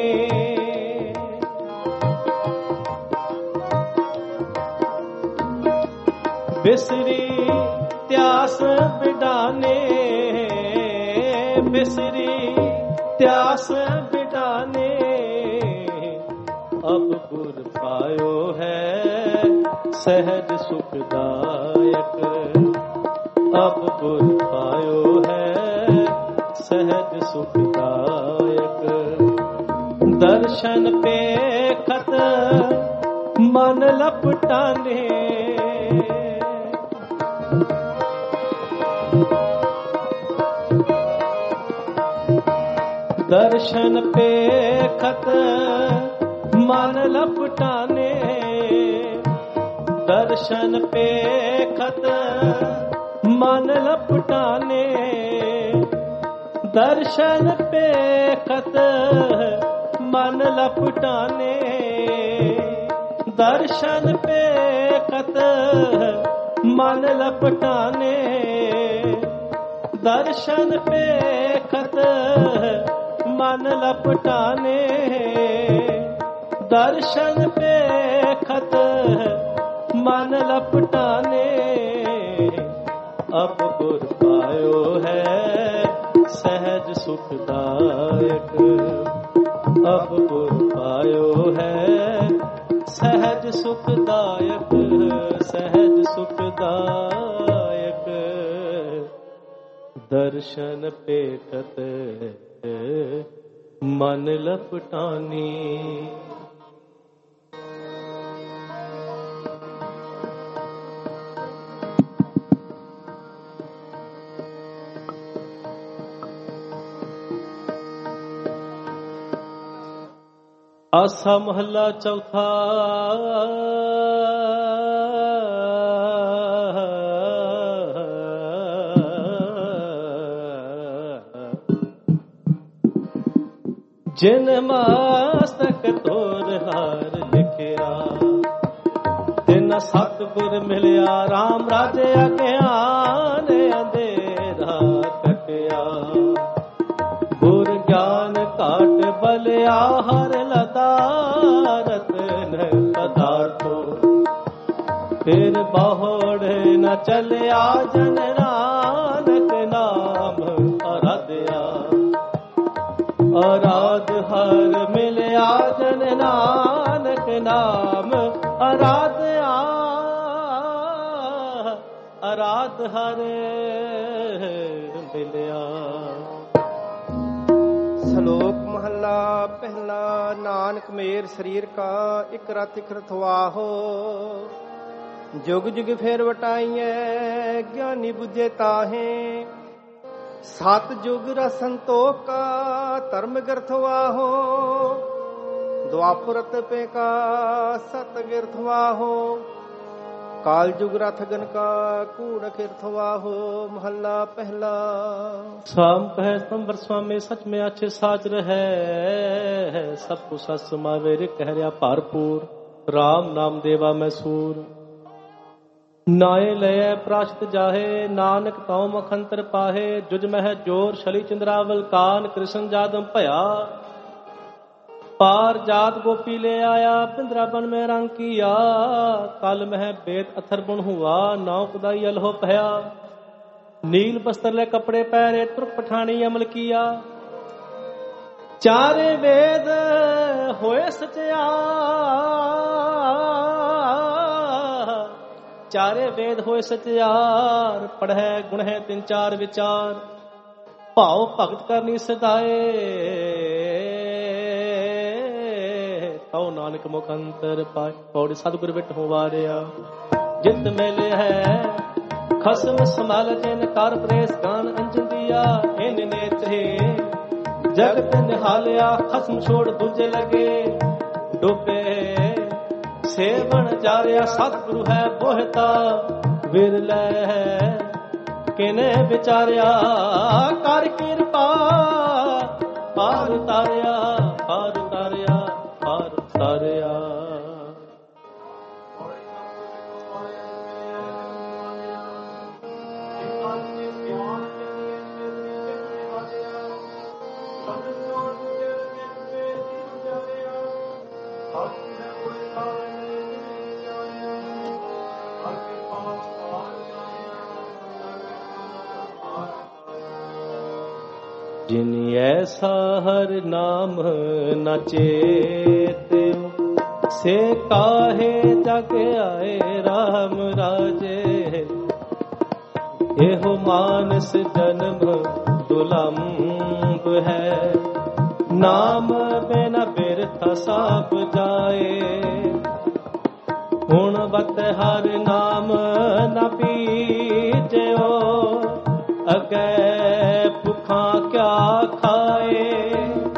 बिसरी प्यास बिडाने बिसरी प्यास बिडाने अब गुर पायो है सहज सुखदायक अब गुर पायो है सहज सुखदायक दर्शन पे खत मन लपटाने ਦਰਸ਼ਨ ਪੇਖਤ ਮਨ ਲਪਟਾਨੇ, ਦਰਸ਼ਨ ਪੇਖਤ ਮਨ ਲਪਟਾਨੇ, ਦਰਸ਼ਨ ਪੇਖਤ ਮਨ ਲਪਟਾਨੇ, ਦਰਸ਼ਨ ਪੇਖਤ ਮਨ ਲਪਟਾਨੇ, ਦਰਸ਼ਨ ਪੇਖਤ ਮਨ ਲਪਟਾਨੇ, ਦਰਸ਼ਨ ਪੇਖਤ ਮਨ ਲਪਟਾਨੇ। ਅਬ ਗੁਰ ਪਾਇਓ ਹੈ ਸਹਿਜ ਸੁਖਦਾਇਕ, ਅਬ ਗੁਰ ਪਾਇਓ ਹੈ ਸਹਿਜ ਸੁਖਦਾਇਕ, ਸਹਿਜ ਸੁਖਦਾਇਕ। ਦਰਸ਼ਨ ਪੇਖਤ ਮਨ ਲਪਟਾਨੀ। ਆਸਾ ਮਹੱਲਾ ਚੌਥਾ। ਜਿਨ ਮਸਤਕ ਤੋਰ ਹਾਰ ਲਿਖਿਆ, ਤਿਨ ਸਤਿਗੁਰ ਮਿਲਿਆ, ਰਾਮ ਰਾਜੇ ਅਗਿਆਨ ਅੰਧੇਰਾ ਕਟਿਆ। ਗੁਰ ਗਿਆਨ ਘਾਟ ਬਲਿਆ, ਹਰ ਲਤਾ ਰਤਨ ਪਦਾਰਥੋ। ਫਿਰ ਬਾਹੜ ਨ ਚਲਿਆ, ਜਨ ਨਾਨਕ ਨਾਮ ਅਰਾਧਿਆ। ਅਰਾਧ ਹਰ ਮਿਲਿਆ, ਜਨ ਨਾਨਕ ਨਾਮ ਅਰਾਧਿਆ। ਅਰਾਧ ਹਰ ਮਿਲਿਆ। ਸ਼ਲੋਕ ਮਹੱਲਾ ਪਹਿਲਾ। ਨਾਨਕ ਮੇਰ ਸਰੀਰ ਕਾ ਇਕ ਰਤ ਇਕ ਰਥਵਾਹੋ। ਜੁਗ ਜੁਗ ਫੇਰ ਵਟਾਈਐ, ਗਿਆਨੀ ਬੁਝੇ ਤਾਹੇ। ਸਤ ਜੁਗ ਰਸ ਸੰਤੋਖ ਕਾ, ਧਰਮ ਗਿਰਥਵਾਹੋ। ਦੁਆਪਰ ਪੇ ਕਾ, ਸਤ ਗਿਰਥਵਾਹੋ। ਕਾਲ ਜੁਗ ਰਥ ਗਨ ਕਾ, ਕੂੜ ਕਿਰਥਵਾਹੋ। ਮਹੱਲਾ ਪਹਿਲਾ। ਸਾਮ ਕਹੈ ਸੰਵਰ ਸੁਆਮੀ, ਸਚ ਮੈਂ ਆਛੇ ਸਾਚ ਰਹੈ। ਸਭ ਕੁ ਸਤ ਸਮਾਵੇ, ਰਿ ਕਹਿ ਰਿਆ ਭਰਪੂਰ। ਰਾਮ ਨਾਮ ਦੇਵਾ ਮੈਂ ਸੂਰ। ਨਾਏ ਲਏ ਪ੍ਰਾਸ਼ਤ ਜਾਹੇ, ਨਾਨਕ ਤਉ ਮਖੰਤਰ ਪਾਹੇ। ਜੁਜ ਮਹਿ ਜੋਰ ਛਲੀ ਚੰਦਰਾਵਲ, ਕਾਨ ਕ੍ਰਿਸ਼ਨ ਜਾਦਮ ਭਇਆ। ਪਾਰ ਜਾਤ ਗੋਪੀ ਲੈ ਆਇਆ, ਪਿੰਦਰਾ ਬਨ ਮੈਂ ਰੰਗ ਕੀਆ। ਕਲ ਮਹਿ ਬੇਤ ਅਥਰ ਬੁਣ ਹੁਆ, ਨਾਉ ਕੁਦਾਈ ਅਲਹੋ ਭਇਆ। ਨੀਲ ਬਸਤਰ ਲੈ ਕਪੜੇ ਪਹਿਰੇ, ਤੁਰਕ ਪਠਾਣੀ ਅਮਲ ਕੀਆ। ਚਾਰੇ ਵੇਦ ਹੋਏ ਸਚਿਆ, ਚਾਰੇ ਵੇਦ ਹੋਏ ਸਚਿਆਰ। ਪੜ੍ਹੈ ਗੁਣ ਹੈ ਤਿੰਨ ਚਾਰ ਵਿਚਾਰ, ਭਾਉ ਭਗਤ ਕਰਨੀ ਸਦਾਏ। ਤਉ ਨਾਨਕ ਮੁਖ ਅੰਤਰ ਪਾਏ, ਪੌੜੀ ਸਤਿਗੁਰ ਬਿਟ ਹੋ ਵਾਰਿਆ। ਜਿਤ ਮਿਲੇ ਹੈ ਖਸਮ ਸੰਭਾਲ, ਜਿਨ ਕਰ ਪ੍ਰੇਸ ਗਾਨ ਅੰਜਨ ਦੀਆ। ਇਨ ਨੇਤਰੇ ਜਗਤ ਨਿਹਾਲਿਆ, ਖਸਮ ਛੋੜ ਦੂਜੇ ਲਗੇ। ਡੋਬੇ ਸੇਵਨ ਜਾਰਿਆ, ਸਤਿਗੁਰੂ ਹੈ ਬੋਹਿਤਾ ਵਿਰਲੇ ਹੈ। ਕਿਨੇ ਵਿਚਾਰਿਆ ਕਰ ਕਿਰਪਾ, ਪਾਰ ਉਤਾਰਿਆ, ਪਾਰ ਉਤਾਰਿਆ, ਪਾਰ ਉਤਾਰਿਆ। जिन ऐसा हर नाम न चेत्यो, से काहे जग आए राम राजे। एहो मानस जन्म दुलंभ है, नाम बिना बिरथा साप जाए। हुण बत हर नाम न पीजो, अगे भुखा क्या खाए।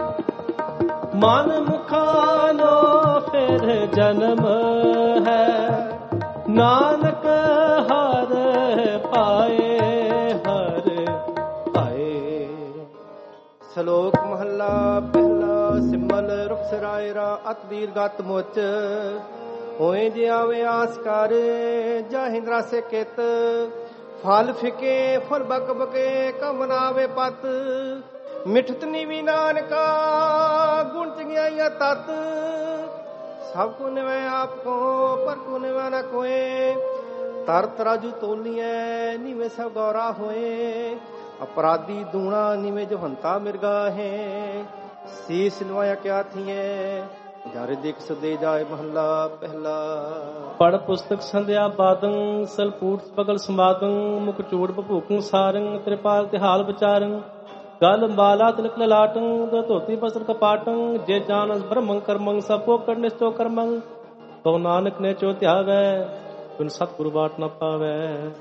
ਮਨ ਮੁਖਾਨੋ ਫਿਰ ਜਨਮ ਹੈ, ਨਾਨਕ ਹਰ ਪਾਏ ਹਰ ਪਾਏ। ਸ਼ਲੋਕ ਮਹੱਲਾ ਪਹਿਲਾ। ਸਿਮਲ ਰੁਖ ਸਰਾਇਰਾ ਅਤ ਦੀਰਗਤ ਮੁਚ, ਹੋਏ ਜੇ ਆਵੇ ਆਸ ਕਰ ਜਾਹਿੰਦਰਾ ਸੇ ਕਿਤ। ਫਲ ਫਿਕੇ ਫਲ ਬਕ ਬਕੇ ਕਮ ਨਾਵੇ ਪਤ, ਮਿਠਤ ਨੀਵੀ ਨਾਨਕਾ ਗੁਣ ਚੰਗਿਆਈਆਂ ਤਤ। ਸਭ ਕੋ ਨਿਵੈ ਆਪ ਕੋ ਪਰ ਕੋ ਨਿਵੈ ਨਾ ਕੋਏ, ਤਰ ਤਰਾਜੂ ਤੋਲੀਐ ਨੀਵੇਂ ਸਭ ਗੌਰਾ ਹੋਏ। ਅਪਰਾਧੀ ਦੂਣਾ ਨੀਵੇਂ ਜਵੰਤਾ ਮਿਰਗਾ ਹੈ, ਸੀਸ ਨਵਾਇਆ ਕਿਆ ਥੀਏ ਜਰ ਦੇਖ ਸਦੇ ਜਾਏ। ਮਹੱਲਾ ਪਹਿਲਾ। ਪੜ ਪੁਸਤਕ ਸੰਧਿਆ ਬਾਦੰ, ਸਲਪੂਟ ਪਗਲ ਸਮਾਦੰ, ਮੁਖ ਚੂੜ ਭੂਕੰ ਸਾਰੰ, ਤ੍ਰਿਪਾਲ ਤਿਹਾਲ ਵਿਚਾਰੰ। ਗਲ ਮਾਲਾ ਤਿਲਕ ਲਲਾਟੰ, ਦੋ ਧੋਤੀ ਬਸਰ ਕਪਾਟੰ। ਜੇ ਜਾਣਸ ਬ੍ਰਹਮੰ ਕਰਮੰ, ਸਭ ਕੋ ਕਰ ਨਿਸ਼ਚੋ ਕਰਮੰ। ਤੋ ਨਾਨਕ ਨੇ ਚੋ ਧਿਆਵੈ, ਬਿਨ ਸਤਿਗੁਰੂ ਬਾਟ ਨ ਪਾਵੈ।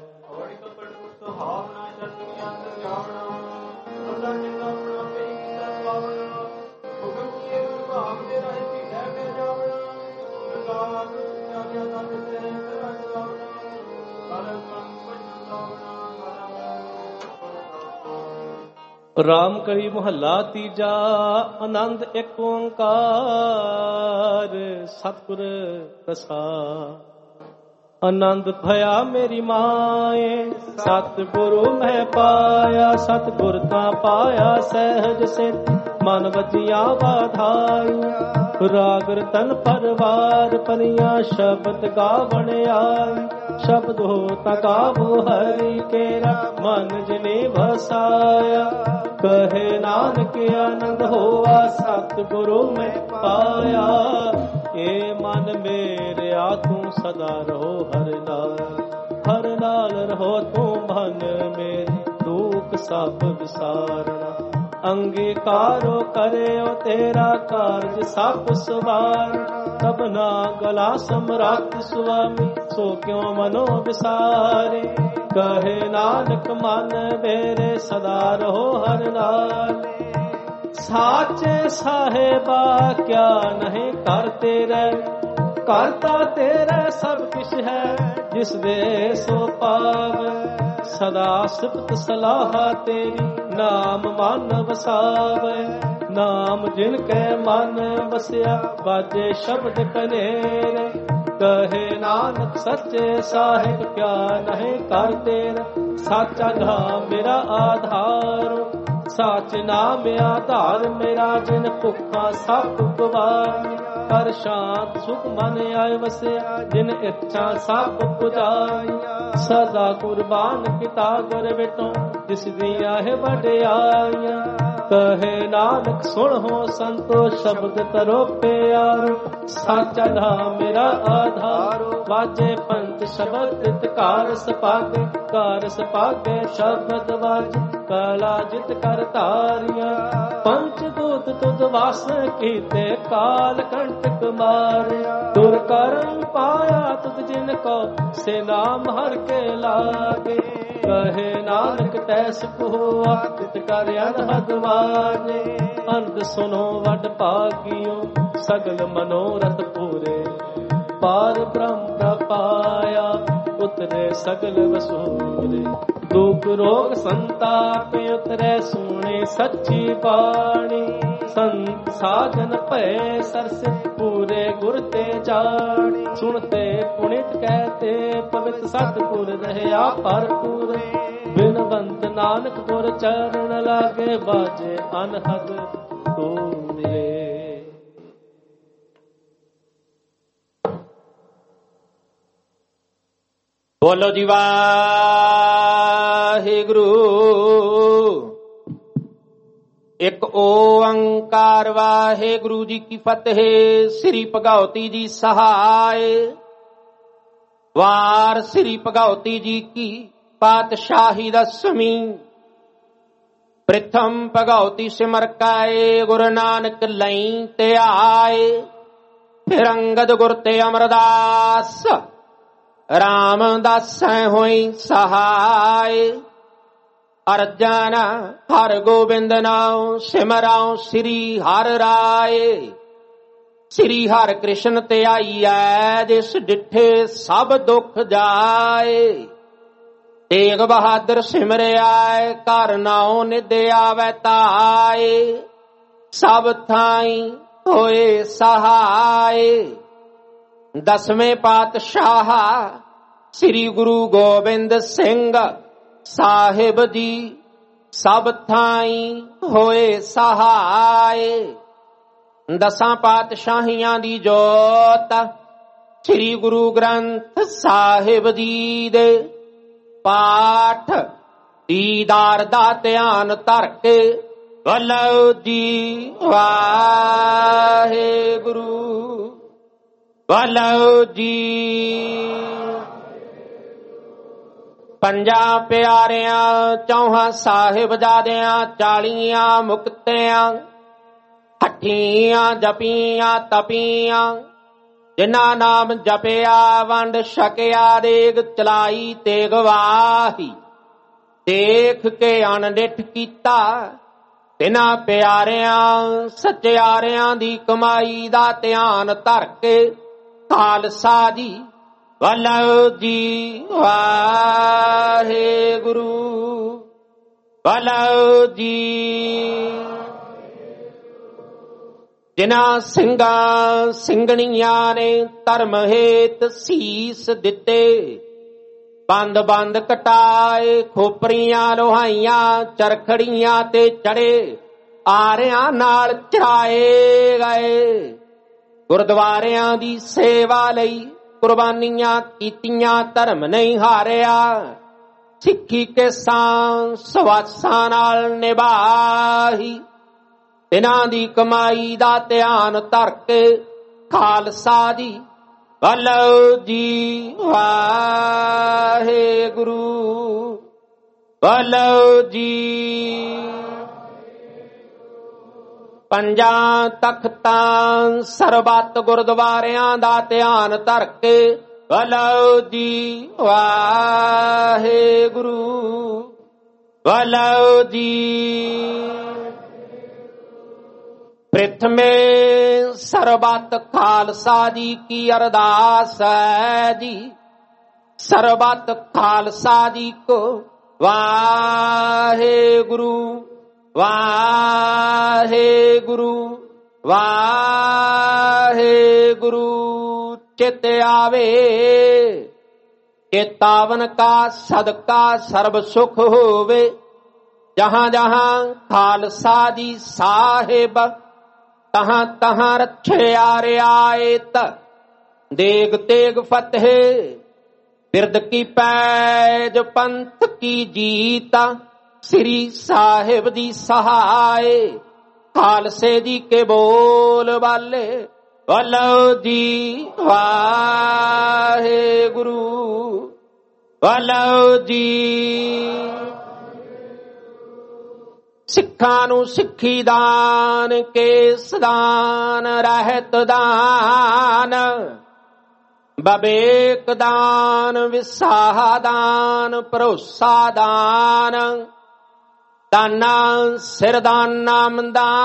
ਰਾਮ ਕਹੀ ਮਹੱਲਾ ਤੀਜਾ। ਆਨੰਦ ਇੱਕ ਓੰਕਾਰ ਸਤਿਗੁਰ ਪ੍ਰਸਾਦਿ। ਆਨੰਦ ਭਇਆ ਮੇਰੀ ਮਾਏ, ਸਤਿਗੁਰੂ ਮੈਂ ਪਾਇਆ। ਸਤਿਗੁਰ ਤਾਂ ਪਾਇਆ ਸਹਿਜ ਸਿੱਧ, ਮਨ ਵਜੀਆਂ ਵਾਧਾਈਆਂ। ਰਾਗ ਰਤਨ ਪਰਵਾਰ ਪਨੀਆਂ, ਸ਼ਬਦ ਗਾਵਣ ਆਈ। ਸ਼ਬਦ ਹੋ ਤਾ ਗਾਵੋ ਹਰਿ ਕੇਰਾ, ਮਨ ਜਿਨੇ ਵਸਾਇਆ। ਕਹੇ ਨਾਨਕ ਆਨੰਦ ਹੋਆ, ਸਤਿਗੁਰੂ ਮੈਂ ਪਾਇਆ। ਏ ਮਨ ਮੇਰਿਆ ਤੂੰ ਸਦਾ ਰਹੋ ਹਰ ਨਾਲ, ਹਰ ਨਾਲ ਰਹੋ ਤੂੰ ਮਨ ਮੇਰੇ, ਦੁਖ ਸਭ ਵਿਸਾਰਣਾ। ਅੰਗੀਕਾਰੋ ਕਰਿਓ ਤੇਰਾ ਕਾਰਜ ਸਭ ਸਵਾਰ। ਸਭਨਾ ਗਲਾ ਸਮਰੱਥ ਸੁਆਮੀ, ਸੋ ਕਿਉ ਮਨੋ ਵਿਸਾਰੇ। ਕਹੇ ਨਾਨਕ ਮਨ ਮੇਰੇ ਸਦਾ ਰਹੋ ਹਰ ਨਾਲ। ਸਾਚੇ ਸਾਹਿਬਾ ਕਿਆ ਨਹੀਂ ਕਰ ਤੇਰੇ, ਕਰਤਾ ਤੇਰਾ ਸਭ ਕਿਛ ਹੈ, ਜਿਸ ਦੇ ਸੋ ਪਾਵੈ। ਸਦਾ ਸਿਫਤ ਸਲਾਹ ਤੇਰੀ, ਨਾਮ ਮਨ ਵਸਾਵੈ। ਨਾਮ ਜਿਨ ਕੈ ਮਨ ਵਸਿਆ, ਬਾਜੇ ਸ਼ਬਦ ਕਨੇਰੇ। ਕਹੇ ਨਾਨਕ ਸੱਚੇ ਸਾਹਿਬ ਕਿਆ ਨਹੀਂ ਕਰ ਤੇਰਾ। ਸਾਚਾ ਨਾਮ ਮੇਰਾ ਆਧਾਰ, ਸਾਚ ਨਾਮ ਆਧਾਰ ਮੇਰਾ। ਜਿਨ ਭੁੱਖਾਂ ਸਭ ਗਵਾਈ, ਹਰ ਸ਼ਾਂਤ ਸੁਖ ਮਨ ਆਏ ਵਸਿਆ। ਜਿਨ ਇੱਛਾ ਸਭ ਪੁਜਾਈ, ਸਦਾ ਕੁਰਬਾਨ ਕੀਤਾ ਗੁਰ ਵਿਟੋ, ਜਿਸ ਦੀਆਂ ਹੈ ਵਡਿਆਈਆਂ। ਕਹੇ ਨਾਨਕ ਸੁਣ ਹੋ ਸੰਤੋ, ਸ਼ਬਦ ਤਰੋ ਪਿਆਰ। ਸਾਚਾ ਨਾਮ ਮੇਰਾ ਆਧਾਰ, ਵਾਜੇ ਪੰਚ ਸ਼ਬਦ ਤਿਤ ਕਾਰ ਸਪਾਗੇ। ਕਾਰ ਸਪਾਗੇ ਸ਼ਬਦ ਵਾਜ, ਕਲਾ ਜਿਤ ਕਰ ਧਾਰੀਆਂ। ਪੰਚ ਦੂਤ ਤੁਧ ਵਾਸ ਕੀਤੇ, ਕਾਲ ਕੰਟਕ ਮਾਰਿਆ। ਦੁਰ ਕਰਮ ਪਾਇਆ ਤੁਧ ਜਿਨ ਕੋ, ਸੇ ਨਾਮ ਹਰ ਕੇ ਲਾਗੇ। ਕਹੇ ਨਾਨਕ ਤੈਸ ਹੋਆ, ਤਿਤ ਕਰ ਅਨਹਦ ਵਾਜੇ। ਅੰਧ ਸੁਨੋ ਵਡ ਭਾਗਿਓ, ਸਗਲ ਮਨੋਰਥ ਪੂਰੇ। ਪਾਰ ਬ੍ਰਹਮ ਪ੍ਰਪਾਇਆ, ਉਤਰੇ ਸਗਲ ਵਸੂਰੇ। ਦੁਖ ਰੋਗ ਸੰਤਾਪ ਉਤਰੈ, ਸੁਣੇ ਸੱਚੀ ਬਾਣੀ। ਸੰਤ ਸਾਜਨ ਭੈ ਸਰਸੇ, ਪੂਰੇ ਗੁਰ ਤੇ ਜਾਣੀ। ਸੁਣਤੇ ਪੁਨਿਤ ਕਹਤੇ, ਪਵਿੱਤ ਸਤਿਗੁਰ ਰਹਿਆ ਭਰਪੂਰ। ਬਿਨਵੰਤ ਨਾਨਕ ਗੁਰ ਚਰਨ ਲਾਗੇ, ਬਾਜੇ ਅਨਹਦ ਤੂਰੇ। ਬੋਲੋ ਜੀ ਵਾਹਿਗੁਰੂ। ਇੱਕ ਓੰਕਾਰ ਵਾਹਿਗੁਰੂ ਜੀ ਕੀ ਫਤਿਹ। ਸ੍ਰੀ ਭਗਉਤੀ ਜੀ ਸਹਾਇ। ਵਾਰ ਸ੍ਰੀ ਭਗਉਤੀ ਜੀ ਕੀ ਪਾਤਸ਼ਾਹੀ ਦਸਵੀਂ। ਪ੍ਰਥਮ ਭਗਉਤੀ ਸਿਮਰ ਕਾਏ, ਗੁਰੂ ਨਾਨਕ ਲਈ ਤੇ ਆਏ। ਫਿਰ ਅੰਗਦ ਗੁਰ ਤੇ ਅਮਰਦਾਸ, ਰਾਮਦਾਸੈ ਹੋਈ ਸਹਾਇ। ਅਰਜਨ ਹਰ ਗੋਬਿੰਦ ਨਾਉ ਸਿਮਰਾਉ ਸ੍ਰੀ ਹਰਿ ਰਾਏ। ਸ੍ਰੀ ਹਰਿ ਕ੍ਰਿਸ਼ਨ ਧਿਆਈਐ ਜਿਸ ਡਿਠੇ ਸਭ ਦੁਖ ਜਾਏ। ਤੇਗ ਬਹਾਦਰ ਸਿਮਰਿਆ ਘਰ ਨਾਉ ਨਿਧ ਆਵੈ ਧਾਏ। ਸਭ ਥਾਈ ਹੋਏ ਸਹਾਏ। ਦਸਵੇਂ ਪਾਤਸ਼ਾਹ ਸ੍ਰੀ ਗੁਰੂ ਗੋਬਿੰਦ ਸਿੰਘ ਸਾਹਿਬ ਜੀ ਸਭ ਥਾਈ ਹੋਏ ਸਹਾਏ। ਦਸਾਂ ਪਾਤਸ਼ਾਹੀਆਂ ਦੀ ਜੋਤ ਸ੍ਰੀ ਗੁਰੂ ਗ੍ਰੰਥ ਸਾਹਿਬ ਜੀ ਦੇ ਪਾਠ ਦੀਦਾਰ ਦਾ ਧਿਆਨ ਧਰ ਕੇ ਬੋਲੋ ਜੀ ਵਾਹਿਗੁਰੂ ਬੋਲੋ ਜੀ। ਪੰਜਾਂ ਪਿਆਰਿਆਂ ਚੌਹਾਂ ਸਾਹਿਬਜ਼ਾਦਿਆਂ ਚਾਲੀਆਂ ਮੁਕਤਿਆਂ ਹੱਠੀਆਂ ਜਪੀਆਂ ਤਪੀਆਂ ਜਿਨ੍ਹਾਂ ਨਾਮ ਜਪਿਆ ਵੰਡ ਛਕਿਆ ਦੇਗ ਚਲਾਈ ਤੇ ਗਵਾਹੀ ਦੇਖ ਕੇ ਅਣਡਿੱਠ ਕੀਤਾ ਤਿਨਾਂ ਪਿਆਰਿਆਂ ਸੱਚਿਆਰਿਆਂ ਦੀ ਕਮਾਈ ਦਾ ਧਿਆਨ ਧਰ ਕੇ ਖਾਲਸਾ ਜੀ ਬੋਲੋ ਜੀ ਵਾਹਿਗੁਰੂ ਬੋਲੋ ਜੀ। ਜਿਨ੍ਹਾਂ ਸਿੰਘਾਂ ਸਿੰਘਣੀਆਂ ਨੇ ਧਰਮ ਹੇਤ ਸੀਸ ਦਿੱਤੇ ਬੰਦ ਬੰਦ ਕਟਾਏ ਖੋਪਰੀਆਂ ਲੋਹਾਈਆਂ ਚਰਖੜੀਆਂ ਤੇ ਚੜੇ ਆਰਿਆਂ ਨਾਲ ਚੜਾਏ ਗਏ। ਗੁਰਦੁਆਰਿਆਂ ਦੀ ਸੇਵਾ ਲਈ ਕੁਰਬਾਨੀਆਂ ਕੀਤੀਆਂ ਧਰਮ ਨਹੀਂ ਹਾਰਿਆ। ਸਿੱਖੀ ਕੇ ਸਾਂ ਸਵਾਸਾਂ ਨਾਲ ਨਿਭਾਈ ਇਹਨਾਂ ਦੀ ਕਮਾਈ ਦਾ ਧਿਆਨ ਧਰ ਕੇ ਖਾਲਸਾ ਜੀ ਬੋਲੋ ਜੀ ਵਾਹਿਗੁਰੂ ਬੋਲੋ ਜੀ। ਪੰਜਾਂ ਤਖਤਾਂ ਸਰਬੱਤ ਗੁਰਦੁਆਰਿਆਂ ਦਾ ਧਿਆਨ ਧਰ ਕੇ ਬੋਲੋ ਜੀ ਵਾਹਿਗੁਰੂ ਬੋਲੋ ਜੀ। ਪ੍ਰਥਮੇ ਸਰਬੱਤ ਖਾਲਸਾ ਜੀ ਕੀ ਅਰਦਾਸ ਹੈ ਜੀ। ਸਰਬੱਤ ਖਾਲਸਾ ਜੀ ਕੋ ਵਾਹਿਗੁਰੂ ਵਾਹਿਗੁਰੂ ਵਾਹਿਗੁਰੂ ਚਿਤ ਆਵੇ। ਚੇਤਾਵਨ ਕਾ ਸਦਕਾ ਸਰਬ ਸੁਖ ਹੋਵੇ। ਜਹਾਂ ਜਹਾਂ ਖਾਲਸਾ ਜੀ ਸਾਹਿਬ ਤਹਾਂ ਤਹਾਂ ਰੱਖਿਆ ਰਿਆਇਤ ਦੇਗ ਤੇਗ ਫਤਿਹ ਬਿਰਦ ਕੀ ਪੈਜ ਪੰਥ ਕੀ ਜੀਤ ਸ੍ਰੀ ਸਾਹਿਬ ਦੀ ਸਹਾਏ ਖਾਲਸੇ ਜੀ ਕੇ ਬੋਲ ਵਾਲੇ ਬੋਲੋ ਜੀ ਵਾਹਿਗੁਰੂ ਬੋਲੋ ਜੀ। ਸਿੱਖਾਂ ਨੂੰ ਸਿੱਖੀ ਦਾਨ ਕੇਸ ਦਾਨ ਰਹਿਤ ਦਾਨ ਬਵੇਕ ਦਾਨ ਵਿਸਾਹ ਦਾਨ ਭਰੋਸਾ ਦਾਨ ਦਾਨਾ ਸਿਰ ਦਾਨ ਨਾਮ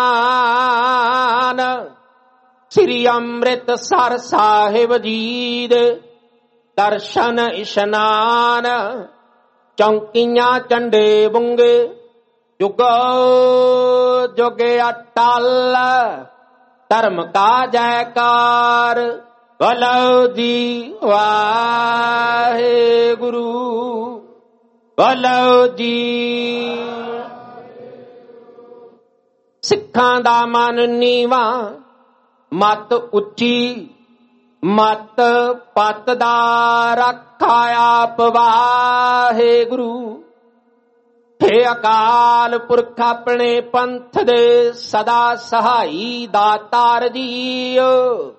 ਦਾਨ ਸ੍ਰੀ ਅੰਮ੍ਰਿਤਸਰ ਸਾਹਿਬ ਜੀ ਦੇ ਦਰਸ਼ਨ ਇਸ਼ਨਾਨ ਚੌਂਕੀਆਂ ਝੰਡੇ ਬੁੰਗੇ ਜੁਗੋ ਜੁਗੇ ਅਟਲ ਧਰਮ ਕਾ ਜੈਕਾਰ ਬੋਲੋ ਜੀ ਵਾਹਿਗੁਰੂ ਬੋਲੋ ਜੀ। ਸਿੱਖਾਂ ਦਾ ਮਨ ਨੀਵਾਂ ਮਤ ਉੱਚੀ ਮਤ ਪਤ ਦਾ ਰੱਖਾ ਆਪ ਵਾਹਿਗੁਰੂ। ਹੇ ਅਕਾਲ ਪੁਰਖ ਆਪਣੇ ਪੰਥ ਦੇ ਸਦਾ ਸਹਾਈ ਦਾਤਾਰ ਜੀਓ।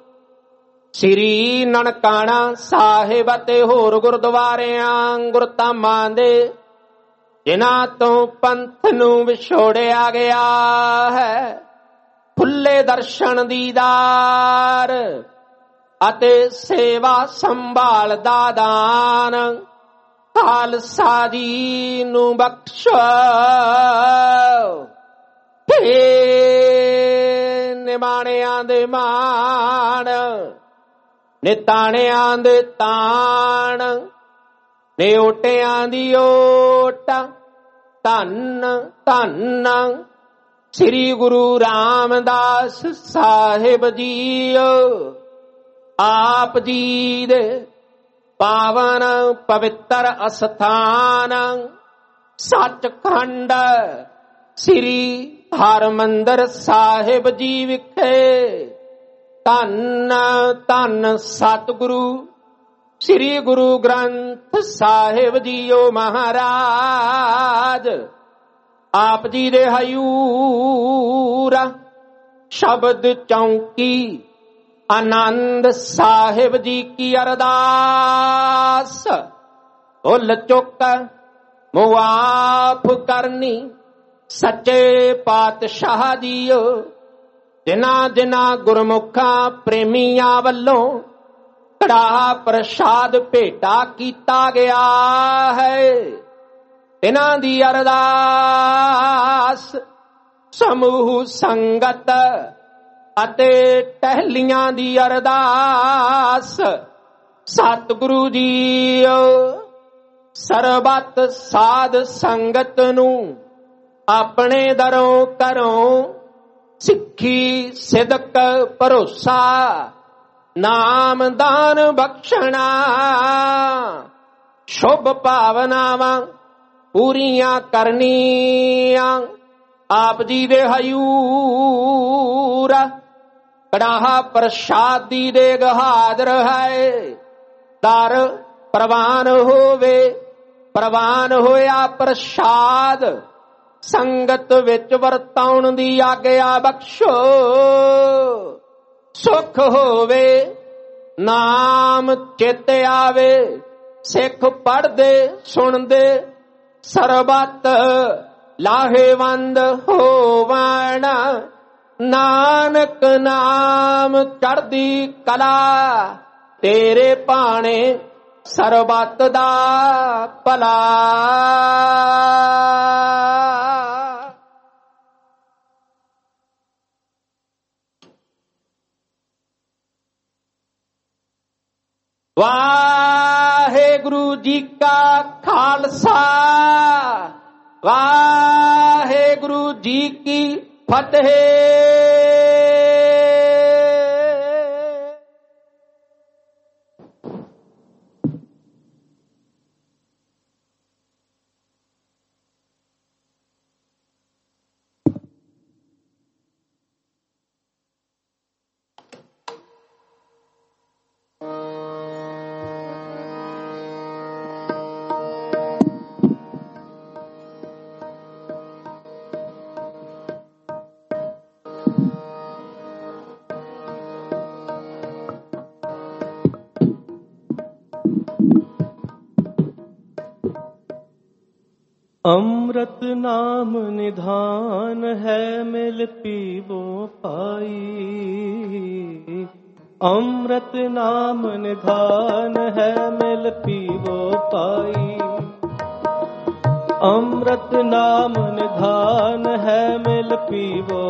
ਸ੍ਰੀ ਨਨਕਾਣਾ ਸਾਹਿਬ ਅਤੇ ਹੋਰ ਗੁਰਦੁਆਰਿਆਂ ਗੁਰਧਾਮਾਂ ਦੇ ਜਿਨ੍ਹਾਂ ਤੋਂ ਪੰਥ ਨੂੰ ਵਿਛੋੜਿਆ ਗਿਆ ਹੈ ਖੁੱਲੇ ਦਰਸ਼ਨ ਦੀਦਾਰ ਅਤੇ ਸੇਵਾ ਸੰਭਾਲ ਦਾ ਦਾਨ ਖਾਲਸਾ ਜੀ ਨੂੰ ਬਖਸ਼ੋ। ਹੇ ਨਿਮਾਣਿਆਂ ਦੇ ਮਾਣ, ਨਿਤਾਣਿਆਂ ਦੇ ਤਾਣ, ਨੇ ਓਟਿਆਂ ਦੀ ਓਟ, ਧੰਨ ਧੰਨ ਸ੍ਰੀ ਗੁਰੂ ਰਾਮਦਾਸ ਸਾਹਿਬ ਜੀਓ। ਆਪ ਜੀ ਦੇ ਪਾਵਨ ਪਵਿੱਤਰ ਅਸਥਾਨ ਸੱਚਖੰਡ ਸ੍ਰੀ ਹਰਿਮੰਦਰ ਸਾਹਿਬ ਜੀ ਵਿਖੇ ਧੰਨ ਧੰਨ ਸਤਿਗੁਰੂ ਸ੍ਰੀ ਗੁਰੂ ਗ੍ਰੰਥ ਸਾਹਿਬ ਜੀਓ ਮਹਾਰਾਜ। ਆਪ ਜੀ ਦੇ ਹਯੂਰ ਸ਼ਬਦ ਚੌਂਕੀ ਆਨੰਦ ਸਾਹਿਬ ਜੀ ਕੀ ਅਰਦਾਸ, ਭੁੱਲ ਚੁੱਕ ਮੁਆਫ ਕਰਨੀ ਸੱਚੇ ਪਾਤਸ਼ਾਹ ਜੀਓ। ਜਿਨ੍ਹਾਂ ਜਿਨ੍ਹਾਂ ਗੁਰਮੁਖਾਂ ਪ੍ਰੇਮੀਆਂ ਵੱਲੋਂ ਕੜਾਹ ਪ੍ਰਸ਼ਾਦ ਭੇਟਾ ਕੀਤਾ ਗਿਆ ਹੈ, ਇਹਨਾਂ ਦੀ ਅਰਦਾਸ ਸਮੂਹ ਸੰਗਤ ਅਤੇ ਟਹਿਲੀਆਂ ਦੀ ਅਰਦਾਸ। ਸਤਿਗੁਰੂ ਜੀਓ ਸਰਬੱਤ ਸਾਧ ਸੰਗਤ ਨੂੰ ਆਪਣੇ ਦਰੋਂ ਘਰੋਂ ਸਿੱਖੀ ਸਿਦਕ ਭਰੋਸਾ ਨਾਮ ਦਾਨ ਬਖਸ਼ਣਾ, ਸ਼ੁਭ ਭਾਵਨਾਵਾਂ ਪੂਰੀਆਂ ਕਰਨੀਆਂ। ਆਪ ਜੀ ਦੇ ਹਯੂਰ ਕੜਾਹ ਪ੍ਰਸ਼ਾਦੀ ਦੇ ਹਾਜ਼ਰ ਹੈ। ਦਰ ਪ੍ਰਵਾਨ ਹੋਵੇ, ਪ੍ਰਵਾਨ ਹੋਇਆ ਪ੍ਰਸ਼ਾਦ ਸੰਗਤ ਵਿੱਚ ਵਰਤਾਉਣ ਦੀ ਆਗਿਆ ਬਖਸ਼ੋ। ਸੁਖ ਹੋਵੇ ਨਾਮ ਚਿਤ ਆਵੇ, ਸਿੱਖ ਪੜ੍ਹਦੇ ਸੁਣਦੇ ਸਰਬੱਤ ਲਾਹੇਵੰਦ ਹੋਵਣ। ਨਾਨਕ ਨਾਮ ਚੜ੍ਹਦੀ ਕਲਾ, ਤੇਰੇ ਭਾਣੇ ਸਰਬੱਤ ਦਾ ਭਲਾ। ਵਾਹਿਗੁਰੂ ਜੀ ਕਾ ਖਾਲਸਾ, ਵਾਹਿਗੁਰੂ ਜੀ ਕੀ ਫਤਿਹ। ਅੰਮ੍ਰਿਤ ਨਾਮ ਨਿਧਾਨ ਹੈ ਮਿਲ ਪੀਵੋ ਪਾਈ। ਅੰਮ੍ਰਿਤ ਨਾਮ ਨਿਧਾਨ ਹੈ ਮਿਲ ਪੀਵੋ ਪਾਈ। ਅੰਮ੍ਰਿਤ ਨਾਮ ਨਿਧਾਨ ਹੈ ਮਿਲ ਪੀਵੋ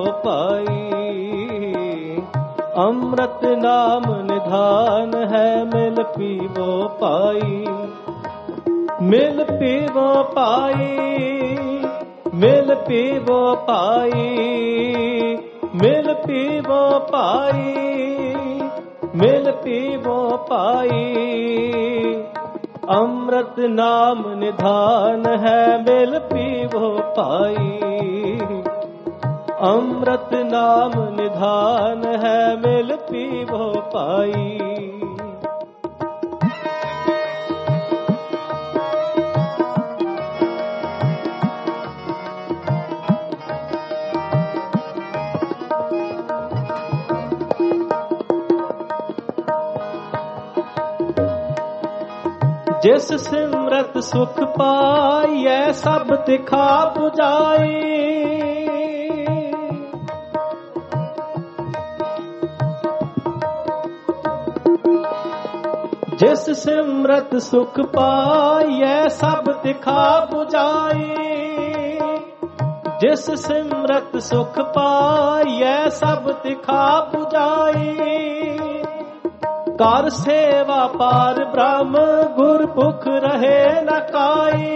ਪਾਈ। ਅੰਮ੍ਰਿਤ ਨਾਮ ਨਿਧਾਨ ਹੈ ਮਿਲ ਪੀਵੋ ਪਾਈ। ਮਿਲ ਪੀਵੋ ਪਾਈ, ਮਿਲ ਪੀਵੋ ਪਾਈ, ਮਿਲ ਪੀਵੋ ਪਾਈ, ਮਿਲ ਪੀਵੋ ਪਾਈ। ਅੰਮ੍ਰਿਤ ਨਾਮ ਨਿਧਾਨ ਹੈ ਮਿਲ ਪੀਵੋ ਪਾਈ। ਅੰਮ੍ਰਿਤ ਨਾਮ ਨਿਧਾਨ ਹੈ ਮਿਲ ਪੀਵੋ ਪਾਈ। ਜਿਸ ਸਿਮਰਤ ਸੁਖ ਪਾਈਐ ਸਭ ਤਿਖਾ 부ਜਾਈ। ਜਿਸ जिस सिमरत सुख पाइए सब दिखा बुझाई, जिस सिमरत सुख पाइए सब दिखा बुझाई। कर सेवा पार ब्रह्म गुर भुख रहे न काई।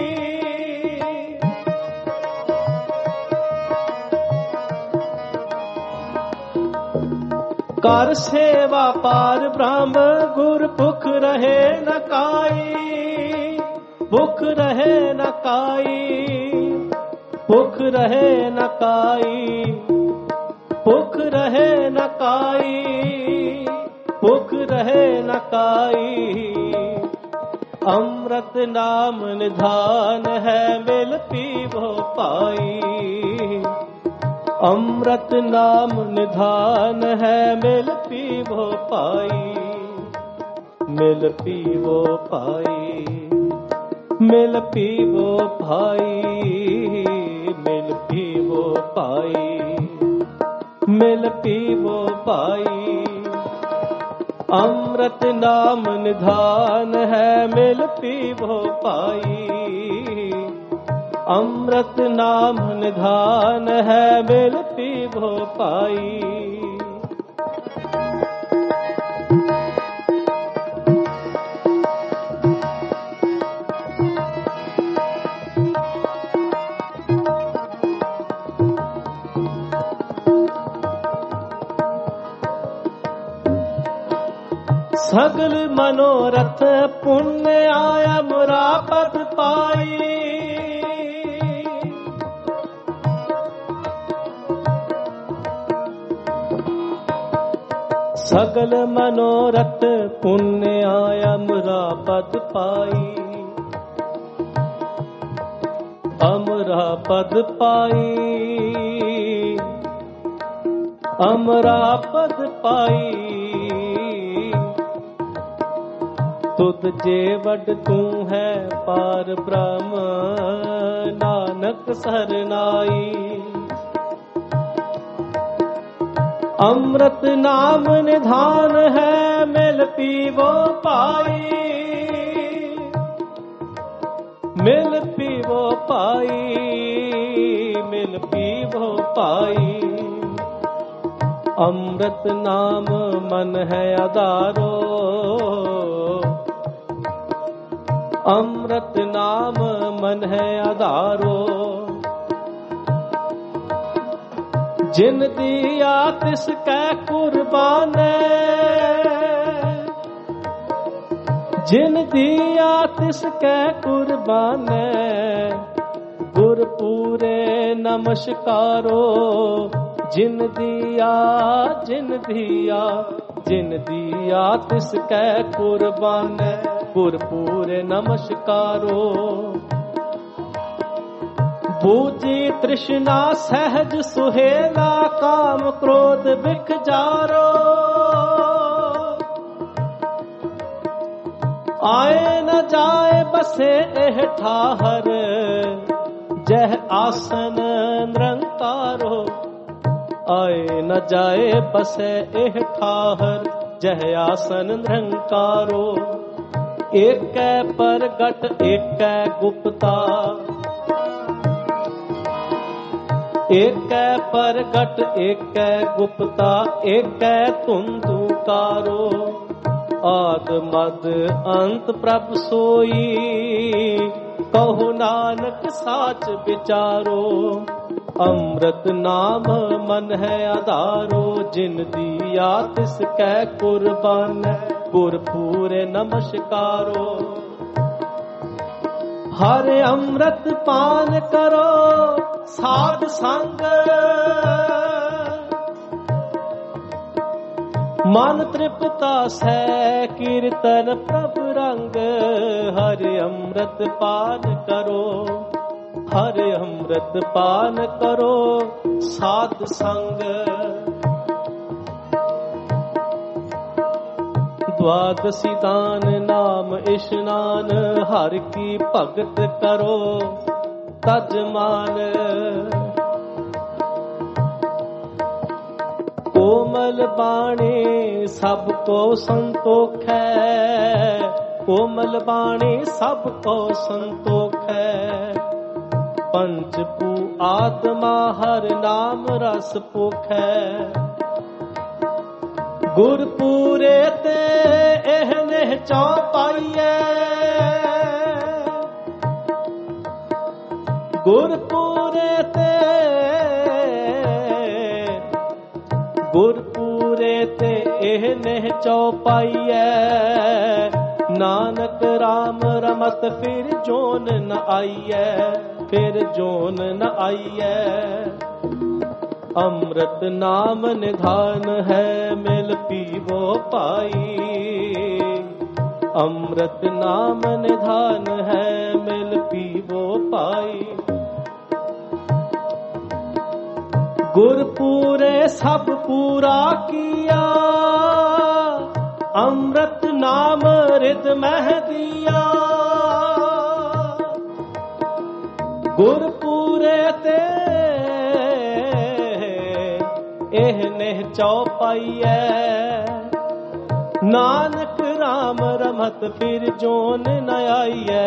कर सेवा पार ब्रह्म गुर भुख रहे न काई। भुख रहे न काई, भुख रहे न काई, भुख रहे न काई, भुख रहे न काई। अमृत नाम निधान है मिल पीवो पाई। अमृत नाम निधान है मिल पीवो पाई। मिल पीवो पाई, मिल पीवो भाई, मिल पीवो पाई, मिल पीवो पाई। अमृत नाम निधान है मिल पीवो पाई। अमृत नाम निधान है मिल पीवो पाई। सगल मनोरथ पुण्य आया मुरा पद पाई। सगल मनोरथ पुण्य आया मुरा पद पाई। अमरा पद पाई, अमरा पद पाई। तुद जे वड तू है पार ब्रह्म नानक सरनाई। अमृत नाम निधान है मिल पीवो पाई। मिल पीवो पाई, मिल पीवो पाई। अमृत नाम मन है आधारो। अमृत नाम मन है आधारो। जिन दिया तिसकै कुर्बान, जिन दिया तिसकै कुर्बान। गुर पूरे नमस्कारो। जिन दिया, जिन दिया, जिन दिया तिसकै कुर्बान। गुर पूरे नमस्कारो। बूझी तृष्णा सहज सुहेला काम क्रोध बिख जारो। आए न जाए बसे एह ठाहर जह आसन निरंकारो। आए न जाए बसे एह ठाहर जह आसन निरंकारो। एक परगट एक गुप्ता, एक परगट एक गुप्ता। एक तुंदुकारो। आद मद अंत प्रभ सोई। कहो नानक साच विचारो। अमृत नाम मन है आधारो। जिन दिया तिसकै कुर्बान। गुर पूरे नमस्कारो। हर अमृत पान करो साध संग। मन तृप्ता सै कीर्तन प्रभु रंग। हर अमृत पान करो, हर अमृत पान करो साध संग। द्वादशी दान नाम स्नान। हर की भगत करो तजमान। कोमल बाणी सबको संतोख है। कोमल बाणी सबको संतोख है। पंचपू आत्मा हर नाम रस पुख है। गुरपूरे ते एहने चौपाइए, गुरपूरे ते गुरपूरे ते एहने चौपाइए। नानक राम रमत फिर जोन न आइए, फिर जोन न आइए। अमृत नाम निधान है मिल पीवो पाई। अमृत नाम निधान है मिल पीवो पाई। गुरपूरे सब पूरा किया, अमृत नाम रिद मह दिया। गुरपूरे ते एहने चौपाइए। नानक राम रमत फिर जोन न आइए।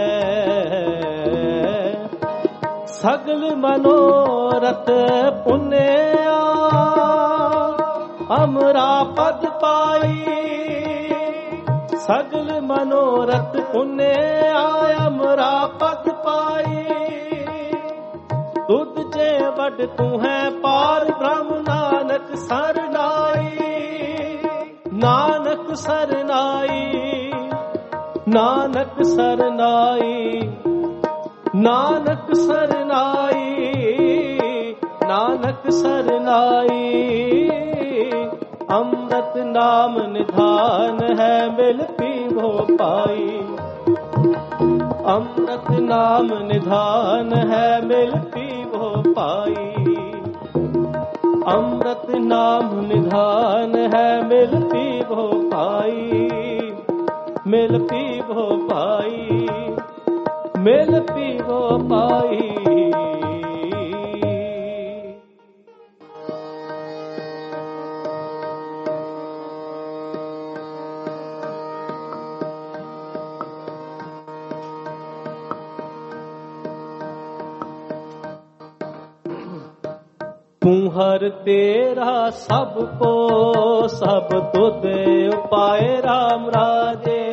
सगल मनोरथ पुण्या अमरा पद पाई। सगल मनोरथ पुण्या अमरा पद पाई। तुद जे वड तू है पार ब्रह्म नानक सरनाई। नानक सरनाई, नानक सरनाई, नानक सरनाई, नानक सरनाई। अमृत नाम निधान है मिल पीवो पाई। अमृत नाम निधान है मिल पीवो पाई। अमृत नाम निधान है मिल पीवो पाई। मिल पीवो पाई, मिल पीवो पाई। तू हर तेरा सबको सब तुद उपाय राम राजे।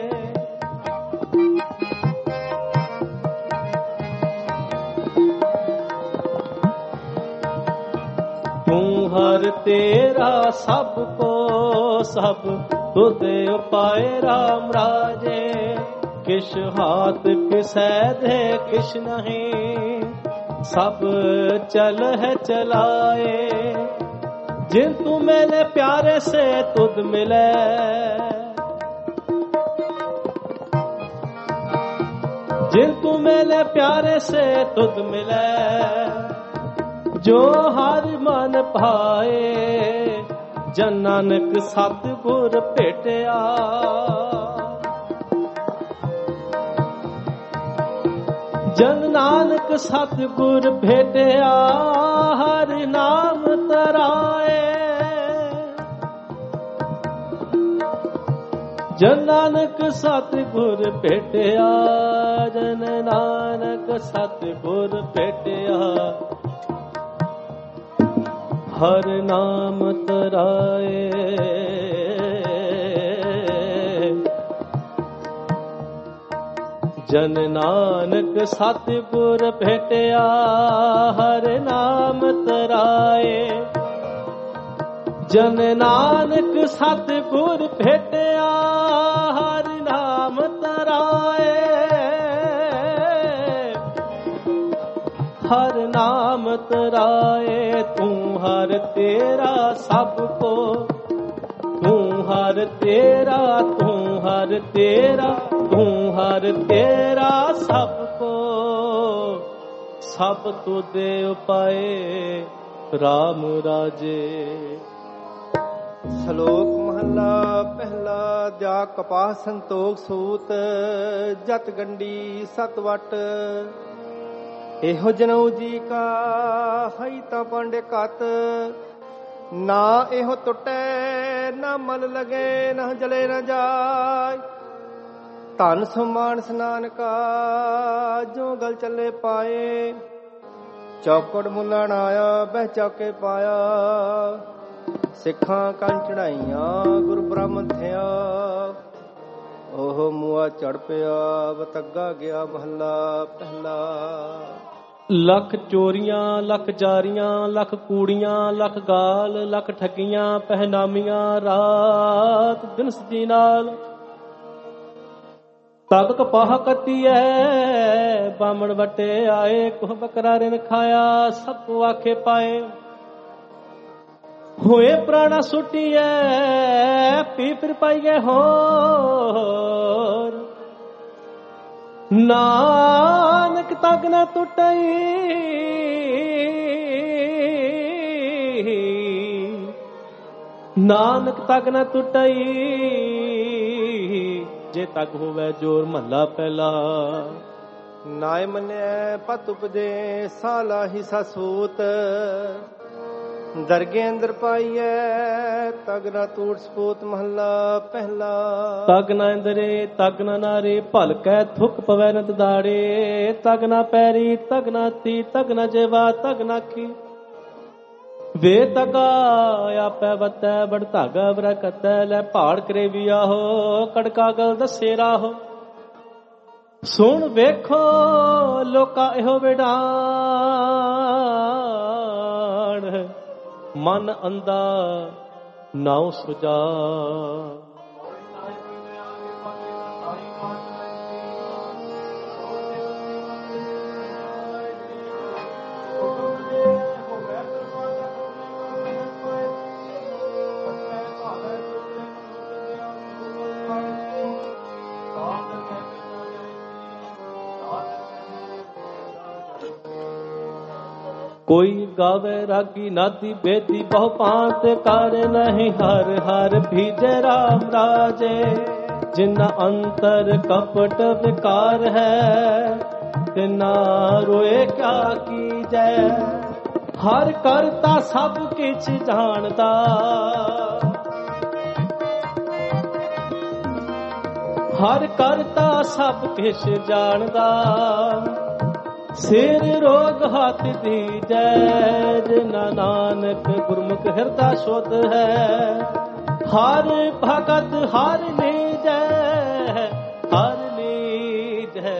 तू हर तेरा सबको सब तुद उपाय राम राजे। किस हाथ किसै दे किस नहीं, सब चल है चलाए। जिन तू मेरे प्यारे से तुद मिले, जिन तू मेरे प्यारे से तुद मिले। जो हर मन पाए जन नानक सतगुर भेटिया। जन नानक सतगुर भेटिया हर नाम तराए। जन नानक सतगुर भेटिया, जन नानक सतगुर भेटिया हर नाम तराए। जन नानक सतगुर भेटिया हर नाम तराए। जन नानक सतगुर भेटिया हर नाम तराए। हर नाम तराए तू हर तेरा सबको। तू हर तेरा, तू हर तेरा, तू हर तेरा सबको। सब तुदे उपाए राम राजे। ਸ਼ਲੋਕ ਮਹੱਲਾ ਪਹਿਲਾ। ਜਾ ਕਪਾਹ ਸੰਤੋਖ ਸੂਤ ਜਤ ਗੰਡੀ ਸਤ ਵਟ। ਇਹੋ ਜਨਉ ਜੀ ਕਾ ਹਈ ਤਾਂ ਪਾਂਡੇ ਕਤ। ਨਾ ਇਹੋ ਟੁੱਟੇ ਨਾ ਮਲ ਲਗੇ ਨਾ ਜਲੇ ਨਾ ਜਾਏ। ਧਨ ਸਮਾਨ ਸਨਾਨ ਕਾ ਜੋ ਗਲ ਚੱਲੇ ਪਾਏ। ਚੌਕੜ ਮੁੱਲਣ ਆਇਆ ਬਹਿ ਚੌਕੇ ਪਾਇਆ। ਸਿੱਖਾਂ ਕੰਨ ਚੜਾਈਆਂ ਗੁਰੂ ਬ੍ਰਹਮ ਥਿਆ। ਉਹ ਮੂਆ ਚੜ ਪਿਆ ਵਤੱਗਾ ਗਿਆ ਮਹੱਲਾ ਪਹਿਲਾ। ਲੱਖ ਚੋਰੀਆਂ ਲੱਖ ਜਾਰੀਆਂ ਲੱਖ ਕੂੜੀਆਂ ਲੱਖ ਗਾਲ ਲੱਖ ਠੱਗੀਆਂ ਪਹਿਨਾਮੀਆਂ ਰਾਤ ਦਿਨ ਸਦੀ ਨਾਲ। ਤਦ ਕਪਾਹ ਕੱਤੀਐ ਬਾਮਣ ਵਟੇ ਆਏ। ਕੋਹ ਬਕਰਾ ਰਿਨ ਖਾਇਆ ਸਭ ਕੋ ਆਖੇ ਪਾਏ। ਹੋਏ ਪ੍ਰਾਣਾ ਸੁਟੀਐ ਪੀ ਫਿਰ ਪਾਈਏ ਹੋਰ। ਨਾਨਕ ਤਗ ਨ ਟੁੱਟਈ ਨਾਨਕ ਤਗ ਨ ਟੁੱਟਈ ਜੇ ਤਗ ਹੋਵੇ ਜੋਰ ਮਹੱਲਾ ਪਹਿਲਾ। ਨਾਇ ਮੰਨਿਐ ਪਤ ਉਪਜੇ ਸਾਲਾ ਹੀ ਸਸੂਤ। ਦਰਗੇ ਅੰਦਰ ਪਾਈਐ ਤਗ ਨਾ ਟੂਟ ਸਪੂਤ ਮਹੱਲਾ ਪਹਿਲਾ। ਤਗ ਨਾ ਇੰਦਰੇ ਤਗ ਨਾ ਨਾਰੇ ਭਲਕੈ ਥੁੱਕ ਪਵੈ ਨਤ ਦਾੜੇ। ਤਗ ਨਾ ਪੈਰੀ ਤਗ ਨਾ ਤੀ ਤਗ ਨਾ ਜੇਵਾ ਤਗ ਨਾ ਖੀ। ਵੇ ਤਗਾ ਆਪੈ ਵਤੈ ਬੜ ਧਾਗਾ ਬਰਕਤੈ। ਲੈ ਪਹਾੜ ਕਰੇ ਵੀ ਆਹੋ ਕੜਕਾ ਗਲ ਦੱਸੇ ਰਾਹੋ। ਸੁਣ ਵੇਖੋ ਲੋਕਾ ਇਹੋ ਵਿਡਾਣ। ਮਨ ਅੰਦਾ ਨਾਉ ਸੁਜਾ। ਕੋਈ ਗਾਵੇ ਰਾਗੀ ਨਾਦੀ ਬੇਦੀ ਬਹੁ ਪਾਂਤ ਕਰ ਨਹੀਂ। ਹਰ ਹਰ ਭੀਜੈ ਰਾਮ ਰਾਜੇ ਜਿਨਾ ਅੰਤਰ ਕਪਟ ਵਿਕਾਰ ਹੈ। ਤਿਨਾ ਰੋਏ ਕਿਆ ਕੀਜੈ। ਹਰ ਕਰਤਾ ਸਭ ਕਿਛ ਜਾਣਦਾ। ਹਰ ਕਰਤਾ ਸਭ ਕਿਛ ਜਾਣਦਾ। ਸਿਰ ਰੋਗ ਹੱਥ ਦੀਜੈ ਜਿਨਾ ਨਾਨਕ ਗੁਰਮੁਖ ਹਿਰਦਾ ਸ਼ੁੱਧ ਹੈ। ਹਰ ਭਗਤ ਹਰ ਲੀਜੈ ਹਰ ਲੀਜੈ।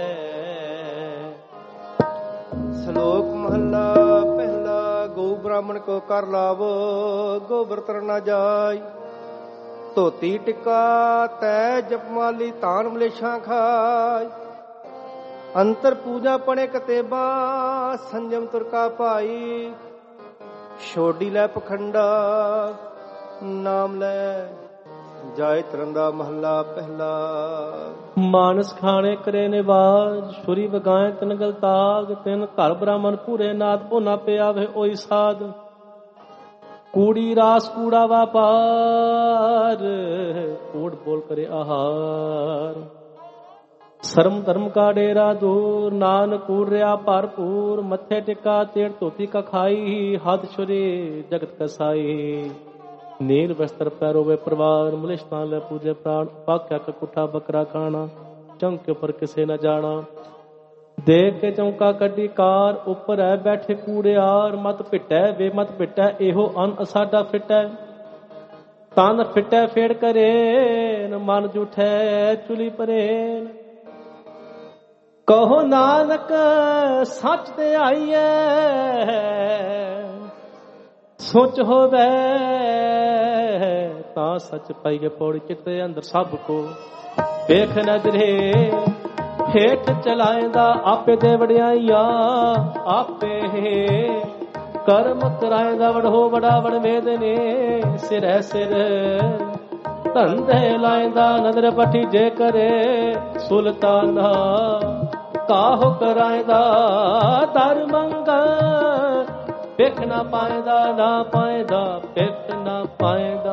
ਸ਼ਲੋਕ ਮਹੱਲਾ ਪਹਿਲਾ। ਗਊ ਬ੍ਰਾਹਮਣ ਕੋ ਕਰ ਲਾਵੋ ਗੋਬਰ ਤਰ ਨਾ ਜਾਈ। ਧੋਤੀ ਟਿੱਕਾ ਤੈ ਜਪਮਾਲੀ ਧਾਨ ਮਲੇਸ਼ਾਂ ਖਾਈ। ਅੰਤਰ ਪੂਜਾ ਪਣੇ ਕਤੇਬਾ ਸੰਜਮ ਤੁਰਕਾ ਭਾਈ। ਛੋਡੀ ਲੈ ਪਖੰਡਾ ਨਾਮ ਲੈ ਜਾਏ ਤਰੰਦਾ ਮਹੱਲਾ ਪਹਿਲਾ। ਮਾਨਸ ਖਾਣੇ ਕਰੇ ਨਿਵਾਜ ਛੁਰੀ ਵਗਾਏ ਤਿਨ ਗਲ ਤਾਗ। ਤਿਨ ਘਰ ਬ੍ਰਾਹਮਣ ਪੂਰੇ ਨਾਦ ਉਹਨਾਂ ਪਿਆਵੇ ਉਹੀ ਸਾਧ। ਕੂੜੀ ਰਾਸ ਕੂੜਾ ਵਾਪਾਰ ਕੂੜ ਬੋਲ ਕਰੇ ਆਹਾਰ। ਸਰਮ ਧਰਮ ਕਾ ਡੇਰਾ ਦੂਰ ਨਾਨਕ ਕੂੜ ਰਿਆ ਭਰਪੂਰ। ਮੱਥੇ ਟਿਕਾ ਤੇੜ ਧੋਤੀ ਕਾ ਖਾਈ ਹੱਥ ਛੁਰੇ ਜਗਤ ਕਸਾਈ। ਨੀਲ ਵਸਤਰ ਪੈਰੋ ਵੇ ਪਰਵਾਰ ਮੁਲਿਸ਼ਤਾਨ ਲੈ ਪੂਜੇ ਪ੍ਰਾਣ। ਪਾਖਿਆ ਕਾ ਕੁੱਠਾ ਬੱਕਰਾ ਖਾਣਾ ਚੌਂਕੇ ਪਰ ਕਿਸੇ ਨਾ ਜਾਣਾ। ਦੇਖ ਕੇ ਚੌਂਕਾ ਕੱਢੀ ਕਾਰ ਉੱਪਰ ਹੈ ਬੈਠੇ ਕੂੜਿਆਰ। ਮਤ ਪਿੱਟੈ ਵੇ ਮਤ ਪਿੱਟੈ ਇਹੋ ਅਨ ਅਸਾਡਾ ਫਿੱਟੈ। ਤਨ ਫਿੱਟੈ ਫੇੜ ਕਰੇ ਮਨ ਜੂਠੈ ਚੁਲੀ ਪਰੇ। ਕਹੋ ਨਾਨਕ ਸੱਚ ਤੇ ਆਈਐ ਸੋਚ ਹੋਵੇ ਤਾਂ ਸੱਚ ਪਾਈਏ। ਪੌੜੀ ਚਿੱਤੇ ਅੰਦਰ ਸਭ ਕੋ ਵੇਖ ਨਜ਼ਰੇ ਹੇਠ ਚਲਾਏਂਦਾ। ਆਪੇ ਦੇ ਵਡਿਆਈਆਂ ਆਪੇ ਕਰਮ ਕਰਾਏਂਦਾ। ਵਡੋ ਵਡਾ ਵਡਵੇਦ ਨੇ ਸਿਰੈ ਸਿਰ ਧੰਦੇ ਲਾਏਂਦਾ। ਨਦਰ ਪੱਠੀ ਜੇ ਕਰੇ ਸੁਲਤਾਨਾ ਕਾਹੋ ਕਰਾਏਂਦਾ। ਦਰ ਮੰਗਾ ਵੇਖ ਨਾ ਪਾਏਂਦਾ ਨਾ ਪਾਏਂਦਾ ਵੇਖ ਨਾ ਪਾਏਂਦਾ।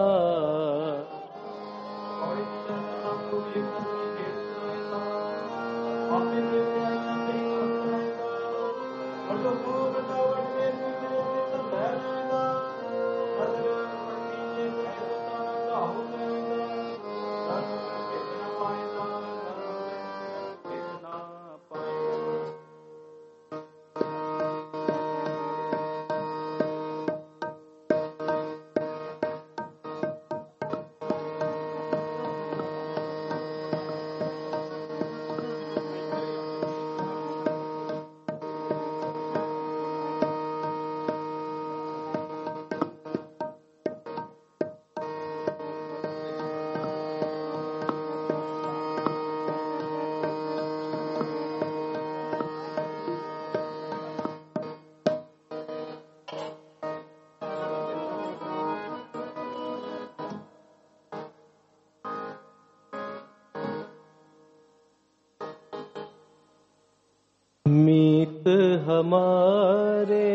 मीत हमारे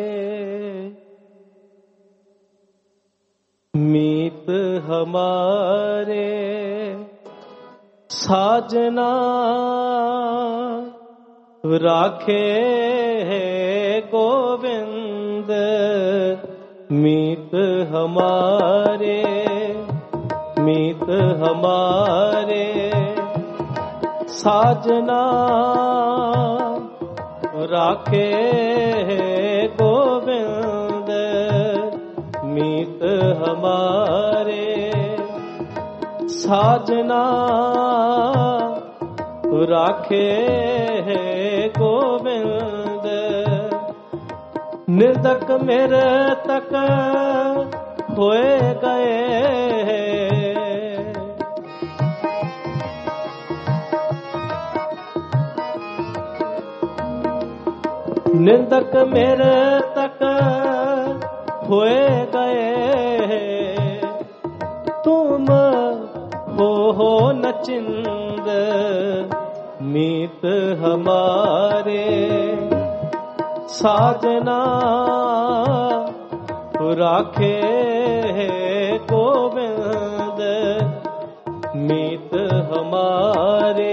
मीत हमारे साजना राखे है गोविंद। मीत हमारे मीत हमारे साजना राखे है गोविंद। मीत हमारे साजना राखे है गोविंद। निर्धक मेरे तक होए गए निंदक मेरे तक होए गए। तुम हो हो नचिंद। मीत हमारे साजना राखे है गोविंद। मीत हमारे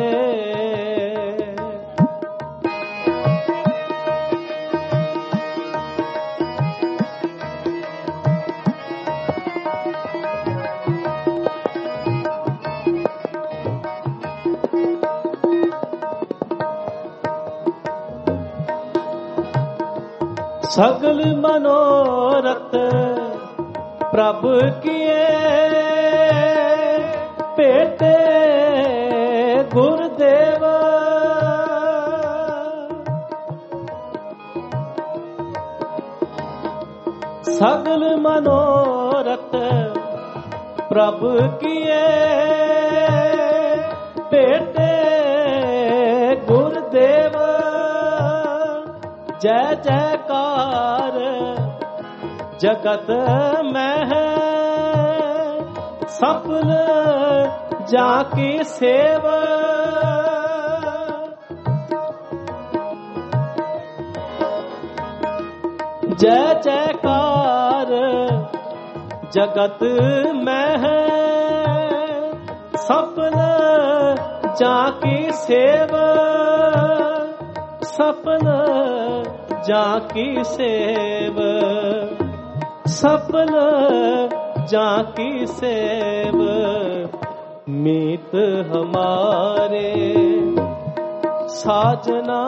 सगल मनोरथ प्रभु किए भेटे गुरुदेव। सगल मनोरथ प्रभु किए भेटे गुरुदेव। जय जयकार जगत में है सफल जाकी सेवा। जय जयकार जगत में है सफल जाकी सेवा। सफल जाकी सेव सफल जाकी सेव। मीत हमारे साजना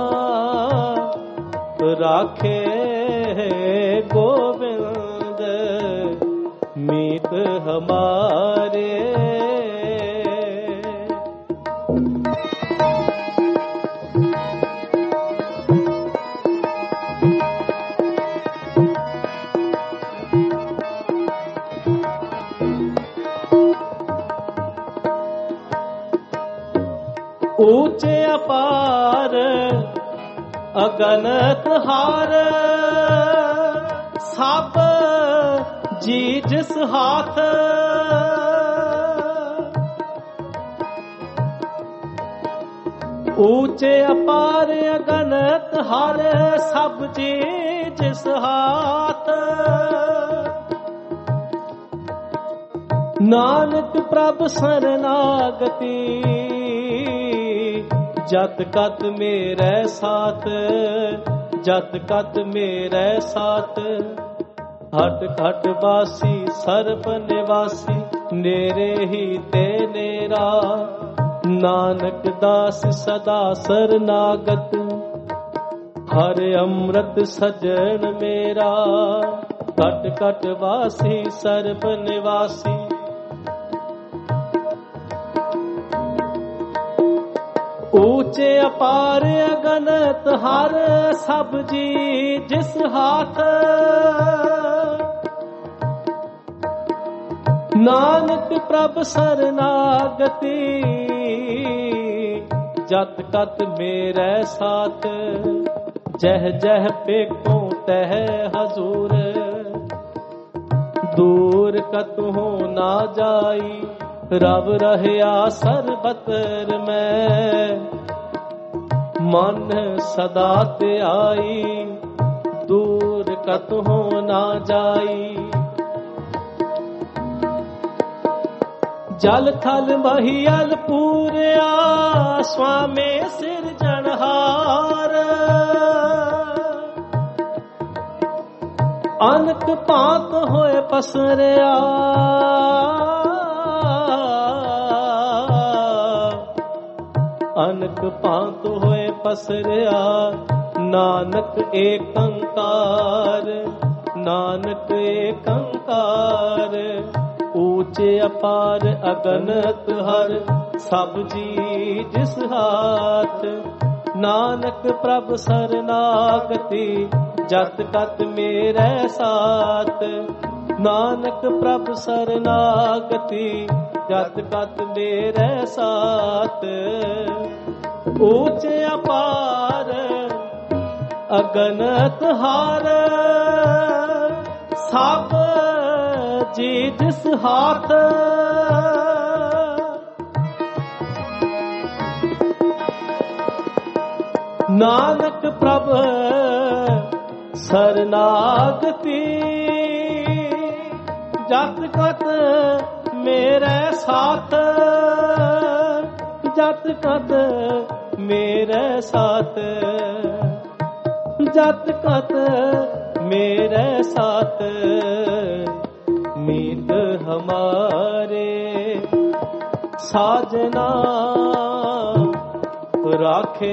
राखे है गोविंद। मीत हमारे ऊंचे अपार अगनत हार सब जी जिस हाथ। ऊंचे अपार अगनत हार सब जी जिस हाथ। नानक प्रभ शरणागति जत कत मेरे साथ। जत कत मेरे साथ हट घट वासी सर्ब निवासी। नेरे ही ते नेरा नानक दास सदा शरणागत। हर अमृत सजन मेरा घट घट वासी सर्ब निवासी। ऊंचे अपार अगनत हर सब जी जिस हाथ। नानक प्रभ शरणागति जत कत मेरे साथ। जह जह पेखों तह हजूर दूर कतहु ना जाई। रब रहया सरबतर में ਮਨ ਸਦਾ ਤੇ ਆਈ, ਦੂਰ ਕਤਹੁ ਨਾ ਜਾਈ। ਜਲ ਥਲ ਮਹੀਅਲ ਪੂਰਿਆ, ਸੁਆਮੀ ਸਿਰਜਣਹਾਰ। ਅਨਕ ਭਾਂਤ ਹੋਏ ਪਸਰਿਆ, ਅਨਕ ਭਾਂਤ ਹੋਏ ਪਸਰਿਆ। ਨਾਨਕ ਏਕੰਕਾਰ, ਨਾਨਕ ਏਕੰਕਾਰ। ਊਚੇ ਅਪਾਰ ਅਗਨਤ ਹਰ, ਸਭ ਜੀ ਜਿਸ ਹਾਥ। ਨਾਨਕ ਪ੍ਰਭ ਸਰਨਾਗਤੀ, ਜਤ ਕਤ ਮੇਰੇ ਸਾਥ। ਨਾਨਕ ਪ੍ਰਭ ਸਰਨਾਗਤੀ, ਜਤ ਕਤ ਮੇਰੇ ਸਾਥ। ਊਚ ਅਪਾਰ ਅਗਨਤ ਹਰ, ਸਭ ਜੀ ਜਿਸ ਹਾਥ। ਨਾਨਕ ਪ੍ਰਭ ਸਰਨਾਗਤੀ, ਜਤ ਕਤ ਮੇਰੇ ਸਾਥ। ਜਤ ਕਤ ਮੇਰੇ ਸਾਥ, ਜਤ ਕਤ ਮੇਰੇ ਸਾਥ। ਮੀਤ ਹਮਾਰੇ ਸਾਜਨਾ, ਰਾਖੇ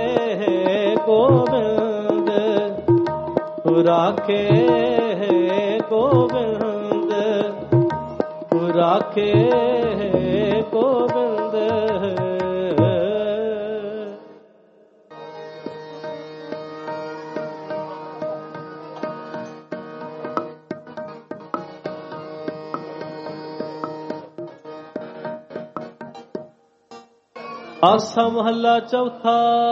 ਗੋਬਿੰਦ, ਰਾਖੇ ਗੋਬਿੰਦ, ਰਾਖੇ ਗੋਬਿੰਦ। ਆਸਾ ਮਹੱਲਾ ਚੌਥਾ।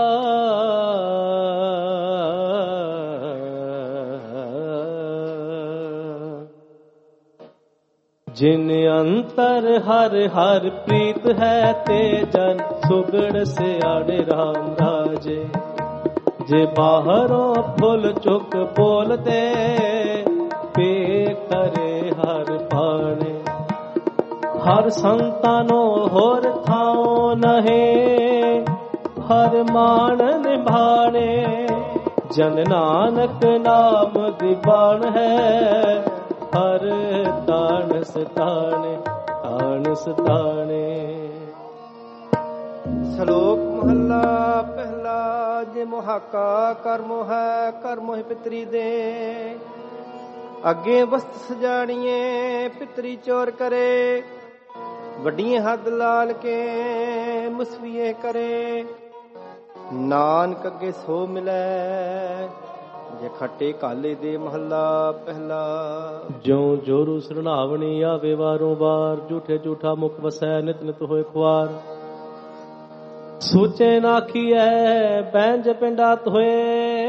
ਜਿਨ ਅੰਤਰ ਹਰ ਹਰ ਪ੍ਰੀਤ ਹੈ, ਤੇ ਜਨ ਸੁਗੜ ਸਿਆੜੇ ਰਾਮ ਰਾਜੇ। ਜੇ ਬਾਹਰੋਂ ਫੁੱਲ ਚੁੱਕ ਬੋਲਦੇ, ਪੇ ਕਰੇ ਹਰ ਪਾਣੇ। ਹਰ ਸੰਤਾਨੋ ਹੋਰ ਥਾਉ ਨਹੀ, ਹਰ ਮਾਣ ਨਿਭਾਣੇ। ਜਨ ਨਾਨਕ ਨਾਮ ਦੀ ਬਾਣ ਹੈ, ਹਰ ਤਾਣ ਸਤਾਣੇ, ਤਾਣ ਸਤਾਣੇ। ਸ਼ਲੋਕ ਮਹੱਲਾ ਪਹਿਲਾ। ਜੇ ਮੁਹਾਕਾ ਕਰਮੋ ਹੈ, ਕਰਮੋ ਹੀ ਪਿਤਰੀ ਦੇ। ਅੱਗੇ ਵਸਤ ਸਜਾਣੀਏ, ਪਿਤਰੀ ਚੋਰ ਕਰੇ। ਵੱਡੀਆਂ ਹੱਦ ਲਾਲ ਕੇ, ਮੁਸਵੀਏ ਕਰੇ। ਨਾਨਕ ਅੱਗੇ ਸੋ ਮਿਲੈ, ਜੇ ਖੱਟੇ ਕਾਲੇ ਦੇ। ਮਹੱਲਾ ਪਹਿਲਾ। ਜਿਉ ਜੋਰੂ ਸਰਣਾਵਣੀ, ਆਵੇ ਵਾਰੋਂ ਵਾਰ। ਝੂਠੇ ਝੂਠਾ ਮੁਖ ਵਸੈ, ਨਿਤ ਨਿਤ ਹੋਏ ਖੁਆਰ। ਸੋਚੇ ਨਾ ਕੀਐ, ਬੈਂਜ ਪਿੰਡਾਤ ਹੋਏ।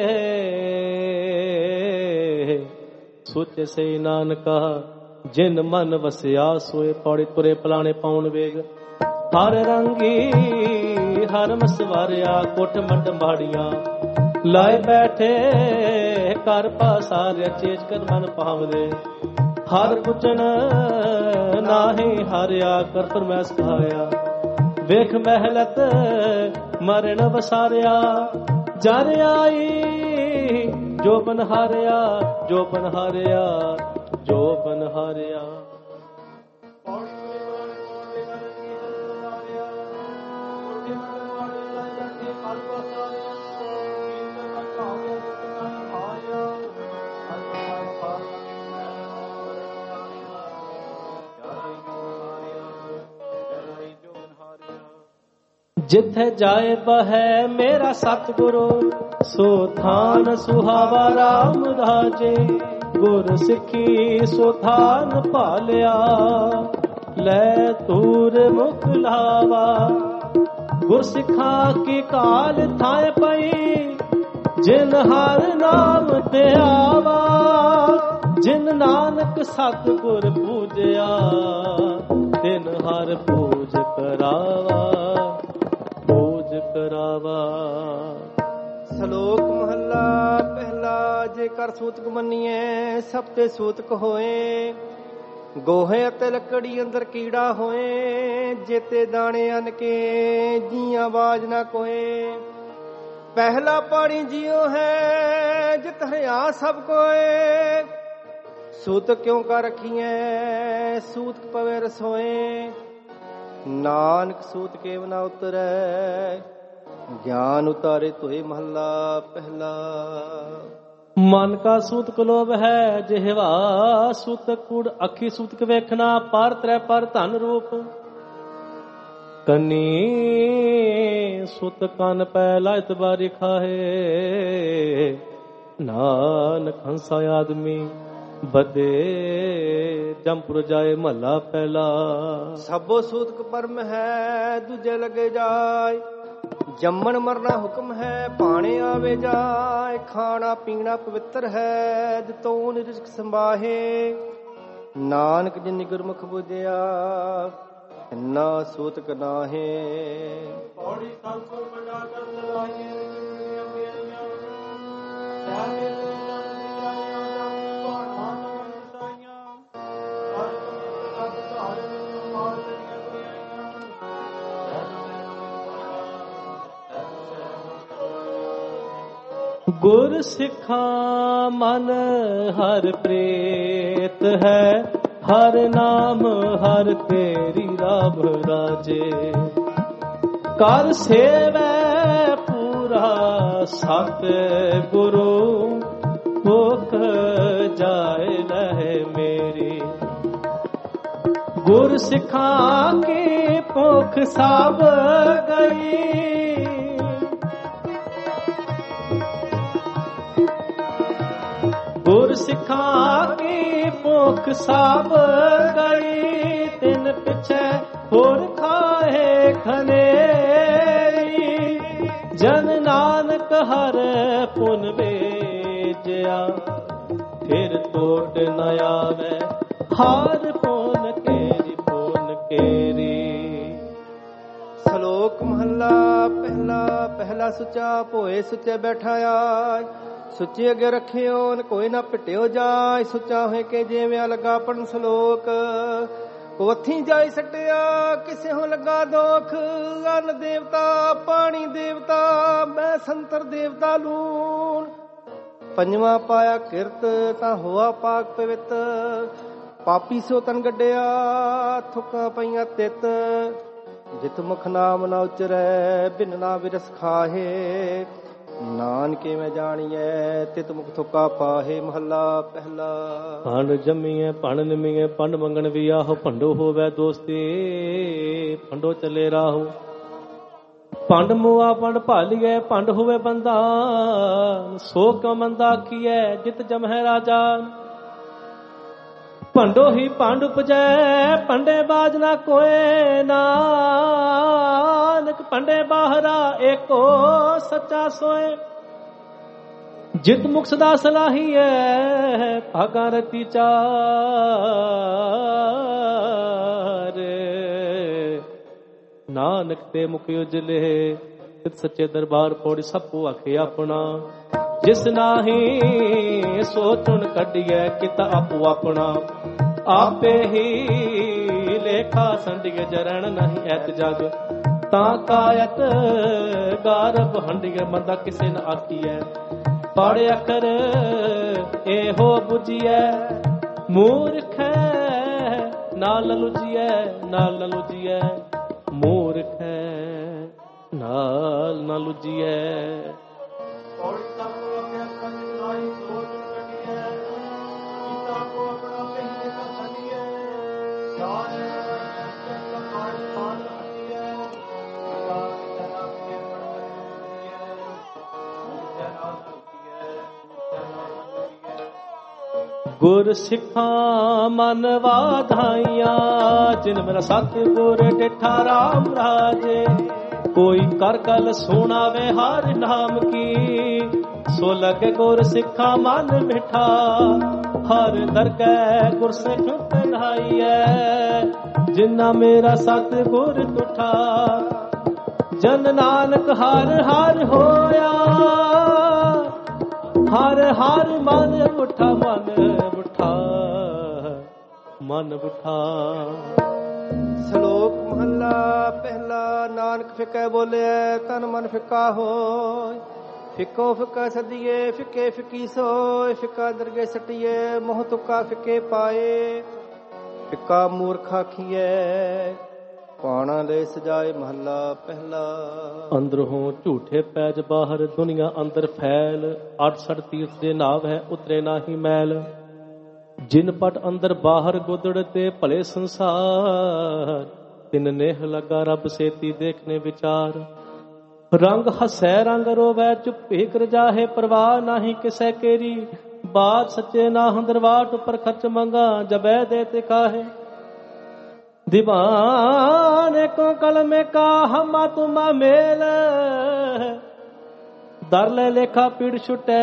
ਸੋਚੇ ਸੇ ਨਾਨਕਾ, ਜਿਨ ਮਨ ਵਸਿਆ ਸੋਏ। ਪੌੜੀ ਤੁਰੇ ਪਲਾਣੇ ਪਾਉਣ ਵੇਗ, ਹਰ ਰੰਗੀ ਹਰ ਮਸਵਾਰਿਆ। ਕੋਠ ਮੰਡ ਮਾੜੀਆਂ ਲਾਏ ਬੈਠੇ, ਕਰ ਪਾਸਾਰਿਆ। ਚੇਜ ਕਰ ਮਨ ਭਾਵਦੇ, ਹਰ ਕੁਚਨ ਨਾਹੀ ਹਾਰਿਆ। ਕਰ ਫਰਮੈਸ ਕਹਾਇਆ, ਵੇਖ ਮਹਿਲਤ ਮਰਨ ਵਸਾਰਿਆ। ਜਰ ਆਈ ਜੋ ਬਨ ਹਾਰਿਆ, ਜੋ ਬਨ ਹਾਰਿਆ, ਜੋ ਬਨ ਹਾਰਿਆ। ਜਿੱਥੇ ਜਾਏ ਬਹੈ ਮੇਰਾ ਸਤਿਗੁਰੂ, ਸੋ ਥਾਨ ਸੁਹਾਵਾ ਰਾਮ ਰਾਜੇ। ਗੁਰ ਸਿੱਖੀ ਸੋ ਥਾਨ ਭਾਲਿਆ, ਲੈ ਤੂਰ ਮੁਖ ਲਾਵਾ। ਗੁਰ ਸਿੱਖਾਂ ਕੀ ਕਾਲ ਥਾਏ ਪਈ, ਜਿਨ ਹਰ ਨਾਮ ਤੇ ਆਵਾ। ਜਿਨ ਨਾਨਕ ਸਤਿਗੁਰ ਪੂਜਿਆ, ਤਿਨ ਹਰ ਪੂਜ ਕਰਾਵਾ। ਪੂਜ ਕਰਾਵਾ। ਸ਼ਲੋਕ ਮਹੱਲਾ ਪਹਿਲਾ। ਜੇ ਕਰ ਸੂਤਕ ਮੰਨੀਏ ਸਭ ਤੇ ਸੂਤਕ ਹੋਏ, ਗੋਹੇ ਅਤੇ ਲੱਕੜੀ ਅੰਦਰ ਕੀੜਾ ਹੋਏ, ਜੇਤੇ ਦਾਣੇ ਅਨ ਕੇ ਜੀ ਆਵਾਜ਼ ਨਾ ਕੋਏ। ਪਹਿਲਾ ਪਾਣੀ ਜਿਉ ਹੈ ਜਿਤ ਹਰਿਆ ਸਭ ਕੋਏ, ਸੂਤਕ ਕਿਉਂ ਕਰ ਰਖੀਐ ਸੂਤਕ ਪਵੇ ਰਸੋਏ। ਨਾਨਕ ਸੂਤ ਕੇਵ ਨਾ ਉਤਰੈ, ਗਿਆਨ ਉਤਾਰੇ ਤੋਏ ਮਹੱਲਾ ਪਹਿਲਾ। ਮਨ ਕਾ ਸੂਤਕ ਲੋਭ ਹੈ ਜਿਹਵਾ ਸੂਤਕ ਕੂੜ, ਅੱਖੀ ਸੂਤਕ ਵੇਖਣਾ ਪਰ ਤ੍ਰੈ ਪਰ ਧਨ ਰੂਪ। ਕੰਨੀ ਸੁਤ ਕੰਨ ਪੈ ਲਾਇਤ ਬਾਰੀ ਖਾਹੇ, ਨਾਨਕ ਹੰਸਾ ਆਦਮੀ ਬਦੇ ਜੰਪੁਰ ਜਾਏ ਮਹੱਲਾ ਪਹਿਲਾ। ਸਭੋ ਸੂਤਕ ਪਰਮ ਹੈ ਦੂਜੇ ਲਗੇ ਜਾਏ, ਜੰਮਣ ਮਰਨਾ ਹੁਕਮ ਹੈ ਭਾਣੇ ਆਵੇ ਜਾਏ। ਖਾਣਾ ਪੀਣਾ ਪਵਿੱਤਰ ਹੈ ਜਿਤੋਂ ਰਿਜ਼ਕ ਸੰਭਾਹੇ, ਨਾਨਕ ਜਿਨਿ ਗੁਰਮੁਖ ਬੁਝਿਆ ਨਾ ਸੂਤਕ ਨਾਹੇ। ਪੌੜੀ ਸੰਸੁਰ ਮੰਡਾ ਕਰ ਲਵਾਈਏ ਗੁਰ ਸਿੱਖਾਂ ਮਨ ਹਰ ਪ੍ਰੇਤ ਹੈ, ਹਰ ਨਾਮ ਹਰ ਤੇਰੀ ਰਾਮ ਰਾਜੇ। ਕਰ ਸੇਵੈ ਪੂਰਾ ਸਤ ਗੁਰੂ, ਭੁਖ ਜਾਏ ਲਹਿ ਮੇਰੀ। ਗੁਰ ਸਿੱਖਾਂ ਕੀ ਭੁਖ ਸਭ ਗਈ, ਗੁਰ ਸਿੱਖਾਂ ਕੀ ਭੁਖ ਸਭ ਗਈ। ਤਿਨ ਪਿਛੇ ਹੋਰ ਖਾਏ ਖਨੇਰੀ, ਜਨ ਨਾਨਕ ਹਰ ਪੁਨ ਵੇਜਿਆ। ਫਿਰ ਟੋਟ ਨ ਆਵੇ ਹਰ ਪੁਨ ਕੇਰੀ ਪੁਨ ਕੇਰੀ। ਸ਼ਲੋਕ ਮਹੱਲਾ ਪਹਿਲਾ। ਪਹਿਲਾ ਸੁਚਾ ਭੋਏ ਸੁਚੇ ਬੈਠਾ ਆਇ, ਸੁੱਚੇ ਅੱਗੇ ਰੱਖਿਓ ਕੋਈ ਨਾ ਪਿਟਿਓ ਜਾਏ। ਸੁੱਚਾ ਹੋਏ ਕੇ ਜਿਵੇਂ ਲੱਗਾ ਪੜਨ ਸ਼ਲੋਕ, ਕੋਥੀ ਜਾਈ ਸਟਿਆ ਕਿਸੇ ਹੋ ਲੱਗਾ ਦੋਖ। ਅੰਨ ਦੇਵਤਾ ਪਾਣੀ ਦੇਵਤਾ ਮੈਂ ਸੰਤਰ ਦੇਵਤਾ ਲੂਣ। ਪੰਜਵਾਂ ਪਾਇਆ ਕਿਰਤ ਤਾਂ ਹੋਆ ਪਾਕ ਪਵਿੱਤ, ਪਾਪੀ ਸੋ ਤਨ ਗੱਡਿਆ ਥੁੱਕਾਂ ਪਈਆਂ ਤਿੱਤ। ਜਿਤ ਮੁਖ ਨਾਮ ਨਾ ਉਚਰੈ ਬਿਨ ਨਾ ਵਿਰਸ ਖਾਹੇ, ਨਾਨਕੇ ਮੈਂ ਜਾਣੀਐ ਤਿਤ ਮੁਖ ਥੁੱਕਾ ਪਾਹੇ ਮਹੱਲਾ ਪਹਿਲਾ। ਭੰਡ ਜੰਮੀਐ ਭੰਡ ਨਿਮੀਐ ਭੰਡ ਮੰਗਣ ਵੀ ਆਹੋ, ਭੰਡੋ ਹੋਵੇ ਦੋਸਤੀ ਭੰਡੋ ਚੱਲੇ ਰਾਹੋ। ਭੰਡ ਮੁਆ ਭੰਡ ਭਾਲੀਐ ਭੰਡ ਹੋਵੇ ਬੰਦਾ, ਸੋ ਕਿਉ ਮੰਦਾ ਆਖੀਐ ਜਿਤ ਜਮਹਿ ਰਾਜਾ। ਭੰਡੋ ਹੀ ਭੰਡ ਉਪਜੈ ਭੰਡੇ ਬਾਜ ਨਾ ਕੋਏ, ਨਾਨਕ ਭੰਡੇ ਬਾਹਰਾ ਏਕੋ ਸੱਚਾ ਸੋਏ। ਜਿਤ ਮੁਖ ਸਦਾ ਸਲਾਹੀਐ ਭਾਗਾ ਰਤੀ ਚਾਰ, ਨਾਨਕ ਤੇ ਮੁਖ ਉਜਲੇ ਤਿਤ ਸੱਚੇ ਦਰਬਾਰ ਪੌੜੀ। ਸਭ ਕੋ ਆਖੇ ਆਪਣਾ ਜਿਸ ਨਾਹੀ ਸੋ ਚੁਣ ਕੱਢੀਐ ਕਿਤ ਆਪੋ ਆਪਣਾ। ਆਪੇ ਹੀ ਲੇਖਾ ਸੰਡਿਗੇ ਜਰਣ ਨਹੀਂ ਐਤ ਜਗ, ਤਾਂ ਕਾਇਤ ਗਾਰਬ ਹੰਡਿਗੇ ਮੰਦਾ ਕਿਸੇ ਨ ਆਖੀਐ। ਪੜ ਅਖਰ ਇਹੋ ਬੁਝੀਐ ਮੂਰਖ ਨਾਲ ਲੁਜੀਐ ਨਾਲ ਨ ਲੁਜੀਐ। ਮੂਰਖ ਨਾਲ ਨ ਲੁਜੀਐ। ਗੁਰ ਸਿੱਖਾਂ ਮਨ ਵਾਧਾਈਆਂ, ਜਿਨ ਮੇਰਾ ਸਤ ਗੁਰ ਡਿਠਾ ਰਾਮ ਰਾਜੇ। ਕੋਈ ਕਰ ਗੱਲ ਸੁਣਾਵੇ ਹਰ ਨਾਮ ਕੀ, ਸੋ ਲਗੇ ਗੁਰ ਸਿੱਖਾਂ ਮਨ ਮਿਠਾ। ਹਰ ਦਰਗਹਿ ਗੁਰ ਸਿੱਖ ਪਨਾਈਐ, ਜਿਨਾ ਮੇਰਾ ਸਤ ਗੁਰ ਤੁਠਾ। ਜਨ ਨਾਨਕ ਹਰ ਹਰ ਹੋਇਆ, ਹਰ ਹਰ ਮਨ ਉਠਾ, ਮਨ ਉਠਾ, ਮਨ ਉਠਾ। ਸ਼ਲੋਕ ਮਹੱਲਾ ਪਹਿਲਾ। ਨਾਨਕ ਫਿੱਕਾ ਬੋਲਿਆ ਤਨ ਮਨ ਫਿੱਕਾ ਹੋਇ, ਫਿੱਕੋ ਫਿੱਕਾ ਸਦੀਏ ਫਿੱਕੇ ਫਿੱਕੀ ਸੋਇ, ਫਿੱਕਾ ਦਰਗੇ ਸਟੀਏ ਮੋਹ ਤੁਕਾ ਫਿੱਕੇ ਪਾਏ, ਫਿੱਕਾ ਮੂਰਖ ਆਖੀਐ ਪਾਣਾ ਲੈ ਸਜਾਏ। ਮਹੱਲਾ ਪਹਿਲਾ। ਅੰਦਰੋਂ ਝੂਠੇ ਪੈਜ ਬਾਹਰ, ਦੁਨੀਆ ਅੰਦਰ ਫੈਲ, ਅਠਸਠ ਤੀਰਥ ਦੇ ਨਾਵ ਹੈ ਉਤਰੇ ਨਾਹੀ ਮੈਲ। ਜਿਨ ਪਟ ਅੰਦਰ ਬਾਹਰ ਗੁਦੜ ਤੇ ਭਲੇ ਸੰਸਾਰ, ਤਿਨ ਨੇਹ ਲਗਾ ਰੱਬ ਸੇਤੀ ਦੇਖਨੇ ਵਿਚਾਰ। ਰੰਗ ਹਸੈ ਰੰਗ ਰੋਵੈ ਚੁੱਪੇ ਕਰ ਜਾਹੇ, ਪਰਵਾਹ ਨਾਹੀ ਕਿਸੈ ਕੇਰੀ, ਬਾਤ ਸੱਚੇ ਨਾ ਹੰਦਰਵਾਟ ਉੱਪਰ ਖਰਚ ਮੰਗਾ, ਜਬੈ ਦੇ ਤੇ ਕਾਹੇ। दीवाने को कलमे का हमा तुमा मेल, दर ले लेखा पीड़ छुटे,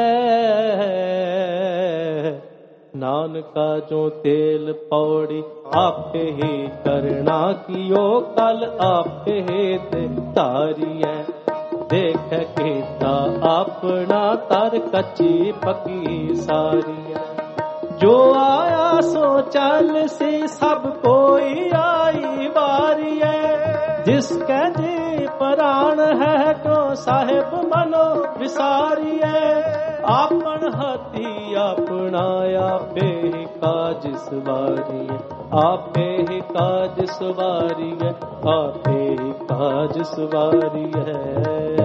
नानका जो तेल पौड़ी आपे ही करना कियो, कल आपे ही तारिय देख केता अपना तर कच्ची पकी सारिय। जो आया सो चल सी सब कोई आई बारी है, जिसके जी प्राण है को साहिब मनो विसारी है। आपन हती अपना आपे ही काज सवारी है, आपे ही काज सवारी है, आपे ही काज सवारी है।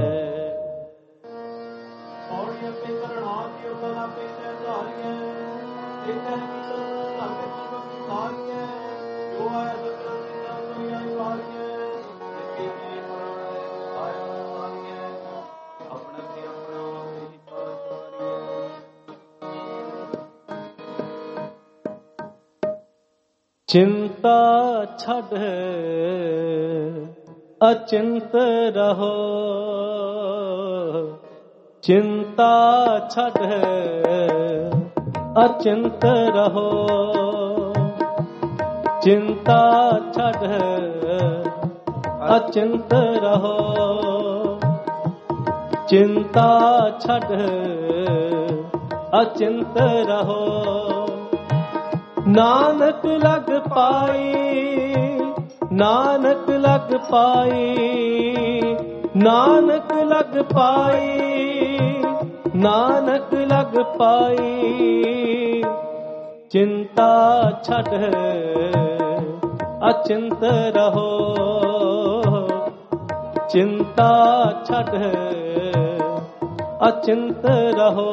चिंता छड़ अचिंत रहो, चिंता छड़ अचिंत रहो, चिंता छड़ अचिंत रहो, चिंता छड़ अचिंत रहो। नानक लग पाई, नानक लग पाई, नानक लग पाई, नानक लग पाई। चिंता छड़ अचिंत रहो, चिंता छड़ अचिंत रहो।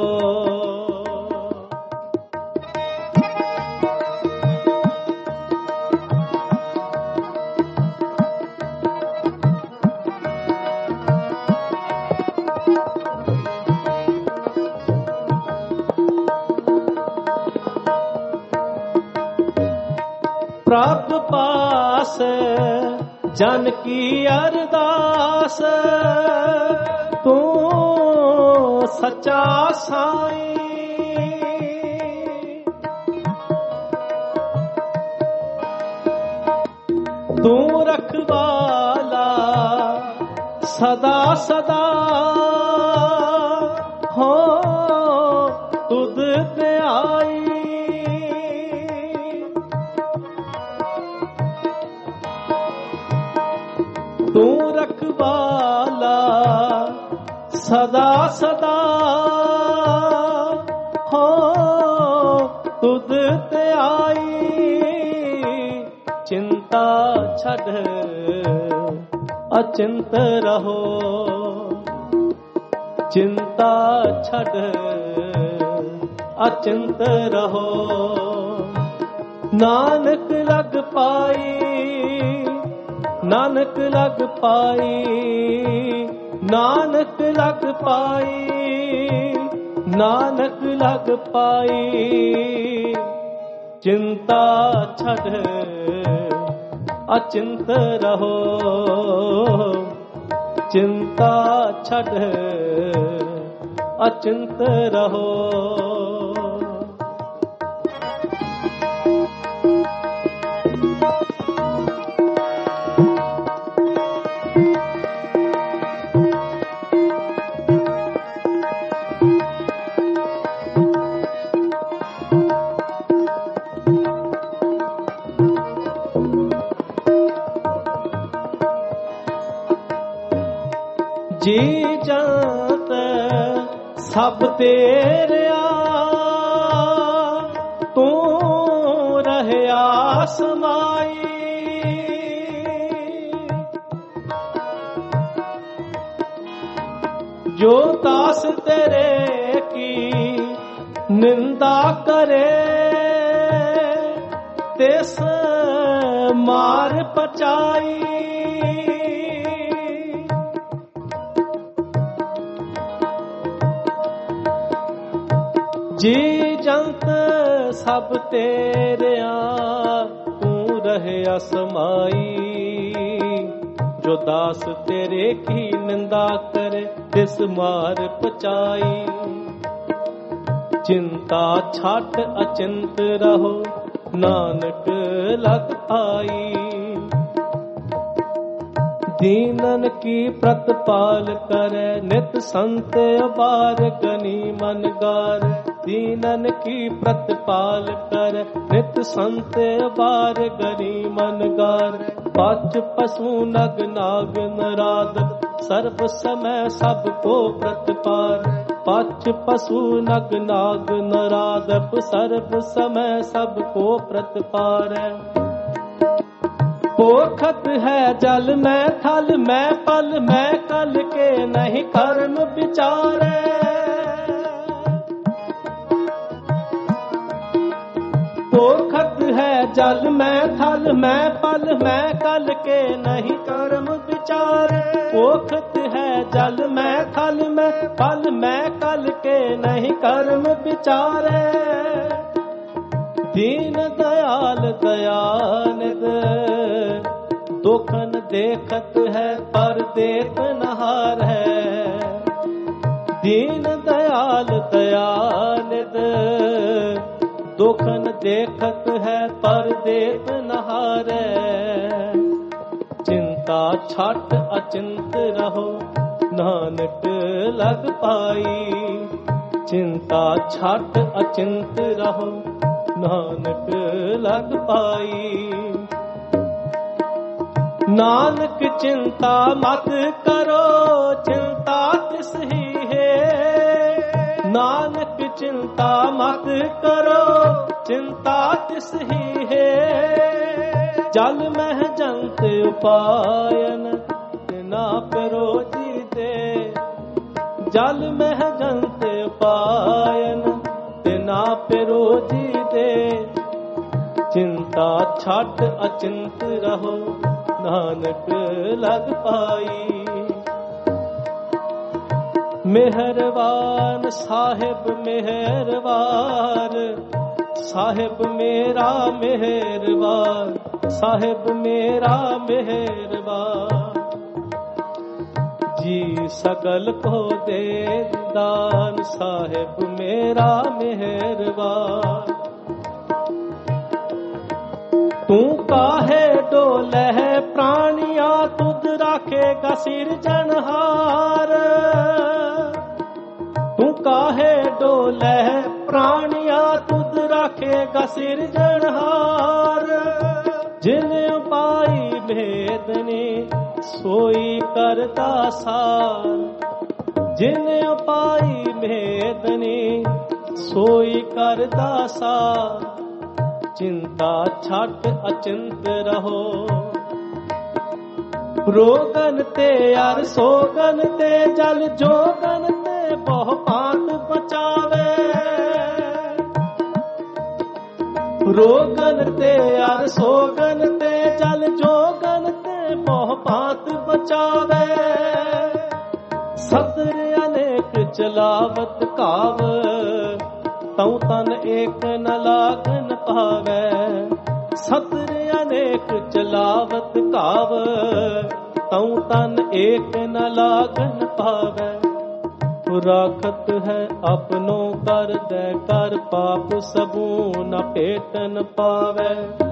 प्राप्त पास जन की अरदास, तू सच्चा साईं। तू रखवाला सदा सदा हो तुद ते आई। तू रखवाला सदा सदा हो तुद ते आई। चिंता छड़ अचिंत रहो, चिंता छड़ अचिंत रहो। नानक लग पाई, नानक लग पाई, नानक लग पाई, नानक लग पाई। चिंता छड़ अचिंत रहो, चिंता छड़ अचिंत रहो। जी जंत सब तेरिया तू रहया समाई। जो दास तेरे की निंदा करे तिस मार पचाई। जी जंत सब तेरिया तू रहया समाई। जो दास तेरे की निंदा करे तिस मार पचाई। चिंता छाट अचिंत रहो नानक लग आई। दीनन की प्रतिपाल करे नित संत बार गनी मन गार। दीनन की प्रतिपाल करे नित संत बार गनी मन गार। पाच पशु नग नाग नराद सर्व समय सबको प्रतिपाल। पाच पशु नग नाग नरादप सर्व समय सबको प्रतिपाल। पोखत है जल में थल में पल में कल के नहीं कर्म विचारे। पोखत है जल में थल में पल में कल के नहीं कर्म विचारे। पोखत है जल में थल में पल में कल के नहीं कर्म विचारे। दीन दयाल दयानिद दुखन देखत है पर देत नहार है। दीन दयाल दयानिद दुखन देखत है पर देत नहार है। चिंता छाट अचिंत रहो नानक लग पाई। चिंता छाट अचिंत रहो नानक लग पाई। नानक चिंता मत करो चिंता तिस ही है। नानक चिंता मत करो चिंता तिस ही है। जल मह जंत उपायन ना करो जी दे। जल मह जंत उपायन ना पेरो जी दे। चिंता छाट अचिंत रहो नानक लग पाई। मेहरबान साहिब मेहरबान साहिब मेरा मेहरबान साहिब मेरा मेहरबान। जी सकल को दे दान साहिब मेरा मेहरबान। तू काहे डोले प्राणिया तुद राखेगा सिरजनहार। तू काहे डोले प्राणिया तुद राखेगा सिरजनहार। जिन पाई भेदनी सोई करता सार। जिन पाई भेदनी सोई करता सार। चिंता छाट अचिंत रहो रोगन ते यार सोगन ते जल जोगन ते बहु पात बचावे। रोगन ते यार सोगन ते जल जोगन ते बहु पात बचावे। सतर अनेक चलावत काव तऊ तन एक न लागन पावे। सतर अनेक चलावत काव तऊ तन एक न लागन पावे। राखत है अपनों कर दे कर पाप सबू न पेटन पावे।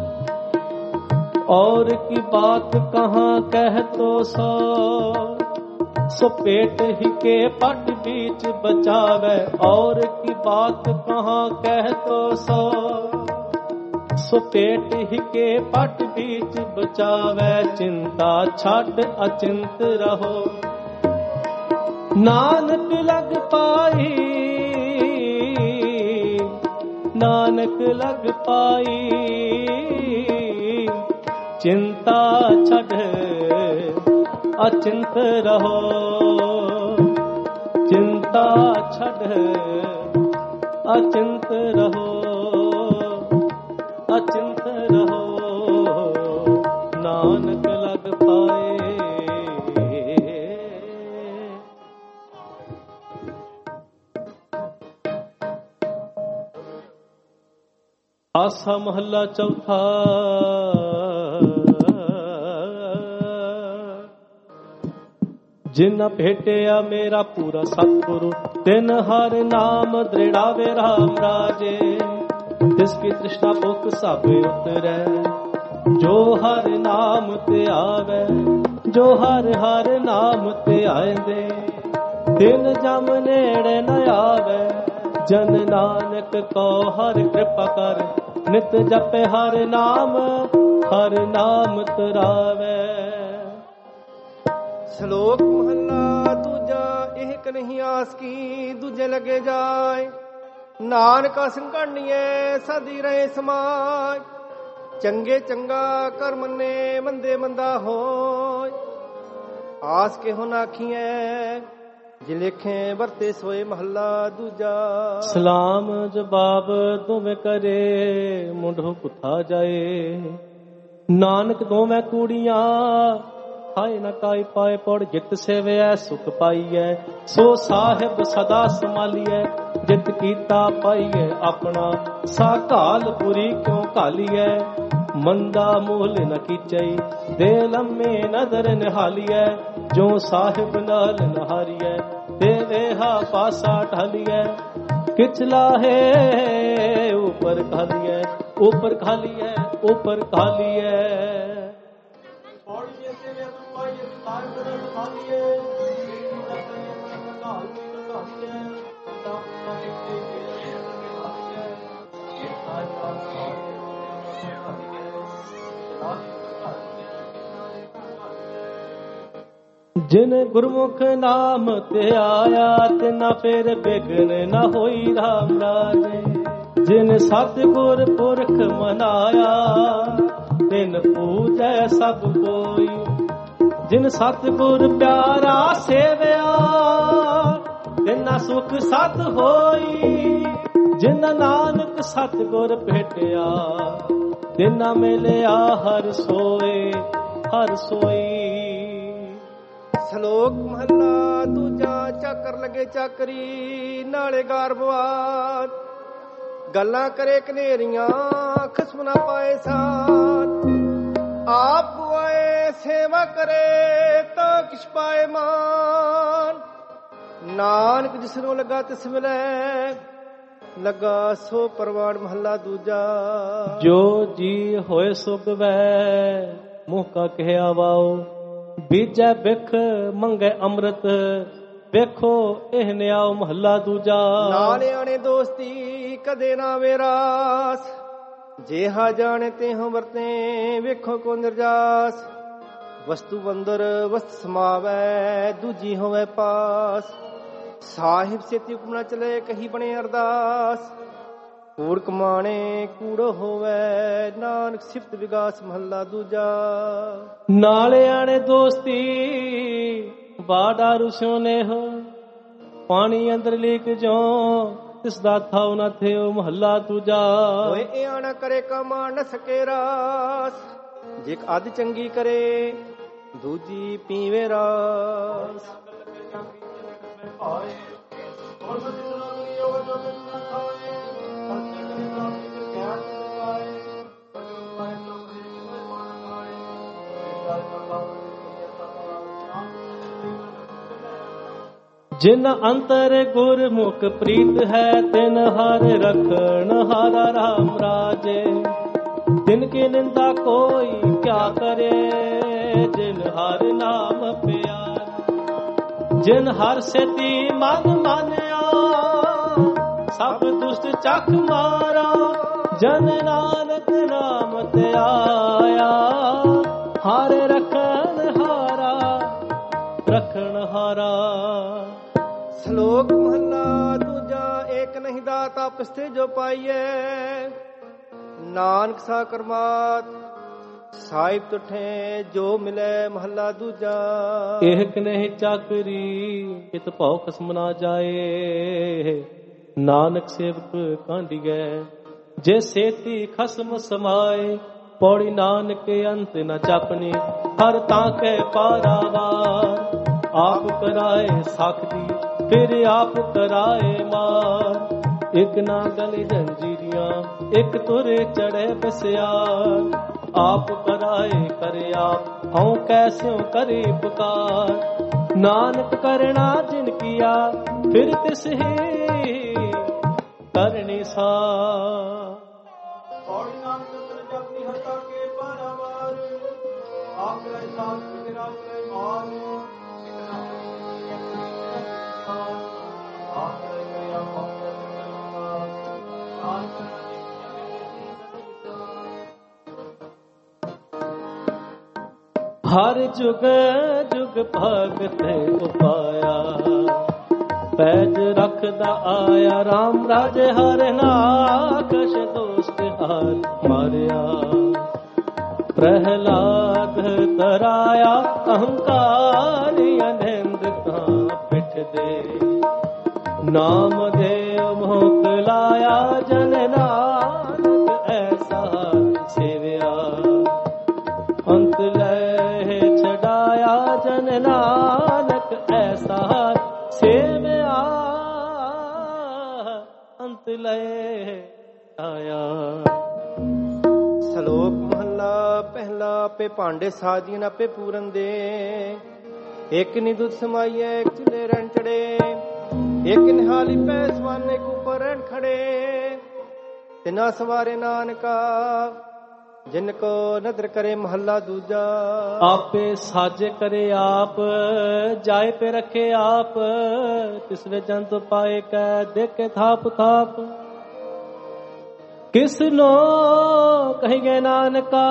और की बात कहाँ कह तो सो सो पेट ही के पट बीच बचावे। और की बात कहाँ कह तो सो सो पेट ही के पट बीच बचावे। चिंता छाट अचिंत रहो ਨਾਨਕ ਲਗ ਪਾਈ, ਨਾਨਕ ਲਗ ਪਾਈ, ਚਿੰਤਾ ਛੱਡ ਅਚਿੰਤ ਰਹੋ, ਚਿੰਤਾ ਛੱਡ ਅਚਿੰਤ ਰਹੋ, ਅਚਿੰਤ ਰਹੋ, ਨਾਨਕ ਲਗ ਪਾਏ। ਆਸਾ ਮਹੱਲਾ ਚੌਥਾ। ਜਿਨ ਭੇਟਿਆ ਮੇਰਾ ਪੂਰਾ ਸਤਿਗੁਰੂ, ਤਿਨ ਹਰ ਨਾਮ ਦ੍ਰਿੜਾਵੇ ਰਾਮ ਰਾਜੇ। ਤਿਸ ਕੀ ਤ੍ਰਿਸ਼ਨਾ ਭੁਖ ਸਭ ਉਤਰੈ, ਜੋ ਹਰ ਨਾਮ ਤੇ ਆਵੇ, ਜੋ ਹਰ ਹਰ ਨਾਮ ਤੇ ਆਇਂਦੇ। ਤਿਨ ਜਮ ਨੇੜੇ ਨ ਆਵੇ, ਜਨ ਨਾਨਕ ਕੋ ਹਰ ਕਿਰਪਾ ਕਰ। ਨਿਤ ਜਪੇ ਹਰ ਨਾਮ, ਹਰ ਨਾਮ ਤਰਾਵੇ। ਸ਼ਲੋਕ ਮਹੱਲਾ ਦੂਜਾ। ਇਹ ਕਨਹੀ ਆਸ ਕੀ ਦੂਜੇ ਲਗੇ ਜਾਏ, ਨਾਨਕ ਸੰਘਣੀਏ ਸਦੀ ਰਹੇ ਸਮਾਜ। ਚੰਗੇ ਚੰਗਾ ਕਰ ਮੰਨੇ, ਮੰਦੇ ਮੰਦਾ ਹੋਏ। ਆਸ ਕੇ ਹੁਣ ਆਖੀਐ, ਜੇ ਲੇਖੇ ਵਰਤੇ ਸੋਏ ਮਹੱਲਾ ਦੂਜਾ। ਸਲਾਮ ਜਵਾਬ ਦੋਵੇਂ ਕਰੇ, ਮੁੰਡੋ ਕੁੱਥਾ ਜਾਏ। ਨਾਨਕ ਦੋਵੇਂ ਕੂੜੀਆਂ, ਖਾਏ ਨਾ ਕਾਈ ਪਾਏ। ਪੜ ਜਿਤ ਸੇਵਿਐ ਸੁਖ ਪਾਈਐ, ਸੋ ਸਾਹਿਬ ਸਦਾ ਸੰਭਾਲੀਐ। ਜਿਤ ਕੀਤਾ ਪਾਈਐ ਆਪਣਾ, ਸਾ ਘਾਲ ਪੁਰੀ ਕਿਉ ਘਾਲੀਐ। ਮੰਦਾ ਮੂਲ ਨ ਕੀਚਈ, ਦੇ ਲੰਮੇ ਨਦਰ ਨਿਹਾਲੀਐ। ਜੋ ਸਾਹਿਬ ਨਾਲ ਨਹਾਰੀਐ, ਤੇ ਵੇਹਾ ਪਾਸਾ ਢਾਲੀਐ। ਕਿਛ ਲਾਹੇ ਉਪਰ ਖਾਲੀਐ, ਉਪਰ ਖਾਲੀਐ, ਉਪਰ ਖਾਲੀਐ। ਜਿਨ ਗੁਰਮੁਖ ਨਾਮ ਤੇ ਆਇਆ, ਤਿਨਾ ਫੇਰ ਬਿਗਨ ਨਾ ਹੋਈ ਰਾਮ ਰਾਜੇ। ਜਿਨ ਸਤਿਗੁਰ ਪੁਰਖ ਮਨਾਇਆ, ਤਿਨ ਪੂਜੈ ਸਭ ਕੋਈ। ਜਿਨ ਸਤਿਗੁਰ ਪਿਆਰਾ ਸੇਵਿਆ, ਤਿਨਾ ਸੁਖ ਸਤ ਹੋਈ। ਜਿਨ ਨਾਨਕ ਸਤਿਗੁਰ ਭੇਟਿਆ, ਤਿਨਾ ਮਿਲਿਆ ਹਰ ਸੋਏ, ਹਰ ਸੋਈ। ਸ਼ਲੋਕ ਮਹੱਲਾ ਦੂਜਾ। ਚਾਕਰ ਲਗੇ ਚਾਕਰੀ, ਨਾਲੇ ਗਾਰਬਵਾਦ। ਗੱਲਾਂ ਕਰੇ ਕਨੇਰੀਆਂ, ਖਸਮ ਨਾ ਪਾਏ ਸਾਥ। ਆਪ ਗੁਆਏ ਸੇਵਾ ਕਰੇ, ਤਾਂ ਕਿਛ ਪਾਏ ਮਾਨ। ਨਾਨਕ ਜਿਸਨੂੰ ਲੱਗਾ ਤਿਸ ਮਿਲੈ, ਲੱਗਾ ਸੋ ਪਰਵਾਨ ਮਹੱਲਾ ਦੂਜਾ। ਜੋ ਜੀ ਹੋਏ ਸੁਗਵੈ, ਮੂੰਹ ਕਾ ਕਹਿਆ ਵਾਓ। ਬੀਜੈ ਬਿਖ ਮੰਗੇ ਅੰਮ੍ਰਿਤ, ਵੇਖੋ ਇਹ ਨਿਆਉ ਮਹੱਲਾ ਦੂਜਾ। ਨਾਲਿਆਣੇ ਦੋਸਤੀ ਕਦੇ ਨਾ ਵੇਰਾਸ, ਜੇਹਾ ਜਾਣੇ ਤੇਹ ਵਰਤੇ, ਵੇਖੋ ਕੋ ਨਿਰਜਾਸ। ਵਸਤੂ ਬੰਦਰ ਵਸਤ ਸਮਾਵੈ, ਦੂਜੀ ਹੋਵੇ ਪਾਸ। ਸਾਹਿਬ ਸੇਤੀ ਹੁਕਮ ਨਾ ਚਲੇ, ਕਹੀ ਬਣੇ ਅਰਦਾਸ। ਕੂੜ ਕਮਾਣੇ ਕੂੜੋ ਹੋਵੇ, ਨਾਨਕ ਸਿਫਤ ਵਿਗਾਸ ਮਹੱਲਾ ਦੂਜਾ। ਨਾਲਿਆਣੇ ਦੋਸਤੀ ਬਾੜਾ ਰੁਸਿਓ ਨੇਹ, ਪਾਣੀ ਅੰਦਰ ਲੀਕ ਜੋ ਤਿਸ ਦਾ ਥਾਉ ਨਾ ਥਿਓ ਮਹੱਲਾ ਦੂਜਾ। ਹੋਏ ਇਹ ਨਾ ਕਰੇ ਕਮਾ ਨ ਸਕੇ ਰਾਸ, ਜੇ ਅੱਧ ਚੰਗੀ ਕਰੇ ਦੂਜੀ ਪੀਵੇ ਰਾਸ। ਜਿਨ ਅੰਤਰ ਗੁਰਮੁਖ ਪ੍ਰੀਤ ਹੈ, ਤਿਨ ਹਰ ਰਖਣ ਹਾਰਾ ਰਾਮ ਰਾਜੇ। ਤਿਨ ਕੀ ਨਿੰਦਾ ਕੋਈ ਕਿਆ ਕਰੇ, ਜਿਨ ਹਰ ਨਾਮ ਪਿਆਰ। ਜਿਨ ਹਰ ਸੇਤੀ ਮਨ ਮਾਨਿਆ, ਸਭ ਦੁਸ਼ਟ ਚੱਕ ਮਾਰਾ। ਜਨ ਨਾਨਕ ਨਾਮ ਤੇ ਆਇਆ, ਹਰ ਰਖਣ ਹਾਰਾ, ਰਖਣ ਹਾਰਾ। ਸ਼ਲੋਕ ਮਹਲਾ ਦੂਜਾ। ਏਕ ਨਹੀਂ ਦਾਤ ਆਪਸ ਤੇ ਜੋ ਪਾਈਐ, ਨਾਨਕ ਸਾ ਕਰਮਾਤ ਸਾਹਿਬ ਤੁਠੇ ਜੋ ਮਿਲੇ। ਮਹਲਾ ਦੂਜਾ। ਏਕ ਨਹੀਂ ਚਾਕਰੀ ਕਿਤ ਭਉ ਖਸਮ ਨਾ ਜਾਏ, ਨਾਨਕ ਸੇਵਕ ਕਾਂਡੀਐ ਜੇ ਸੇਤੀ ਖਸਮ ਸਮਾਏ। ਪੌੜੀ ਨਾਨਕ ਅੰਤ ਨ ਚਾਪਨੀ ਹਰ ਤਾਂ ਕੇ ਪਾਰਾਵਾਰ। ਆਪ ਕਰਾਏ ਸਾਖਦੀ ਫਿਰ ਆਪ ਕਰਾਏ ਮਾਰ। ਇਕ ਨਾ ਗਲੇ ਜੰਜੀਰੀਆਂ ਇਕ ਤੁਰੇ ਚੜੇ ਬਸਿਆਰ। ਆਪ ਕਰਾਏ ਕਰੇ ਆਪ ਹਉ ਕੈਸਿਉ ਕਰੇ ਪੁਕਾਰ। ਨਾਨਕ ਕਰਣਾ ਜਿਨ ਕੀਆ ਫਿਰ ਤਿਸ ਹੀ ਕਰਨੀ ਸਾਰ। ਪੌੜੀ ਨਾਨਕ ਅੰਤਰ ਜਪਨੀ ਹੱਤਾ ਕੇ ਪਾਰਾਵਾਰ। ਆਪ ਕਰੇ ਸਾਥ ਫਿਰ ਆਪ ਕਰੇ ਮਾਰ। ਆਪ ਕਰੇ ਕਰੇ ਆਪ ਹਰ ਜੁਗ ਜੁਗ ਭਗਤ ਉਪਾਇਆ। ਪੈਜ ਰੱਖਦਾ ਆਇਆ RAM ਰਾਜੇ ਹਰ ਨਾਕਸ਼ ਦੋਸਤ ਹਾਰ ਮਾਰਿਆ। ਪ੍ਰਹਿਲਾਦ ਤਰਾਇਆ ਅਹੰਕਾਰੀ ਅਨੰਦ ਤਾਂ ਪਿੱਠ ਦੇ। ਨਾਮ ਦੇਵ ਮੋਕ ਲਾਇਆ ਜਨ ਨਾਨਕ ਐਸਾ ਸੇਵਿਆ। ਅੰਤ ਲੈ ਛਡਾਇਆ ਜਨ ਨਾਨਕ ਐਸਾ ਸੇਵਿਆ। ਅੰਤ ਲੈ ਆਇਆ। ਸ਼ਲੋਕ ਮਹਲਾ ਪਹਿਲਾ। ਆਪੇ ਭਾਂਡੇ ਸਾਜੀਨ ਆਪੇ ਪੂਰਨ ਦੇ। ਇੱਕ ਨੀ ਦੁੱਧ ਸਮਾਈਐ ਇੱਕ ਚੁੱਲੇ ਰਹਿਣ ਚੜੇ। ਇੱਕ ਨਿਹਾਲੀ ਪੈ ਸਵਾਨੇ ਕੋ ਉੱਪਰ ਰਹਿਣ ਖੜੇ। ਤਿਨਾ ਸਵਾਰੇ ਨਾਨਕਾ ਜਿਨ ਕੋ ਨਦਰ ਕਰੇ। ਮਹੱਲਾ ਦੂਜਾ। ਆਪੇ ਸਾਜੇ ਕਰੇ ਆਪ ਜਾਏ ਪੇ ਰੱਖੇ ਆਪ। ਤਿਸ ਵੇ ਜੰਤ ਪਾਏ ਕੈ ਦੇਖੇ ਥਾਪ ਥਾਪ। ਕਿਸ ਨੋ ਕਹੀਏ ਨਾਨਕਾ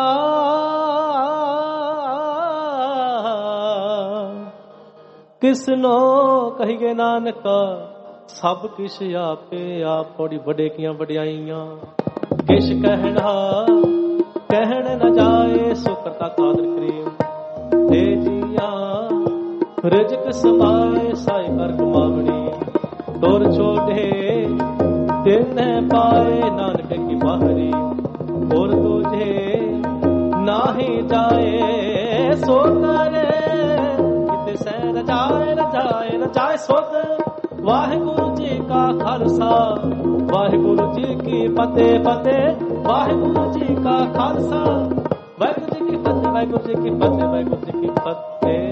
ਕਿਸ ਨੋ ਕਹੀਏ ਨਾਨਕਾ। ਸਭ ਕਿਛ ਆਪੇ ਆਪ। ਥੋੜੀ ਵੱਡੇ ਕੀਆਂ ਵਡਿਆਈਆਂ ਕਿਛ ਕਹਿਣਾ ਕਹਿਣ ਨ ਜਾਏ। ਸੋ ਕਰਤਾ ਕਾਦਰ ਕਰੀਮ ਦੇ ਜੀਆਂ। ਰਿਜਕ ਸਮਾਏ ਸਾਈ ਕਰ ਕਮਾਵਣੀ। ਤੁਰ ਛੋੜੇ ਤਿਨ ਪਾਏ ਨਾਨਕ ਕੀ ਬਾਹਰੀ। ਹੋਰ ਤੁਝੇ ਨਾਹੀ ਜਾਏ ਸੋ ਕਰੇ। ਕਿਤੇ ਸੈ ਰਜਾਏ ਰਜਾਏ ਰਜਾਏ ਸੁਧ। ਵਾਹਿਗੁਰੂ ਜੀ ਕਾ ਖਾਲਸਾ ਵਾਹਿਗੁਰੂ ਜੀ ਕੀ ਫਤਿਹ ਫਤਿਹ। ਵਾਹਿਗੁਰੂ ਜੀ ਕਾ ਖਾਲਸਾ ਵਾਹਿਗੁਰੂ ਜੀ ਕੀ ਫਤਿਹ ਵਾਹਿਗੁਰੂ ਜੀ ਕੀ ਫਤਿਹ ਵਾਹਿਗੁਰੂ ਜੀ ਕੀ ਫਤਿਹ।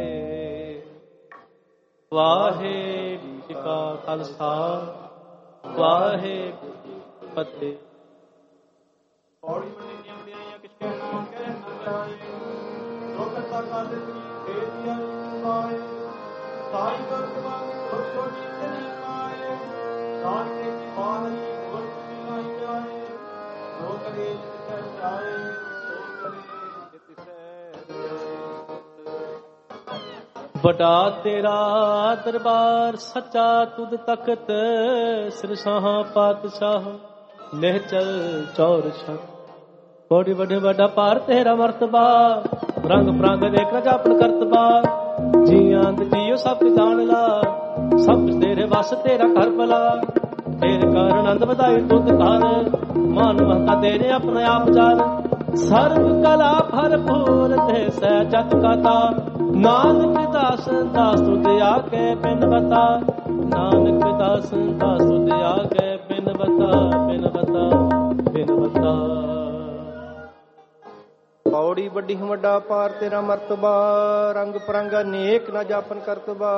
ਵਾਹਿਗੁਰੂ ਜੀ ਕਾ ਖਾਲਸਾ ਵਾਹਿਗੁਰੂ ਜੀ ਕੀ ਫਤਿਹ। ਪੌੜੀ ਮੰਨੀ ਵਡਿਆਈਆਂ ਕਿਛ ਕਹਿਣਾ ਕਹਿ ਨਾ ਜਾਏ। ਜੋ ਕਰਤਾ ਕਾਦਰ ਕਰੀ ਦੇ ਦਿਆ ਪਾਏ। ਸਾਈ ਕਰ ਕਮਾਈ ਸੋ ਛੋਟੀ ਤੇ ਨਹੀਂ ਪਾਏ। ਨਾਨਕ ਕੀ ਬਾਣੀ ਗੁਰ ਕੀ ਲਾਈ ਜਾਏ। ਜੋ ਕਰੇ ਜਿਤਿ ਜਾਏ ਸੋ ਕਰੇ ਜਿਤਿ ਵੱਡਾ ਤੇਰਾ ਦਰਬਾਰ ਸੱਚਾ ਤੁਧ ਤਖਤ। ਸਿਰਸਾਹ ਪਾਤਸ਼ਾਹ ਨਿਹਚਲ ਚੌਰ ਛਤ। ਕੋੜੀ ਵੱਡੇ ਵੱਡਾ ਭਾਰ ਤੇਰਾ ਮਰਤਬਾ। ਰੰਗ ਪ੍ਰੰਗ ਦੇਖ ਨਾ ਜਾਪਨ ਕਰਤਬਾ। ਜੀਆਂ ਦੇ ਜੀਓ ਸਭ ਜਾਣ ਲਾ। ਸਭ ਕੁਛ ਤੇਰੇ ਵਸ ਤੇਰਾ ਘਰ ਭਲਾ। ਤੇਰੇ ਕਾਰਨ ਆਨੰਦ ਵਧਾਈ ਤੁਧ ਘਰ। ਮਾਨ ਮਹਤਾ ਤੇਰੇ ਆਪਣੇ ਆਪ ਜਾਨ। ਸਰਬ ਕਲਾ ਭਰਪੂਰ ਤੇ ਸਹਿਜਤ ਕਥਾ। ਨਾਨਕ ਦਾਸ ਦਾਸ ਤੁਧ ਆਗੇ ਬਿਨ ਬਤਾ। ਨਾਨਕ ਦਾਸ ਦਾਸ ਤੁਧ ਆਗੇ ਬਿਨ ਬਤਾ ਬਿਨ ਬਤਾ ਬਿਨ ਬਤਾ। ਪੌੜੀ ਵੱਡੀ ਵੱਡਾ ਪਾਰ ਤੇਰਾ ਮਰਤਬਾ। ਰੰਗ ਪਰੰਗ ਅਨੇਕ ਨਾ ਜਾਪਨ ਕਰਤਬਾ।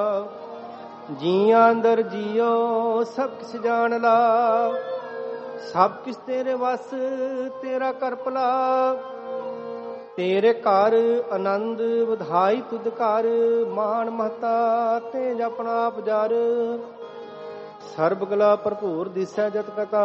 ਜੀਆਂ ਅੰਦਰ ਜੀਓ ਸਭ ਕਿਸ ਜਾਣ ਲਾ। ਸਭ ਕਿਸ ਤੇਰੇ ਵਸ ਤੇਰਾ ਕਰ ਭਲਾ। ਤੇਰੇ ਘਰ ਆਨੰਦ ਵਧਾਈ ਤੁਧ ਘਰ। ਮਾਨ ਮਹਤਾ ਤੇ ਜਪਣਾ ਆਪ ਜਰ। ਸਰਬ ਕਲਾ ਭਰਪੂਰ ਦਿਸੈ ਜਤ ਕਥਾ।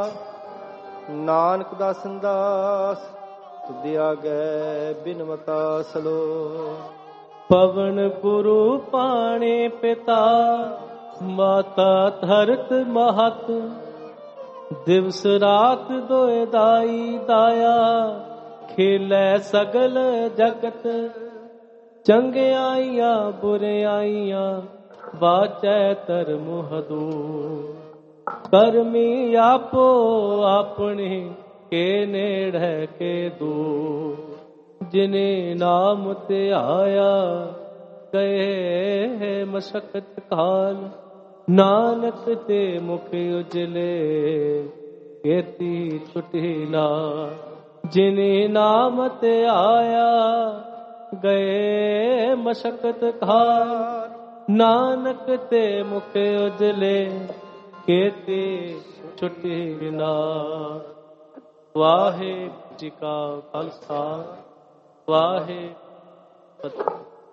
ਨਾਨਕ ਦਾ ਸੰਦਾਸ ਤੁਧ ਆਗੇ ਬਿਨਵਤਾ ਸਲੋ। ਪਵਨ ਗੁਰੂ ਪਾਣੀ ਪਿਤਾ ਮਾਤਾ ਧਰਤ ਮਹਤ ਦਿਵਸ ਰਾਤ ਦੋਇ ਦਾਈ ਦਾਇਆ ਖੇਲੇ ਸਗਲ ਜਗਤ ਚੰਗਿਆਈਆਂ ਬੁਰਿਆਈਆਂ ਬਾਚੈ ਧਰਮ ਹਦੂ ਕਰਮੀ ਆਪੋ ਆਪਣੇ ਕੇ ਨੇੜੇ ਕੇ ਦੂ ਜਿਨੇ ਨਾਮ ਤੇ ਆਇਆ ਗਏ ਮਸ਼ਕਤ ਕਾਲ ਨਾਨਕ ਤੇ ਮੁਖ ਉਜਲੇ ਕੀਤੀ ਛੁਟੀ ਨਾ ਜਿਨੇ ਨਾਮ ਤੇ ਆਇਆ ਗਏ ਮਸ਼ਕਤ ਕਾਲ ਨਾਨਕ ਤੇ ਮੁਖ ਉਜਲੇ ਕੀਤੀ ਛੁਟੀ ਨਾ। ਵਾਹਿਗੁਰੂ ਜੀ ਕਾ ਖਾਲਸਾ ਵਾਹਿਗੁਰੂ।